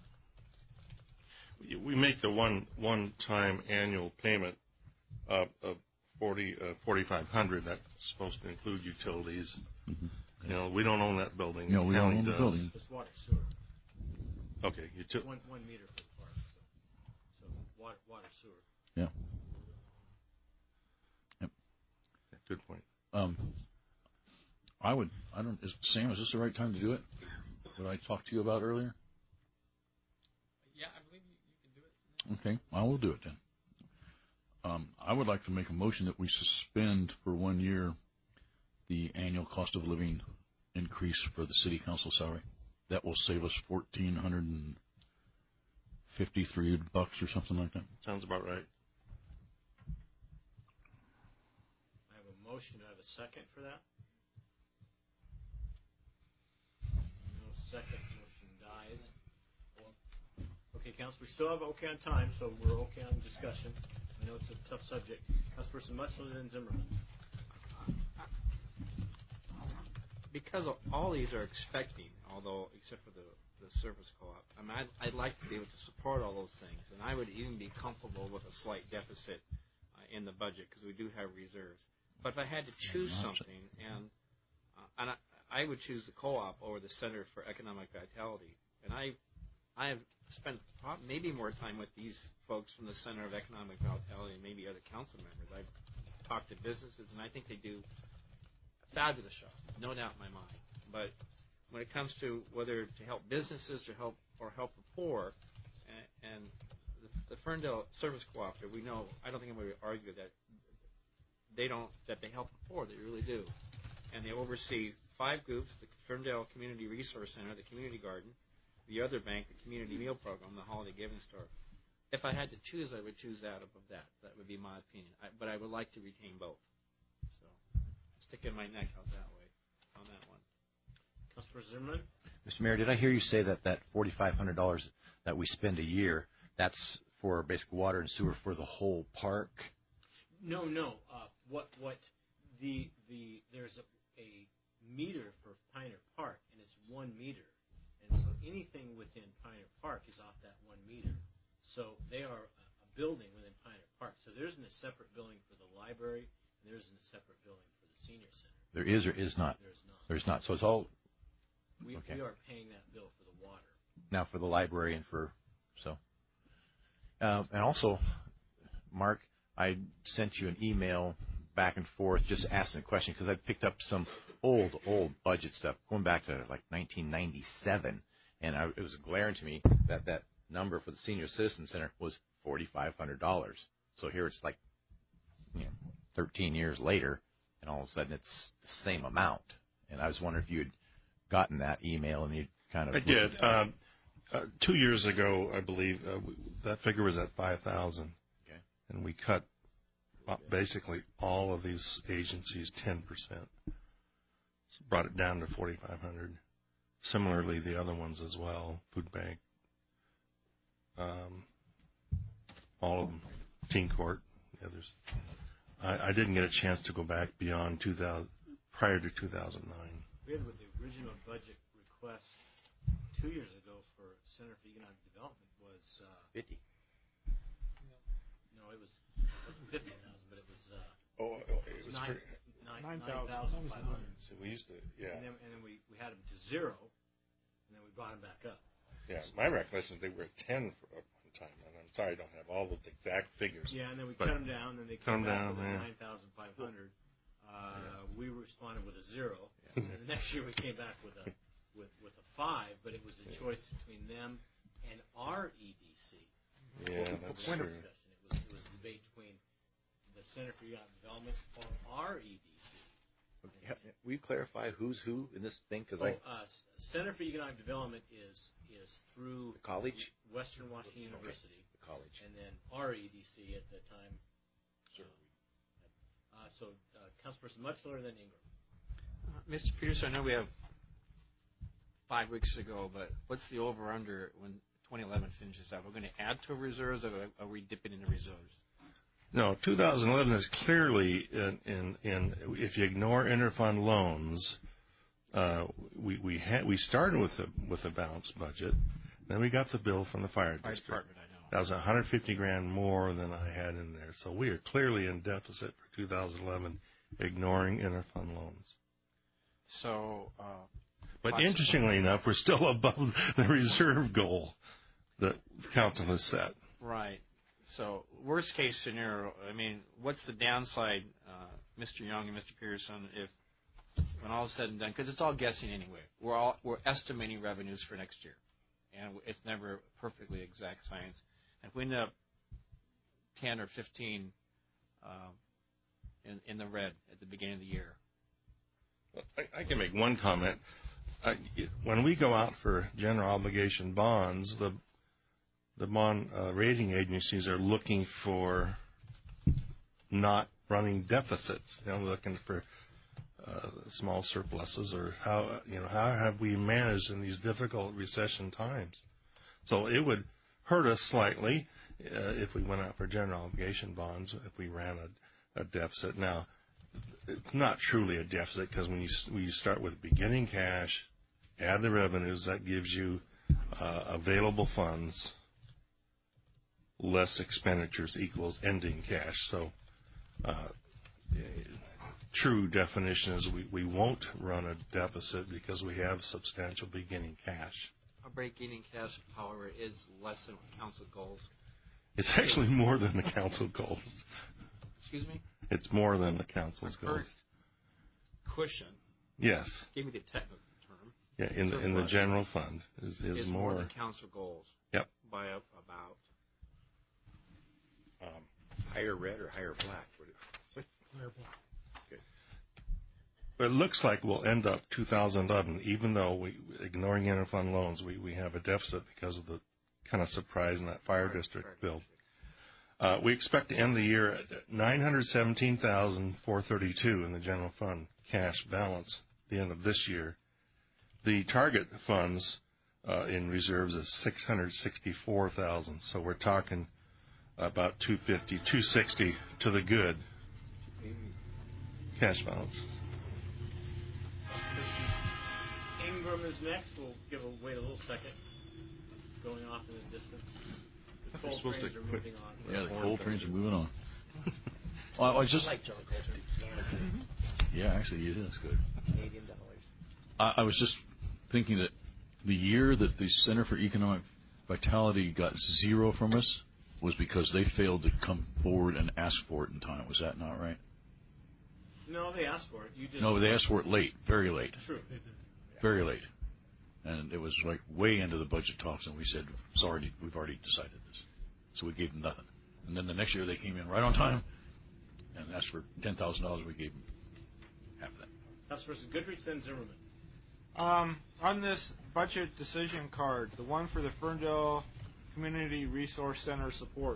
I: We make the one-time annual payment of $4,500. That's supposed to include utilities.
F: Mm-hmm.
I: You know, we don't own that building.
F: No, we don't own the building.
T: It's water, sewer.
I: Okay,
T: one meter for the park. So water, sewer.
F: Yeah. Yep.
I: Good point.
F: Sam, is this the right time to do it? What I talked to you about earlier?
K: Yeah, I believe you can do it.
F: Okay, I will do it then. I would like to make a motion that we suspend for 1 year the annual cost of living increase for the city council salary. That will save us $1,453 or something like that.
I: Sounds about right.
T: I have a motion. Do I have a second for that? No second. Motion dies. Okay, Council, we still have okay on time, so we're okay on discussion. I know it's a tough subject. Councilperson Mutchler, then Zimmerman.
C: Because all these are expecting, although except for the service co-op, I mean, I'd like to be able to support all those things, and I would even be comfortable with a slight deficit in the budget because we do have reserves. But if I had to choose something, and I would choose the co-op over the Center for Economic Vitality, and I have spent maybe more time with these folks from the Center of Economic Vitality and maybe other council members. I've talked to businesses, and I think they do a fabulous job, no doubt in my mind. But when it comes to whether to help businesses or help the poor, and the Ferndale Service Cooperative, we know, I don't think anybody would argue that they help the poor. They really do. And they oversee 5 groups: the Ferndale Community Resource Center, the Community Garden, the other bank, the Community Meal Program, the Holiday Giving Store. If I had to choose, I would choose that above that. That would be my opinion. But I would like to retain both. So sticking my neck out that way on that one.
T: Councilor Zimmerman?
E: Mr. Mayor, did I hear you say that $4,500 that we spend a year, that's for basic water and sewer for the whole park?
T: No. There's a meter for Pioneer Park, and it's 1 meter. And so anything within Pioneer Park is off that 1 meter. So they are a building within Pioneer Park. So there isn't a separate billing for the library, and there isn't a separate billing for the senior center.
E: There is or is not?
T: There's not.
E: There's not. So it's all...
T: We
E: okay.
T: are paying that bill for the water.
E: Now for the library and for... So. And also, Mark, I sent you an email back and forth just asking a question because I picked up some old budget stuff going back to like 1997, and it was glaring to me that number for the Senior Citizen Center was $4,500. So here it's like 13 years later, and all of a sudden it's the same amount. And I was wondering if you'd gotten that email and you kind of.
I: I did. 2 years ago, I believe, that figure was at 5,000.
E: Okay.
I: And we cut basically all of these agencies 10%. So brought it down to 4,500. Similarly, the other ones as well, Food Bank, all of them, Teen Court, the others. I didn't get a chance to go back beyond 2000, prior to 2009.
T: We had with the original budget request 2 years ago for Center for Economic Development was
E: 50.
T: No, it wasn't 50,000, but it was.
I: It was
T: 9,500.
I: So we used to, yeah.
T: And then we had them to 0, and then we brought them back up.
I: Yeah, my recollection is they were at 10 for one time, and I'm sorry I don't have all those exact figures.
T: Yeah, and then we cut them down, and they came back with 9,500. We responded with a 0, and the next year we came back with a 5, but it was a choice between them and our EDC.
I: Yeah, that's true.
T: It was a debate between the Center for Economic Development or our EDC.
E: Will you clarify who's who in this thing? Because
T: Center for Economic Development is through
E: the college,
T: Western Washington University,
E: the college,
T: and then our EDC at the time. So, Councilperson Mutchler, then Ingram.
C: Mr. Peterson, I know we have 5 weeks to go, but what's the over/under when 2011 finishes out? We're going to add to reserves, or are we dipping into reserves?
I: No, 2011 is clearly in if you ignore interfund loans, we started with a balanced budget, then we got the bill from the fire district.
C: Department, I know.
I: That was $150,000 more than I had in there, so we are clearly in deficit for 2011, ignoring interfund loans.
C: So,
I: but interestingly enough, we're still above the reserve goal that the council has set.
C: Right. So, worst case scenario, I mean, what's the downside, Mr. Young and Mr. Peterson, if when all is said and done, because it's all guessing anyway. We're estimating revenues for next year, and it's never perfectly exact science. And if we end up 10 or 15 in the red at the beginning of the year.
I: I can make one comment. When we go out for general obligation bonds, the bond rating agencies are looking for not running deficits. Looking for small surpluses, or how have we managed in these difficult recession times. So it would hurt us slightly if we went out for general obligation bonds, if we ran a deficit. Now, it's not truly a deficit, because when you start with beginning cash, add the revenues, that gives you available funds, less expenditures equals ending cash. So true definition is we won't run a deficit because we have substantial beginning cash.
C: Our beginning cash, however, is less than council goals.
I: It's actually more than the council goals.
C: Excuse me?
I: It's more than the council's goals.
C: Cushion.
I: Yes.
C: Give me the technical term.
I: Yeah, in the general fund is
C: more than council goals.
I: Yep.
C: By about
E: higher red or higher black?
G: Higher black.
E: Okay.
I: But it looks like we'll end up 2011, even though ignoring interfund loans, we have a deficit because of the kind of surprise in that fire district bill. We expect to end the year at $917,432 in the general fund cash balance at the end of this year. The target funds in reserves is $664,000. So we're talking about $250, $260 to the good cash balance.
T: Ingram is next. We'll wait a little second. It's going off in the distance. The coal trains are moving on.
F: Yeah, the coal trains are moving on. Well, I was just.
T: I like John Coltrane.
F: Yeah, actually, it is good.
T: Canadian dollars.
F: I was just thinking that the year that the Center for Economic Vitality got 0 from us was because they failed to come forward and ask for it in time. Was that not right?
T: No, they asked for it.
F: No, they asked for it late, very late.
T: True.
F: Very late. And it was like way into the budget talks, and we said, sorry, we've already decided this. So we gave them nothing. And then the next year they came in right on time and asked for $10,000. We gave them half of that.
T: Councilperson Goodrich, then Zimmerman.
D: On this budget decision card, the one for the Ferndale Community Resource Center support,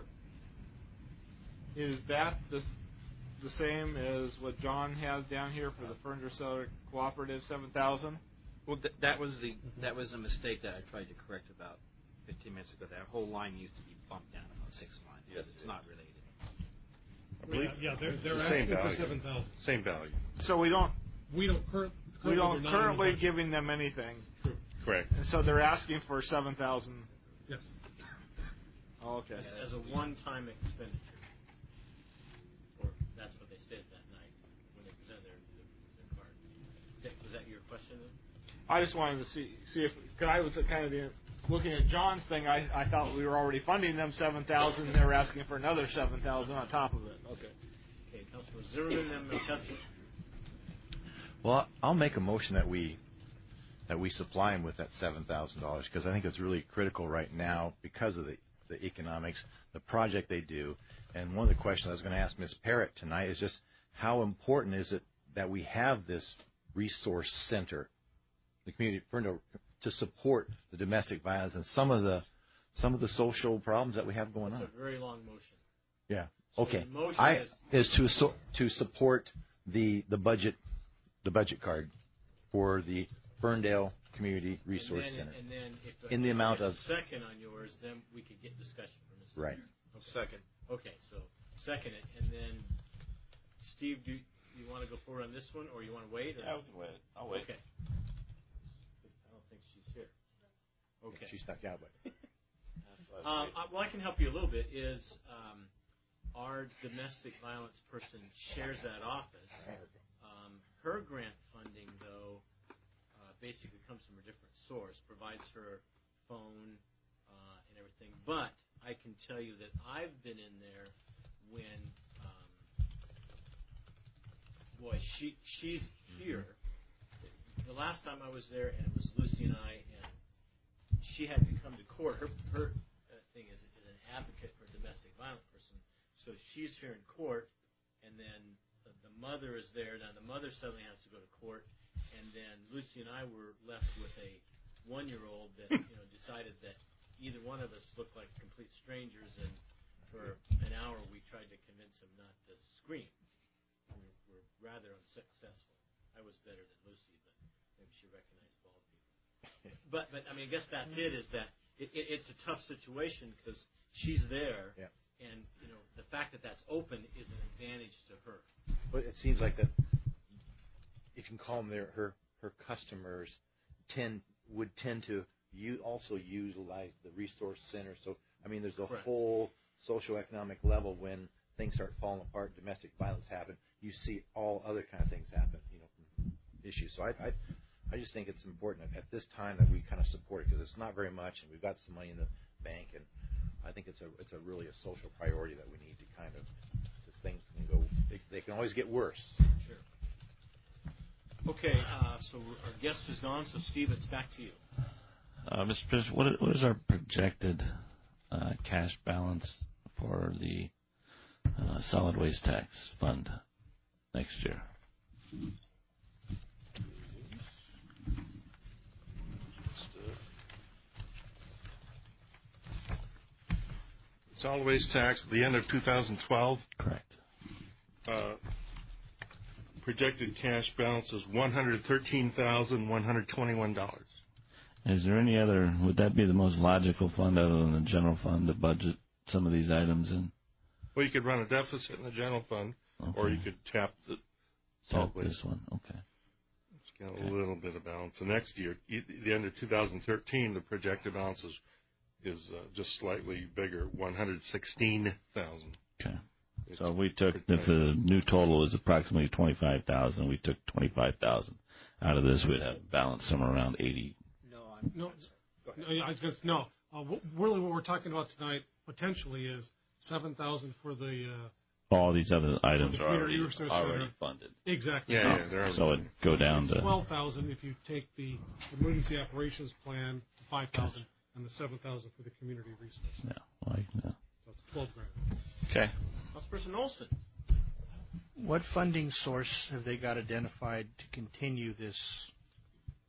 D: is that the same as what John has down here for the Ferndale Center Cooperative, 7,000?
E: Well, that was a mistake that I tried to correct about 15 minutes ago. That whole line needs to be bumped down about 6 lines.
I: Yes,
E: it's not related.
I: I believe
G: they're
I: the
G: asking
I: same
G: for
I: value.
G: 7,000.
I: Same value.
D: So we don't
G: currently
D: giving them anything.
G: True.
I: Correct.
D: And so they're asking for 7,000.
G: Yes.
D: Oh, okay.
A: As a one-time expenditure, or that's what they said that night when they presented their card. Was that your question?
D: I just wanted to see if, because I was kind of looking at John's thing. I thought we were already funding them 7,000. They were asking for another 7,000 on top of it. Okay.
A: Okay, Councilor Zimmerman and McCusker.
E: Well, I'll make a motion that we supply them with that $7,000 because I think it's really critical right now because of the economics, the project they do. And one of the questions I was going to ask Ms. Parrott tonight is just how important is it that we have this resource center, the community to support the domestic violence and some of the social problems that we have going on.
A: It's a very long motion.
E: Yeah.
A: So
E: Okay.
A: the motion
E: is to support the budget card for the Ferndale Community Resource Center.
A: And then if
E: in the amount of
A: second on yours, then we could get discussion from Mr.
E: Right.
A: Okay. Second. Okay, so second it, and then Steve, do you want to go forward on this one, or you want to wait? Or?
S: Yeah, we can wait. I'll wait.
A: Okay. I don't think she's here. Okay.
E: She snuck out, but.
A: Well, I can help you a little bit. Is our domestic violence person shares that office. Her grant funding, though, basically comes from a different source, provides her phone and everything. But I can tell you that I've been in there when, she's here. The last time I was there, and it was Lucy and I, and she had to come to court. Her thing is an advocate for a domestic violence person. So she's here in court, and then the mother is there. Now, the mother suddenly has to go to court, and then Lucy and I were left with a 1-year-old that decided that either one of us looked like complete strangers, and for an hour we tried to convince him not to scream. We were rather unsuccessful. I was better than Lucy, but maybe she recognized bald people. But I mean, I guess that's it. Is that it's a tough situation because she's there, and the fact that that's open is an advantage to her.
E: But it seems like that, if you can call them her customers, would tend to also utilize the resource center. So I mean, there's a whole socioeconomic level when things start falling apart, domestic violence happen. You see all other kind of things happen, from issues. So I just think it's important at this time that we kind of support it because it's not very much, and we've got some money in the bank, and I think it's really a social priority that we need to kind of, because things can go, they can always get worse.
A: Sure. Okay, so our guest is gone, so Steve, it's back to you.
S: Mr. President, what is our projected cash balance for the solid waste tax fund next year?
I: Solid waste tax at the end of 2012.
S: Correct.
I: Projected cash balance is $113,121.
S: Is there any other? Would that be the most logical fund other than the general fund to budget some of these items in?
I: Well, you could run a deficit in the general fund, or you could tap the solid waste.
S: This one, okay.
I: It's got a little bit of balance. The next year, the end of 2013, the projected balance is just slightly bigger, 116,000.
S: Okay. So we took, if the new total is approximately 25,000, we took 25,000 out of this. We'd have balance somewhere around 80.
G: No. Really, what we're talking about tonight potentially is 7,000 for the.
S: All these other items are already
G: center.
S: funded.
G: Exactly.
I: Yeah.
S: So it'd go down to
G: 12,000 if you take the emergency operations plan, 5,000, and the 7,000 for the community resource.
S: Yeah,
G: So it's $12,000.
S: Okay.
A: Councilperson Olson.
T: What funding source have they got identified to continue this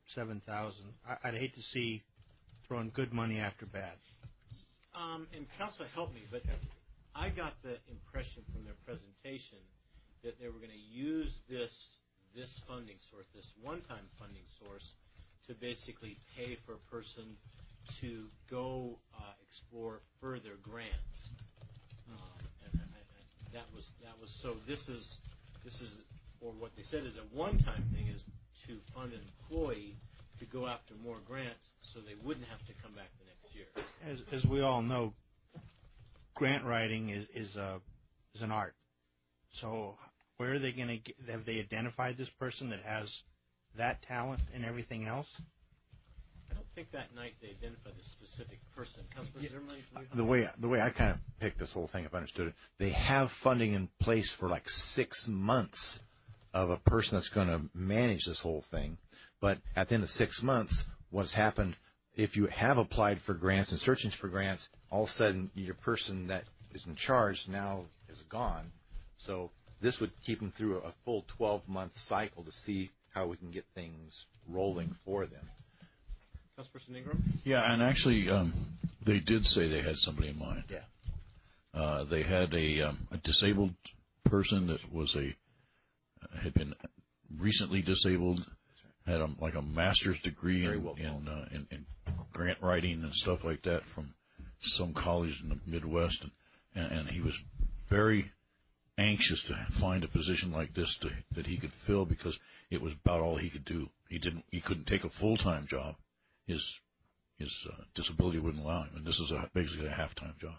N: $7,000. I'd hate to see throwing good money after bad.
T: And Council helped me, but I got the impression from their presentation that they were going to use this funding source, this one-time funding source, to basically pay for a person to go explore further grants. And that was so. This is, or what they said is a one-time thing is to fund an employee to go after more grants, so they wouldn't have to come back the next year.
N: As we all know, grant writing is an art. So where are they going to get? Have they identified this person that has that talent and everything else?
T: I don't think that night they identified the specific person. Councilman Zimmerman?
E: The way I kind of picked this whole thing up, understood it, they have funding in place for like 6 months of a person that's going to manage this whole thing. But at the end of 6 months, what's happened, if you have applied for grants and searching for grants, all of a sudden your person that is in charge now is gone. So this would keep them through a full 12-month cycle to see how we can get things rolling for them.
T: Councilperson Ingram?
F: Yeah, and actually, they did say they had somebody in mind.
E: Yeah.
F: They had a disabled person that had been recently disabled, had a master's degree in grant writing and stuff like that from some college in the Midwest, and he was very anxious to find a position like this that he could fill because it was about all he could do. He couldn't take a full-time job. His disability wouldn't allow him, and this is basically a half-time job.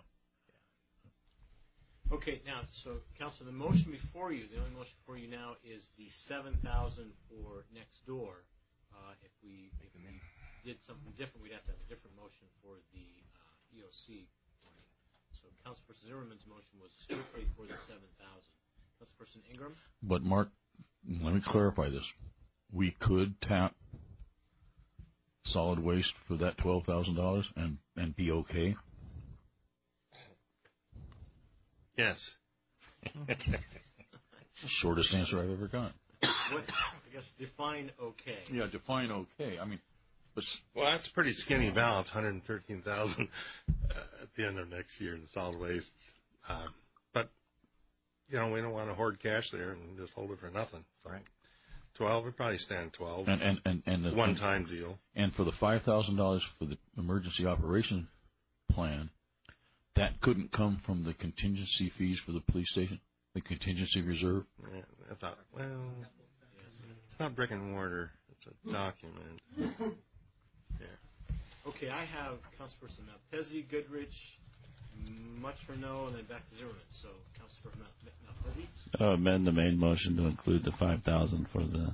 T: Okay, now, so, Council, the motion before you, the only motion before you now is the $7,000 for next door. If we did something different, we'd have to have a different motion for the EOC money. So, Councilperson Zimmerman's motion was strictly for the $7,000. Councilperson Ingram?
F: But, Mark, let me clarify this. We could tap solid waste for that $12,000 and be okay?
I: Yes.
F: Shortest answer I've ever gotten.
T: What, I guess define okay.
F: Yeah, define okay. I mean,
I: well, that's a pretty skinny balance, $113,000 at the end of next year in solid waste. But we don't want to hoard cash there and just hold it for nothing. So
E: right.
I: 12, we'd probably stand 12.
F: And the
I: one-time deal.
F: And for the $5,000 for the emergency operation plan, that couldn't come from the contingency fees for the police station, the contingency reserve.
I: Yeah, I thought, well, it's not brick and mortar; it's a document. Yeah.
T: Okay, I have Councilperson Malpezzi, Goodrich, much for no, and then back to Zimmerman. So, Councilperson Malpezzi.
S: Amend the main motion to include the $5,000 for the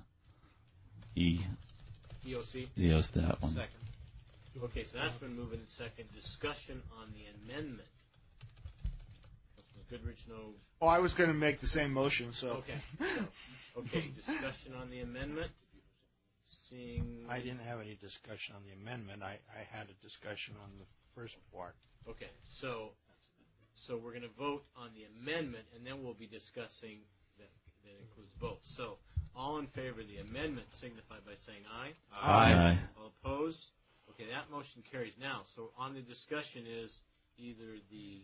T: EOC.
S: EOC, that one.
T: Second. Okay, so that's been moved in second. Discussion on the amendment. Councilman Goodrich, no.
D: Oh, I was going to make the same motion, so.
T: Okay. Okay, discussion on the amendment. Seeing.
N: I didn't have any discussion on the amendment. I had a discussion on the first part.
T: Okay, so we're going to vote on the amendment, and then we'll be discussing that includes both. So, all in favor of the amendment signify by saying aye.
S: Aye.
T: All opposed? Okay, that motion carries. Now, so on the discussion is either the...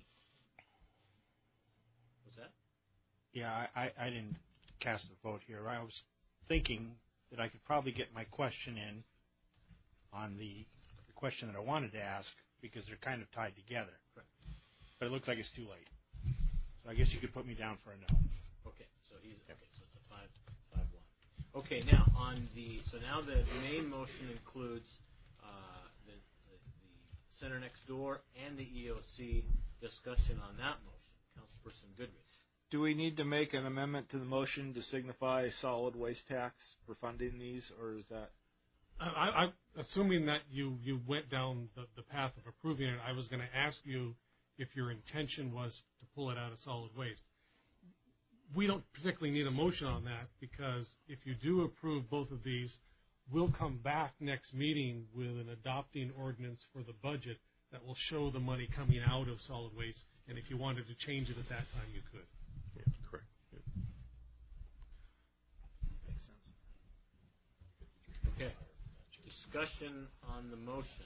T: What's that?
N: Yeah, I didn't cast a vote here. I was thinking that I could probably get my question in on the question that I wanted to ask because they're kind of tied together.
T: Correct.
N: But it looks like it's too late. So I guess you could put me down for a no.
T: Okay, so it's a 5-1. Okay, now now the main motion includes the center next door and the EOC discussion on that motion. Councilperson Goodrich.
D: Do we need to make an amendment to the motion to signify solid waste tax for funding these, or is that?
G: I'm assuming that you went down the path of approving it. I was going to ask you if your intention was to pull it out of solid waste. We don't particularly need a motion on that because if you do approve both of these, we'll come back next meeting with an adopting ordinance for the budget that will show the money coming out of solid waste. And if you wanted to change it at that time, you could.
I: Yeah, correct. Yeah.
T: Makes sense. Okay.
A: Discussion on the motion.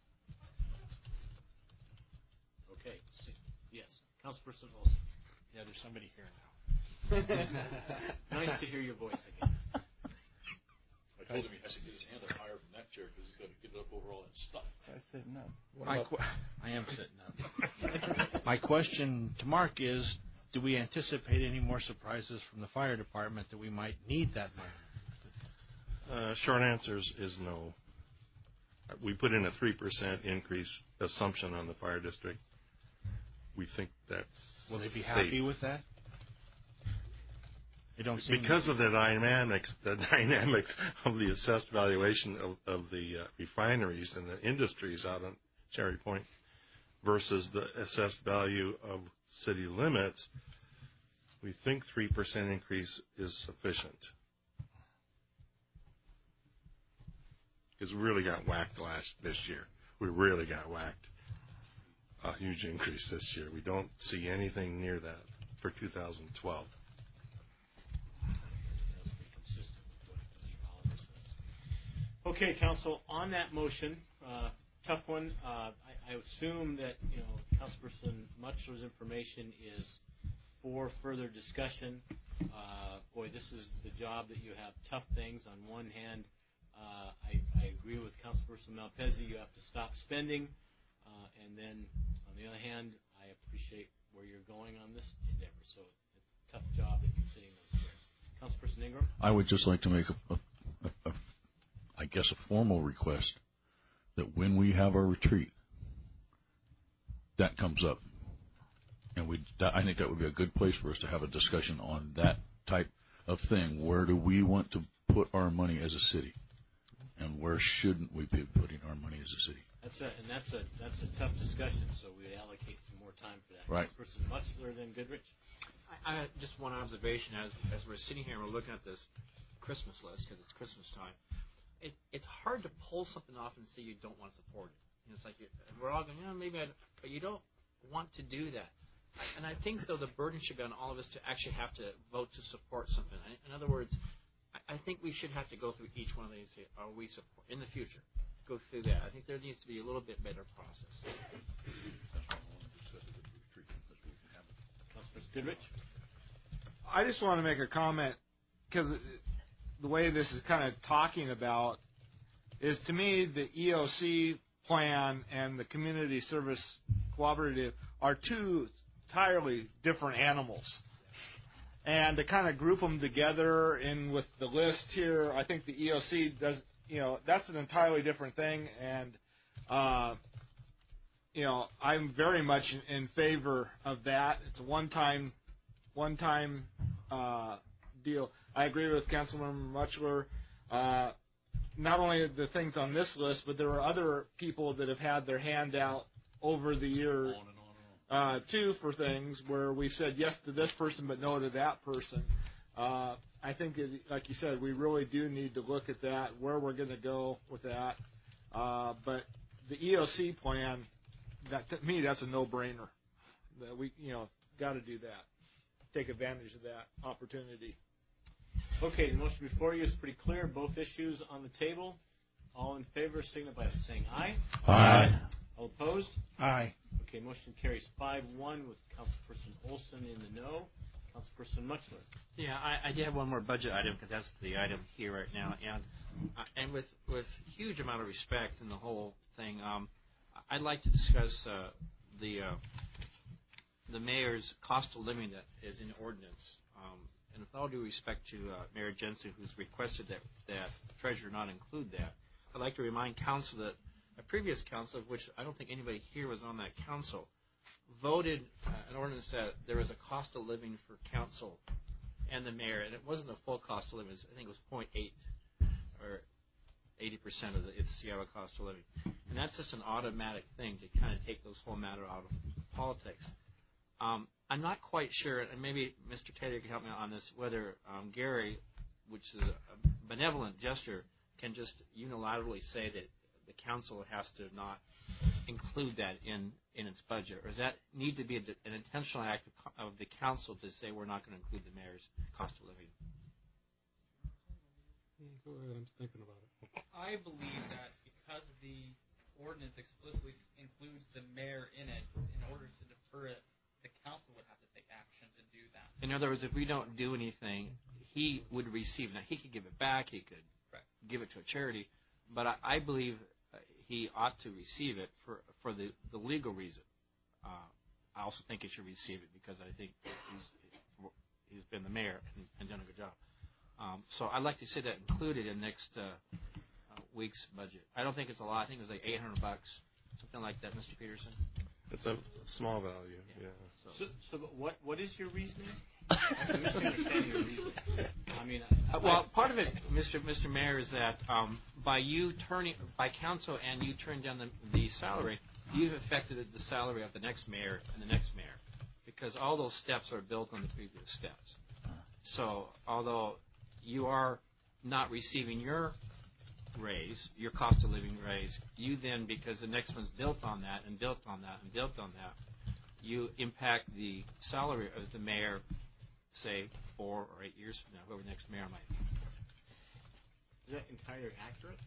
A: Okay. Yes. Councilperson Olson.
N: Yeah, there's somebody here now.
A: Nice to hear your voice again.
F: I told him he has to get his hand up higher from that chair because he's got to get it up over all that stuff.
S: I said no.
N: I am sitting up. My question to Mark is, do we anticipate any more surprises from the fire department that we might need that money?
I: Short answer is no. We put in a 3% increase assumption on the fire district. We think that's
N: Will they be
I: safe.
N: happy with that? They don't seem
I: Because of the dynamics of the assessed valuation of the refineries and the industries out on Cherry Point versus the assessed value of city limits, we think 3% increase is sufficient. Because we really got whacked this year. We really got whacked. A huge increase this year. We don't see anything near that for 2012.
A: Okay, Council, on that motion, tough one. I assume that Councilperson Mutchler's information is for further discussion. Boy, this is the job that you have tough things. On one hand, I agree with Councilperson Malpezzi. You have to stop spending. And then, on the other hand, I appreciate where you're going on this endeavor. So it's a tough job that you're sitting in those chairs. Councilperson Ingram?
F: I would just like to make a formal request that when we have our retreat, that comes up. And I think that would be a good place for us to have a discussion on that type of thing. Where do we want to put our money as a city? And where shouldn't we be putting our money as a city?
A: That's a tough discussion, so we allocate some more time for that.
F: Right.
A: Councilperson Mutchler, then Goodrich.
C: I just one observation as we're sitting here and we're looking at this Christmas list because it's Christmas time. It's hard to pull something off and say you don't want to support it. And it's like we're all going, maybe, but you don't want to do that. And I think though the burden should be on all of us to actually have to vote to support something. In other words, I think we should have to go through each one of these and say, are we support in the future? Go through that. I think there needs to be a little bit better process.
A: Councilperson Goodrich?
D: I just want to make a comment because the way this is kind of talking about is, to me, the EOC plan and the community service cooperative are two entirely different animals. And to kind of group them together in with the list here, I think the EOC does, that's an entirely different thing. And, I'm very much in favor of that. It's a one-time deal. I agree with Councilman Mutchler. Not only the things on this list, but there are other people that have had their hand out over the year, too, for things where we said yes to this person but no to that person. I think, like you said, we really do need to look at that, where we're going to go with that. But the EOC plan, to me, that's a no-brainer. That we, got to do that. Take advantage of that opportunity.
A: Okay, the motion before you is pretty clear. Both issues on the table. All in favor signify by saying aye.
F: Aye.
A: All opposed?
N: Aye.
A: Okay, motion carries 5-1 with Councilperson Olson in the no. Councilperson Mutchler.
C: Yeah, I did have one more budget item because that's the item here right now, and with huge amount of respect in the whole thing, I'd like to discuss the mayor's cost of living that is in ordinance. And with all due respect to Mayor Jensen, who's requested that treasurer not include that, I'd like to remind council that a previous council, of which I don't think anybody here was on that council, voted an ordinance that there was a cost of living for council and the mayor, and it wasn't the full cost of living. I think it was 0.8 or 80% of its Seattle cost of living. And that's just an automatic thing to kind of take this whole matter out of politics. I'm not quite sure, and maybe Mr. Taylor can help me on this, whether Gary, which is a benevolent gesture, can just unilaterally say that the council has to not include that in its budget, or does that need to be an intentional act of the council to say we're not going to include the mayor's cost of living?
G: Go ahead, I'm thinking about it.
K: I believe that because the ordinance explicitly includes the mayor in it, in order to defer it, the council would have to take action to do that.
C: In other words, if we don't do anything, he would receive. Now, he could give it back. He could give it to a charity. But I believe he ought to receive it for the legal reason. I also think he should receive it because I think he's been the mayor and done a good job. So I'd like to see that included in next week's budget. I don't think it's a lot. I think it was like $800, something like that, Mr. Peterson.
I: It's a small value, yeah.
T: So what is your reasoning? I misunderstand your reasoning. I mean,
C: well, part of it, Mr. Mayor, is that by council and you turning down the salary, you've affected the salary of the next mayor and the next mayor, because all those steps are built on the previous steps. So although you are not receiving your raise, your cost of living raise, you then, because the next one's built on that and built on that and built on that, you impact the salary of the mayor, say 4 or 8 years from now, whoever the next mayor might be.
T: Is that entirely accurate?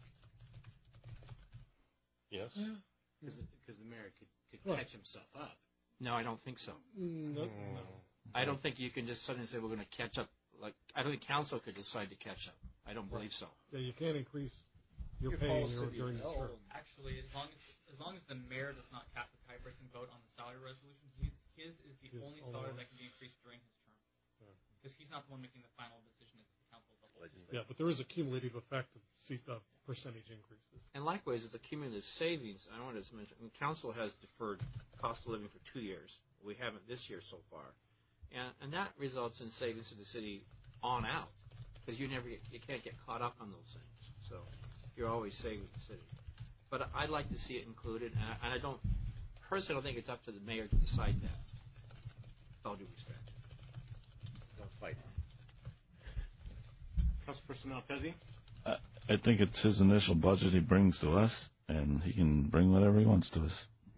I: Yes.
T: Because the mayor could catch himself up.
C: No, I don't think so.
G: No.
C: I don't think you can just suddenly say we're going to catch up. Like, I don't think council could decide to catch up. I don't believe so.
G: Yeah, you can't increase your pay during the term.
K: Actually, as long as the mayor does not cast a tie-breaking vote on the salary resolution, his is the only salary that can be increased during his term. Because he's not the one making the final decision; it's the council as a whole.
G: Yeah, but there is a cumulative effect of percentage increases.
C: And likewise, as a cumulative savings, I wanted to mention, council has deferred cost of living for 2 years. We haven't this year so far, and that results in savings to the city on out, because you can't get caught up on those things. So you're always saving the city. But I'd like to see it included, and I don't personally don't think it's up to the mayor to decide that. With all due respect.
E: Don't fight.
T: Councilperson Malpezzi?
S: I think it's his initial budget he brings to us, and he can bring whatever he wants to us.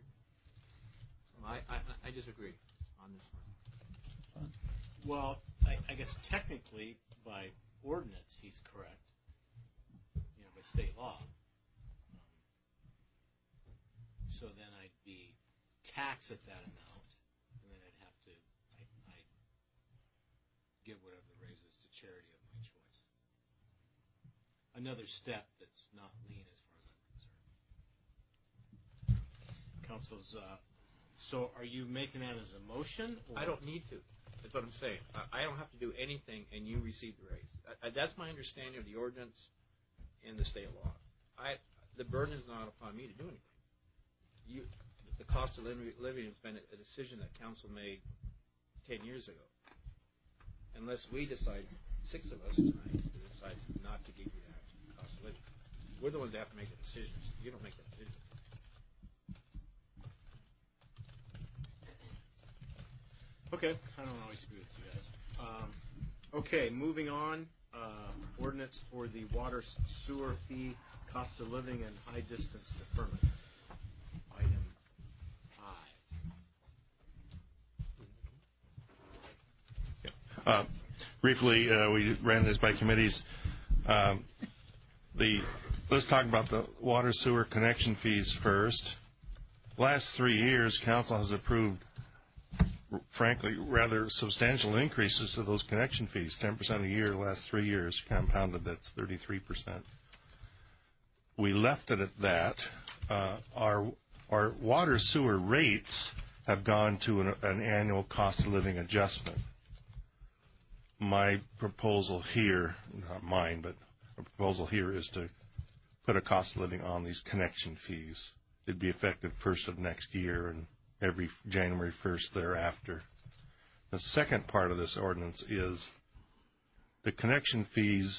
C: I disagree on this one.
T: Well, I guess technically, by ordinance, he's correct. By state law. So then I'd be taxed at that amount, and then I'd have to I'd give whatever the raise is to charity of my choice. Another step that's not lean as far as I'm concerned. Council's, so are you making that as a motion? Or?
C: I don't need to. That's what I'm saying. I don't have to do anything, and you receive the raise. That's my understanding of the ordinance and the state law. The burden is not upon me to do anything. The cost of living has been a decision that council made 10 years ago. Unless we decide, 6 of us tonight, to decide not to give you that cost of living. We're the ones that have to make the decisions. You don't make that decision.
T: Okay, I don't always agree with you guys. Okay, moving on. Ordinance for the water sewer fee, cost of living, and high distance deferment. Item I.
I: Briefly, we ran this by committees. Let's talk about the water sewer connection fees first. Last 3 years, council has approved, frankly, rather substantial increases to those connection fees, 10% a year the last 3 years, compounded, that's 33%. We left it at that. Our water sewer rates have gone to an annual cost of living adjustment. My proposal here, not mine, but a proposal here is to put a cost of living on these connection fees. It'd be effective 1st of next year and every January 1st thereafter. The second part of this ordinance is the connection fees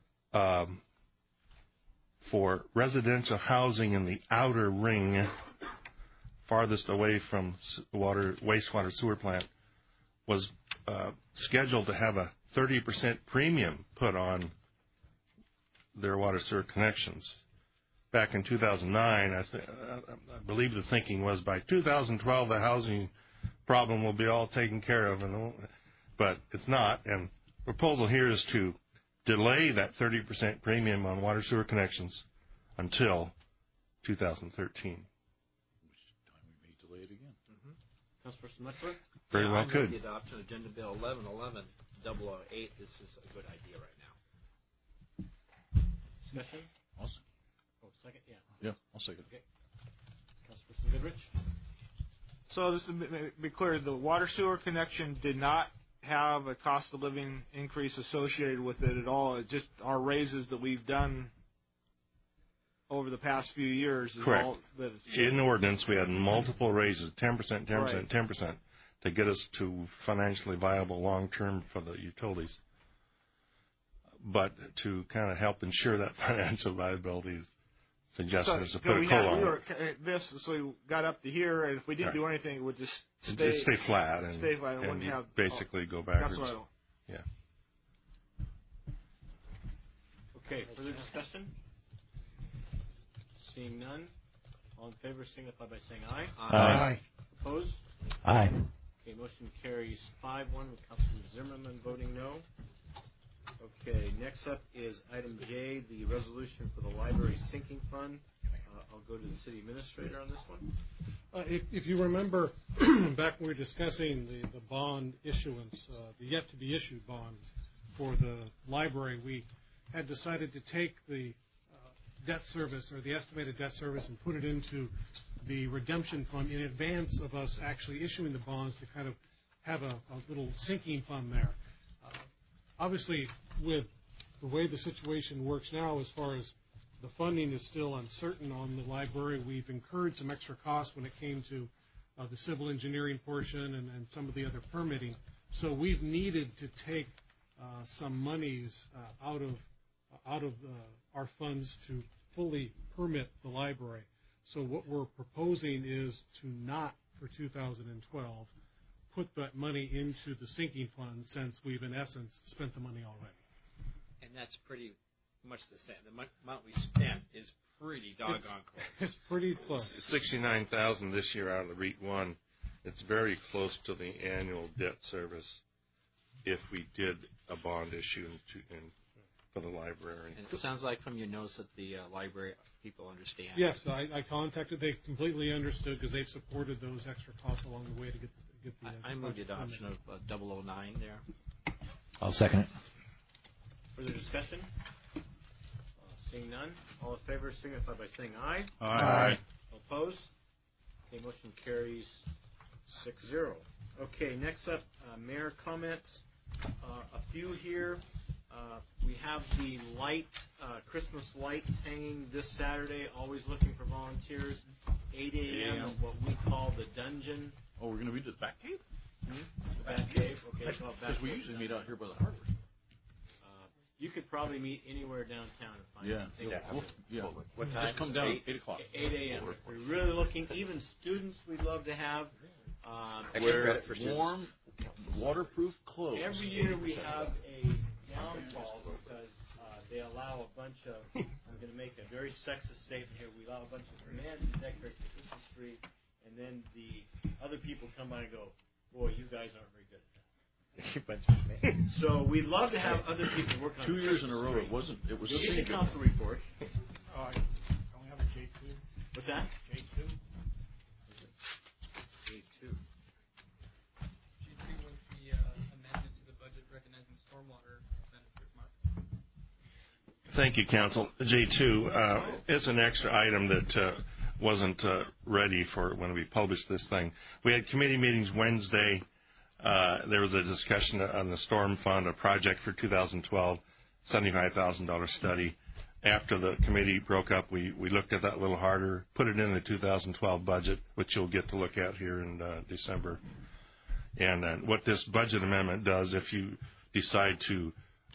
I: for residential housing in the outer ring farthest away from wastewater sewer plant was scheduled to have a 30% premium put on their water sewer connections. Back in 2009, I believe the thinking was by 2012 the housing problem will be all taken care of, but it's not. And the proposal here is to delay that 30% premium on water sewer connections until 2013.
F: Delay it again.
A: Councilperson Metzler?
I: Very well
C: I move
I: could.
C: the adoption of Agenda Bill 1111-008. This is a good idea right now.
A: Discussion?
F: I'll s-
A: Oh, second? Yeah.
F: Yeah, I'll second.
A: Okay. Councilperson Goodrich?
D: So just to be clear, the water sewer connection did not have a cost of living increase associated with it at all. It just our raises that we've done over the past few years is
I: Correct.
D: all that it's
I: In the ordinance, we had multiple raises, 10%, 10%,
D: Right.
I: 10%, to get us to financially viable long-term for the utilities. But to kind of help ensure that financial viability, suggested is to put a COLA on it.
D: So we got up to here, and if we didn't
I: Right.
D: do anything, it would just
I: It'd stay flat, and,
D: stay flat. It
I: and
D: wouldn't
I: you
D: have
I: basically go backwards.
D: That's what I don't.
I: Yeah.
A: Okay, further discussion? Seeing none, all in favor signify by saying aye.
S: Aye.
A: Opposed?
S: Aye.
A: Okay, motion carries 5-1 with Councilman Zimmerman voting no. Okay, next up is item J, the resolution for the library sinking fund. I'll go to the city administrator on this one.
G: If you remember, back when we were discussing the bond issuance, the yet-to-be-issued bonds for the library, we had decided to take the debt service or the estimated debt service and put it into the redemption fund in advance of us actually issuing the bonds to kind of have a little sinking fund there. Obviously, with the way the situation works now as far as the funding is still uncertain on the library, we've incurred some extra costs when it came to the civil engineering portion and some of the other permitting. So we've needed to take some monies out of our funds to fully permit the library. So what we're proposing is to not, for 2012, put that money into the sinking fund since we've, in essence, spent the money already.
C: And that's pretty much the same. The amount we spent is pretty doggone close.
G: It's pretty close.
I: $69,000 this year out of the REIT 1. It's very close to the annual debt service if we did a bond issue for the library.
C: And it sounds like from your notes that the library people understand.
G: Yes, I contacted. They completely understood because they've supported those extra costs along the way to get the.
C: I moved the adoption of 009 there.
S: I'll second it.
A: Further discussion? Seeing none, all in favor signify by saying aye.
F: Aye.
A: All opposed? Okay, motion carries 6-0. Okay, next up, mayor comments. A few here. We have the Christmas lights hanging this Saturday. Always looking for volunteers. 8 a.m. at what we call the dungeon.
F: Oh, we're going to meet at the back cave?
A: The back cave. Okay, so
F: Because we usually meet out here by the harbor.
A: You could probably meet anywhere downtown and find things.
F: What time? Just come down 8 o'clock.
A: 8 a.m. We're really looking, even students we'd love to have.
F: Wear warm, waterproof clothes.
A: Every year we have a downfall because they allow a bunch of, I'm going to make a very sexist statement here, we allow a bunch of men to decorate the Christmas tree, and then the other people come by and go, boy, you guys aren't very good at that. So we'd love to have other people work on
F: 2 years in a row, it was
A: You'll get the council reports.
N: Don't we have a J2?
A: What's that?
N: J2?
A: J2.
K: J2 was the amendment to the budget recognizing stormwater expenditures, Mark.
I: Thank you, Council. J2 is an extra item that wasn't ready for when we published this thing. We had committee meetings Wednesday. There was a discussion on the storm fund, a project for 2012, $75,000 study. After the committee broke up, we looked at that a little harder, put it in the 2012 budget, which you'll get to look at here in December. And what this budget amendment does, if you decide to,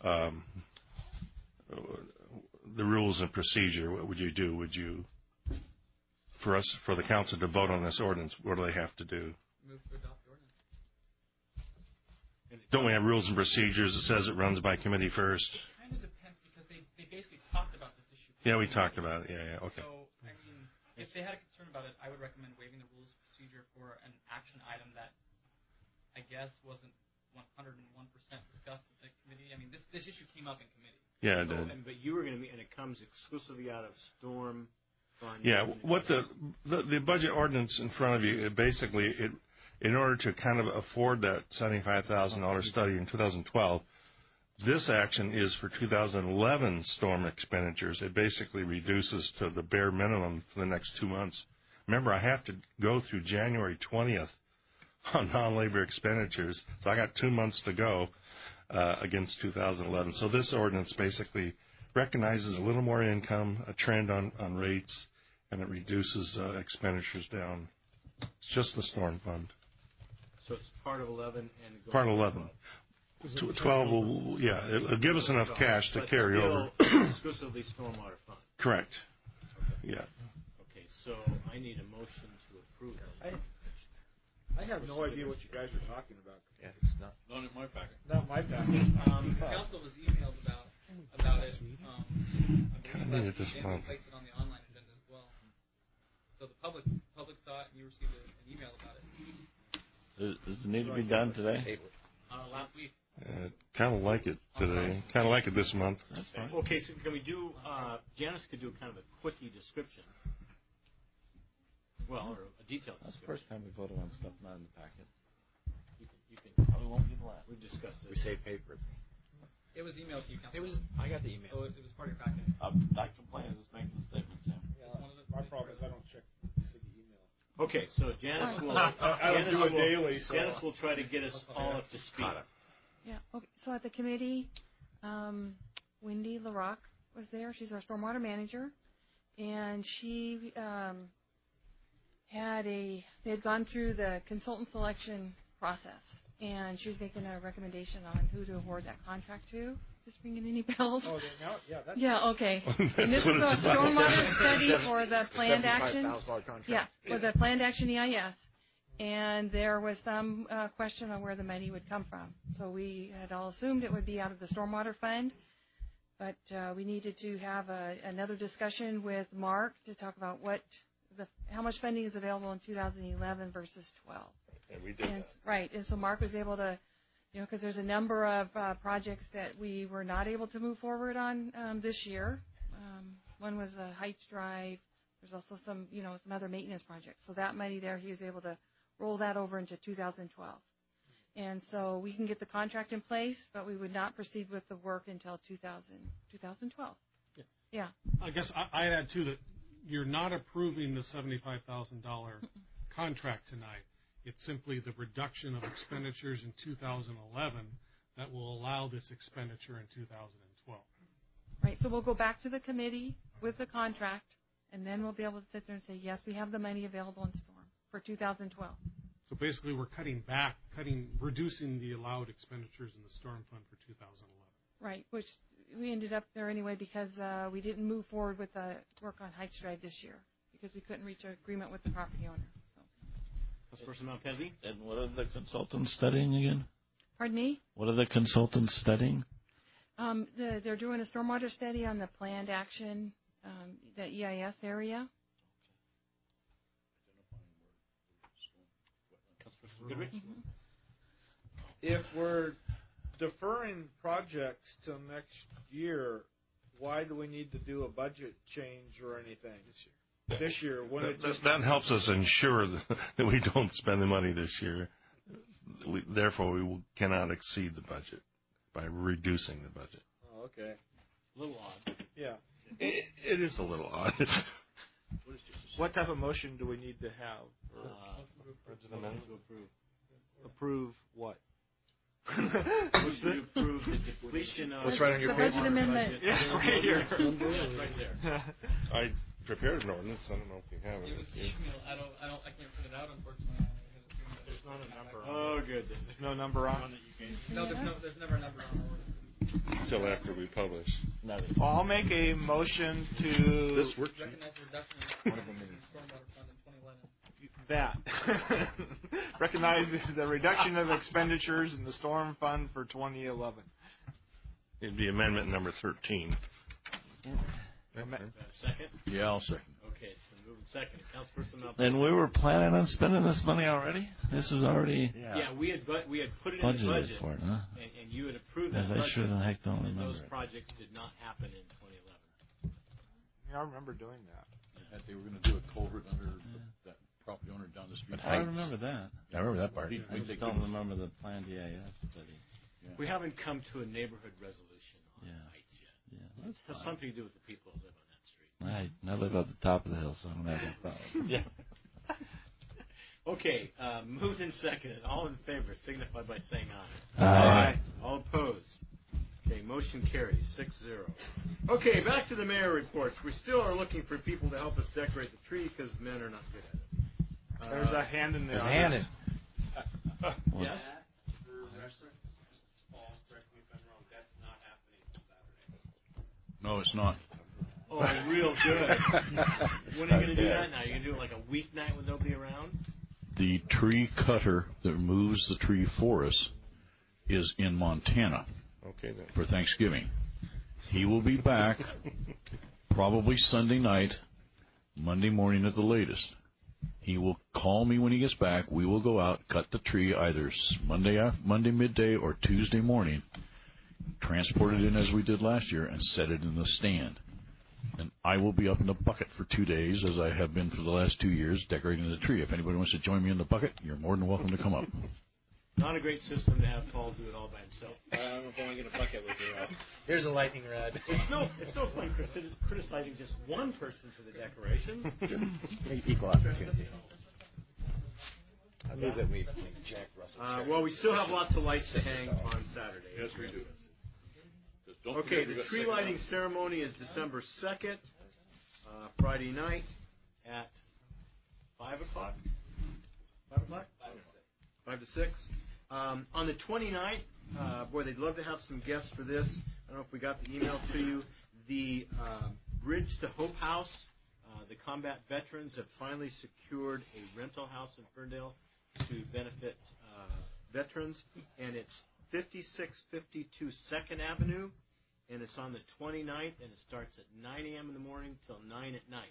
I: the rules and procedure, what would you do? Would you, for the council to vote on this ordinance, what do they have to do?
K: Move to adopt the ordinance.
I: Don't we have rules and procedures that says it runs by committee first?
K: It kind of depends because they basically talked about this issue.
I: Yeah, we talked about it. Yeah, okay.
K: So, I mean, if they had a concern about it, I would recommend waiving the rules of procedure for an action item that I guess wasn't 101% discussed at the committee. I mean, this issue came up in committee.
I: Yeah, it did.
T: But you were going to be, and it comes exclusively out of storm fund.
I: Yeah, what the budget ordinance in front of you, in order to kind of afford that $75,000 study in 2012, this action is for 2011 storm expenditures. It basically reduces to the bare minimum for the next 2 months. Remember, I have to go through January 20th on non-labor expenditures, so I got 2 months to go against 2011. So this ordinance basically recognizes a little more income, a trend on rates, and it reduces expenditures down. It's just the storm fund.
T: So it's part of 11 and
I: part of 11. 12 will, it'll give us enough cash to carry over.
T: Exclusively stormwater fund.
I: Correct. Okay. Yeah.
T: Okay, so I need a motion to approve that.
D: I have no idea what you guys are talking about.
E: Yeah, it's not.
A: Not in my packet.
D: Not my packet.
K: The council was emailed about it. I believe
I: this
K: that
I: month.
K: placed it on the online agenda as well. So the public saw it, and you received an email about it.
S: Does it need to be done today?
K: Last week.
I: Kind of like it today. Kind of like it this month.
T: That's fine. Okay, so can we do, Janice could do kind of a quickie description. Well, or a detailed
S: That's the
T: description.
S: first time we voted on stuff not in the packet.
T: You can
S: Probably won't be the last.
T: We've discussed it.
E: We save paper.
K: It was emailed to you, Council.
E: I got the email.
K: So it was part of your packet.
S: I'm not complaining, just making a statement, Sam.
D: My problem is I don't check city email.
T: Okay, so Janice will.
D: I don't do it daily. So.
T: Janice will try to get us all up to speed.
Q: Yeah. Okay. So at the committee, Wendy LaRocque was there. She's our stormwater manager, and she they had gone through the consultant selection process, and she was making a recommendation on who to award that contract to. Just ringing any bells?
D: Oh, now, yeah. That's
Q: okay. And this is a stormwater study for the planned action.
E: Contract.
Q: Yeah, for the planned action EIS. And there was some question on where the money would come from. So we had all assumed it would be out of the stormwater fund, but we needed to have another discussion with Mark to talk about how much funding is available in 2011 versus 12.
I: And we did that.
Q: Right, and so Mark was able to, because there's a number of projects that we were not able to move forward on this year. One was a Heights Drive. There's also some other maintenance projects. So that money there, he was able to roll that over into 2012. And so we can get the contract in place, but we would not proceed with the work until 2012. Yeah.
G: I guess I'd add, too, that you're not approving the $75,000 contract tonight. It's simply the reduction of expenditures in 2011 that will allow this expenditure in 2012.
Q: Right. So we'll go back to the committee with the contract, and then we'll be able to sit there and say, yes, we have the money available in storm for 2012.
G: So basically, we're reducing the allowed expenditures in the storm fund for 2011.
Q: Right, which we ended up there anyway because we didn't move forward with the work on Heights Drive this year because we couldn't reach an agreement with the property owner.
T: Councilperson Malpezzi?
S: And what are the consultants studying again?
Q: Pardon me?
S: What are the consultants studying?
Q: They're doing a stormwater study on the planned action, the EIS area.
T: Goodrich?
D: If we're deferring projects till next year, why do we need to do a budget change or anything this year?
I: That helps us ensure that we don't spend the money this year. Therefore, we cannot exceed the budget by reducing the budget.
D: Oh, okay.
T: A little odd.
D: Yeah.
I: It is a little odd.
D: What type of motion do we need to have? Approve what?
T: Motion to approve the depletion of...
D: What's right on your
Q: the budget amendment.
D: Yeah, right here.
T: That's right there.
I: I prepared an ordinance. I don't know if you have it.
K: It was email. I can't print it out, unfortunately.
T: There's not a number on
D: Oh, good. There's no number on?
K: No, there's never a number on the ordinance.
I: Until after we publish.
D: Well, I'll make a motion to...
I: This works.
K: Recognize the reduction in stormwater fund in 2011.
D: That. Recognize the reduction of expenditures in the storm fund for 2011.
I: It'd be amendment number 13.
T: Second?
F: Yeah, I'll second.
T: Okay, it's been moved seconded. Councilperson Mel.
S: And we were planning on spending this money already? This was already...
T: Yeah, we had put it in the
S: budgeted
T: budget,
S: for it, huh?
T: and you had approved
S: As
T: that
S: I
T: budget.
S: sure the heck don't
T: and
S: remember
T: those
S: it.
T: projects did not happen in 2011.
D: Yeah, I remember doing that.
F: They were going to do a culvert under that property owner down the street.
S: I remember that.
E: I remember that part.
S: I just don't remember the planned EIS study.
T: Yeah. We haven't come to a neighborhood resolution on Heights yet.
S: Yeah,
T: It has something to do with the people that live on that street.
S: I live at the top of the hill, so I don't have that problem.
T: Yeah. Okay, moved and seconded. All in favor signify by saying aye.
S: Aye.
T: All opposed. Okay, motion carries 6-0. Okay, back to the mayor reports. We still are looking for people to help us decorate the tree because men are not good at it.
D: There's a hand in there.
E: There's a hand in.
T: Yes?
F: No, it's not.
T: Oh, real good. When are you going to do that now? You're going to do it like a weeknight with nobody around?
F: The tree cutter that removes the tree for us is in Montana for Thanksgiving. He will be back probably Sunday night, Monday morning at the latest. He will call me when he gets back. We will go out, cut the tree either Monday midday or Tuesday morning, transport it in as we did last year, and set it in the stand. And I will be up in the bucket for 2 days, as I have been for the last 2 years, decorating the tree. If anybody wants to join me in the bucket, you're more than welcome to come up.
T: Not a great system to have Paul do it all by himself.
R: I don't know if I want to get a bucket with you.
E: Here's a lightning rod.
T: It's no fun criticizing just one person for the decorations.
E: Equal opportunity. I move that we make Jack Russell.
T: Well, we still have lots of lights to hang on Saturday.
F: Yes, we do.
T: Okay, the tree lighting ceremony is December 2nd, Friday night at 5 o'clock? 5 o'clock? 5 to 6. On the 29th, boy, they'd love to have some guests for this. I don't know if we got the email to you. The Bridge to Hope House, the combat veterans have finally secured a rental house in Ferndale to benefit veterans, and it's 5652 2nd Avenue, and it's on the 29th, and it starts at 9 a.m. in the morning till 9 at night.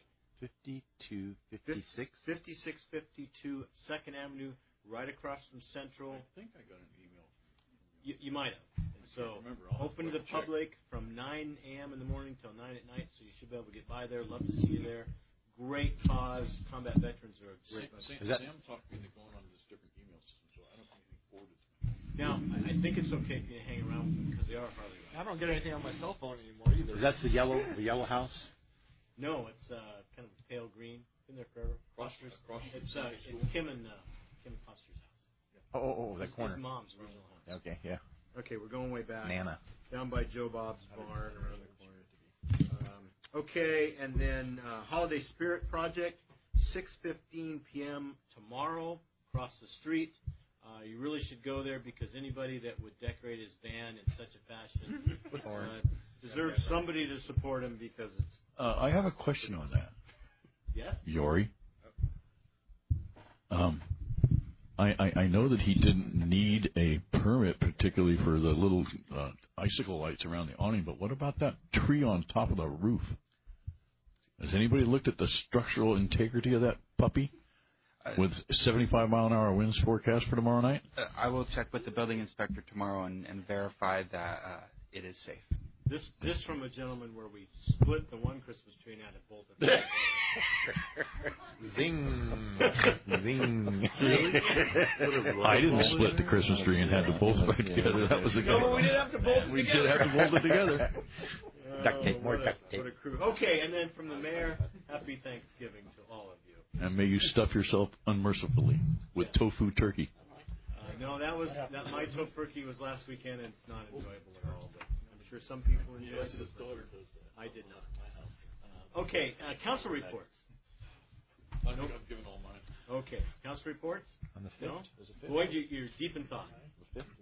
E: 56?
T: 5652 2nd Avenue, right across from Central.
F: I think I got an email.
T: You might have. And so, open to the public from 9 a.m. in the morning till 9 at night, so you should be able to get by there. Love to see you there. Great cause. Combat veterans are a great bunch.
F: Sam talked me into going on this different email system, so I don't think anything forwarded to me.
T: Now, I think it's okay if you hang around with them because they are hardly around.
D: I don't get anything on my cell phone anymore either.
E: Is that the yellow house?
T: No, it's kind of pale green. Been there forever. Foster's. It's Kim and Foster's house.
E: Oh, that corner.
T: His mom's original house.
E: Okay, yeah.
T: Okay, we're going way back.
E: Nana.
T: Down by Joe Bob's barn around the corner. Okay, and then Holiday Spirit Project, 6:15 p.m. tomorrow across the street. You really should go there because anybody that would decorate his van in such a fashion deserves somebody to support him because it's...
F: I have a question on that.
T: Yes?
F: Yori. I know that he didn't need a permit, particularly for the little icicle lights around the awning, but what about that tree on top of the roof? Has anybody looked at the structural integrity of that puppy? With 75-mile-an-hour winds forecast for tomorrow night?
H: I will check with the building inspector tomorrow and verify that it is safe.
T: This from a gentleman where we split the one Christmas tree and had it bolted together.
E: Zing. Zing.
T: Really?
F: I didn't split the Christmas tree and had to bolt it back together. That was the
T: No, but we didn't have to bolt it together.
F: We did have to bolt it together.
E: Duct tape, more duct tape.
T: What a crew. Okay, and then from the mayor, happy Thanksgiving to all of you.
F: And may you stuff yourself unmercifully with tofu turkey.
T: No, my turkey was last weekend, and it's not enjoyable at all. But I'm sure some people enjoy it.
F: His daughter does that.
T: I did not. Okay, council reports.
F: I've given all mine.
T: Okay, council reports.
E: On the 5th.
T: No?
E: There's a 5th.
T: Boyd, you're deep in thought.
E: The 5th.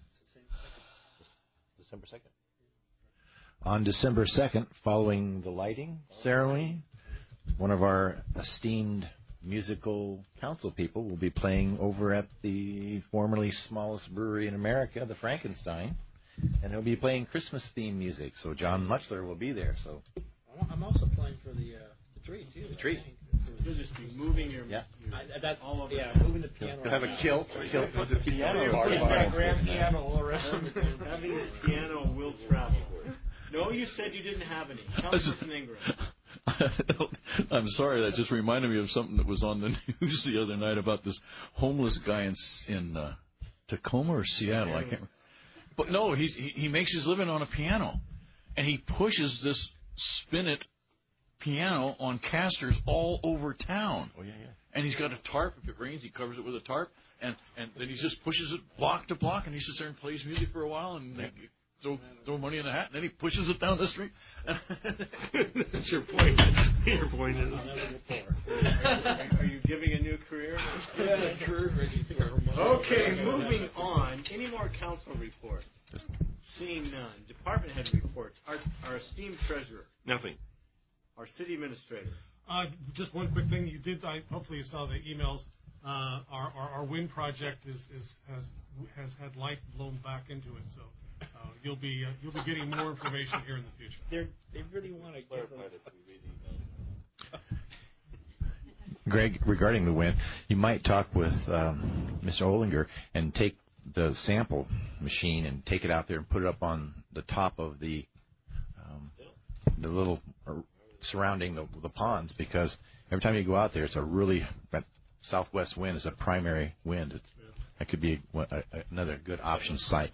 E: December 2nd. On December 2nd, following the lighting ceremony, one of our esteemed musical council people will be playing over at the formerly smallest brewery in America, the Frankenstein, and he'll be playing Christmas-themed music. So John Muchler will be there. So
J: I'm also playing for the tree too.
E: The tree.
A: You'll just be moving your, all over.
C: Yeah, moving the piano.
E: You'll have a kilt. With the piano.
C: A grand piano all around.
A: Having a piano will travel. No, you said you didn't have any. Councilman Ingram.
F: I'm sorry, that just reminded me of something that was on the news the other night about this homeless guy in Tacoma or Seattle. I can't remember. But no, he makes his living on a piano, and he pushes this spinet piano on casters all over town.
E: Oh, yeah.
F: And he's got a tarp. If it rains, he covers it with a tarp, and then he just pushes it block to block, and he sits there and plays music for a while, and they throw money in the hat, and then he pushes it down the street. That's your point. Your point is.
A: Are you giving a new career?
E: Yeah, career.
A: Okay, moving on. Any more council reports? Seeing none. Department head reports. Our esteemed treasurer.
I: Nothing.
A: Our city administrator.
G: Just one quick thing. You did. Hopefully, you saw the emails. Our wind project has had life blown back into it. So you'll be getting more information here in the future.
C: They really want to clarify that we read emails.
E: Greg, regarding the wind, you might talk with Mr. Olinger and take the sample machine and take it out there and put it up on the top of the little surrounding the ponds, because every time you go out there, it's a really that southwest wind is a primary wind. That could be another good option site.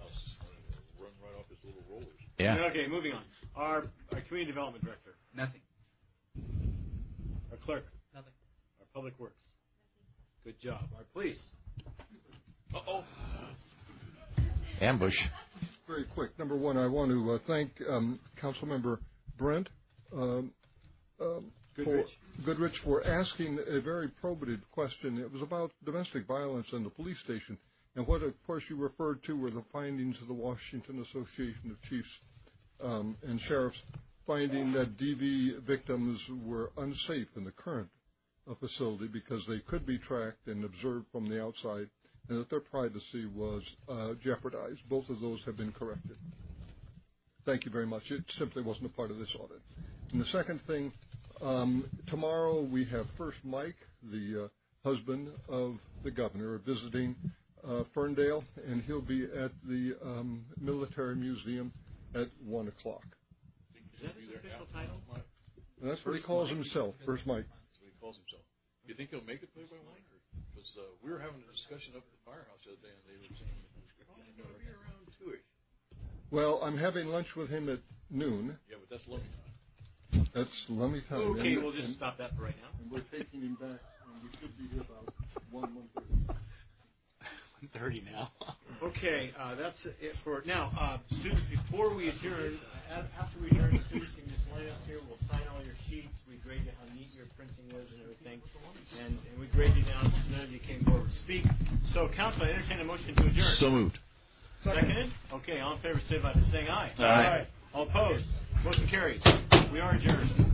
E: Yeah.
A: Okay, moving on. Our community development director.
H: Nothing.
A: Our clerk.
K: Nothing.
A: Our public works. Good job. Our police.
F: Uh-oh.
E: Ambush.
O: Very quick. Number one, I want to thank Councilmember Brent Goodrich for asking a very probative question. It was about domestic violence in the police station. And what, of course, you referred to were the findings of the Washington Association of Chiefs and Sheriffs, finding that DV victims were unsafe in the current facility because they could be tracked and observed from the outside, and that their privacy was jeopardized. Both of those have been corrected. Thank you very much. It simply wasn't a part of this audit. And the second thing, tomorrow we have First Mike, the husband of the governor, visiting Ferndale, and he'll be at the Military Museum at 1 o'clock.
A: Is that his official title?
O: And that's what he calls himself, First Mike.
F: That's what he calls himself. Do you think he'll make it play by one? Because we were having a discussion up at the firehouse the other day, and they were saying he's going to be around 2-ish.
O: Well, I'm having lunch with him at noon.
F: Yeah, but that's lummy time.
O: That's lummy time.
A: Okay, we'll just stop that for right now.
O: And we're taking him back, and we should be here about 1:30.
H: 1:30 now.
A: Okay, that's it for now. Students, before we adjourn, after we adjourn, students can just line up here. We'll sign all your sheets. We grade you how neat your printing is and everything. And we grade you down because none of you came forward to speak. So, council, I entertain a motion to adjourn.
F: So moved.
A: Seconded? Okay, all in favor, say by saying aye.
F: Aye.
A: All opposed? Motion carries. We are adjourned.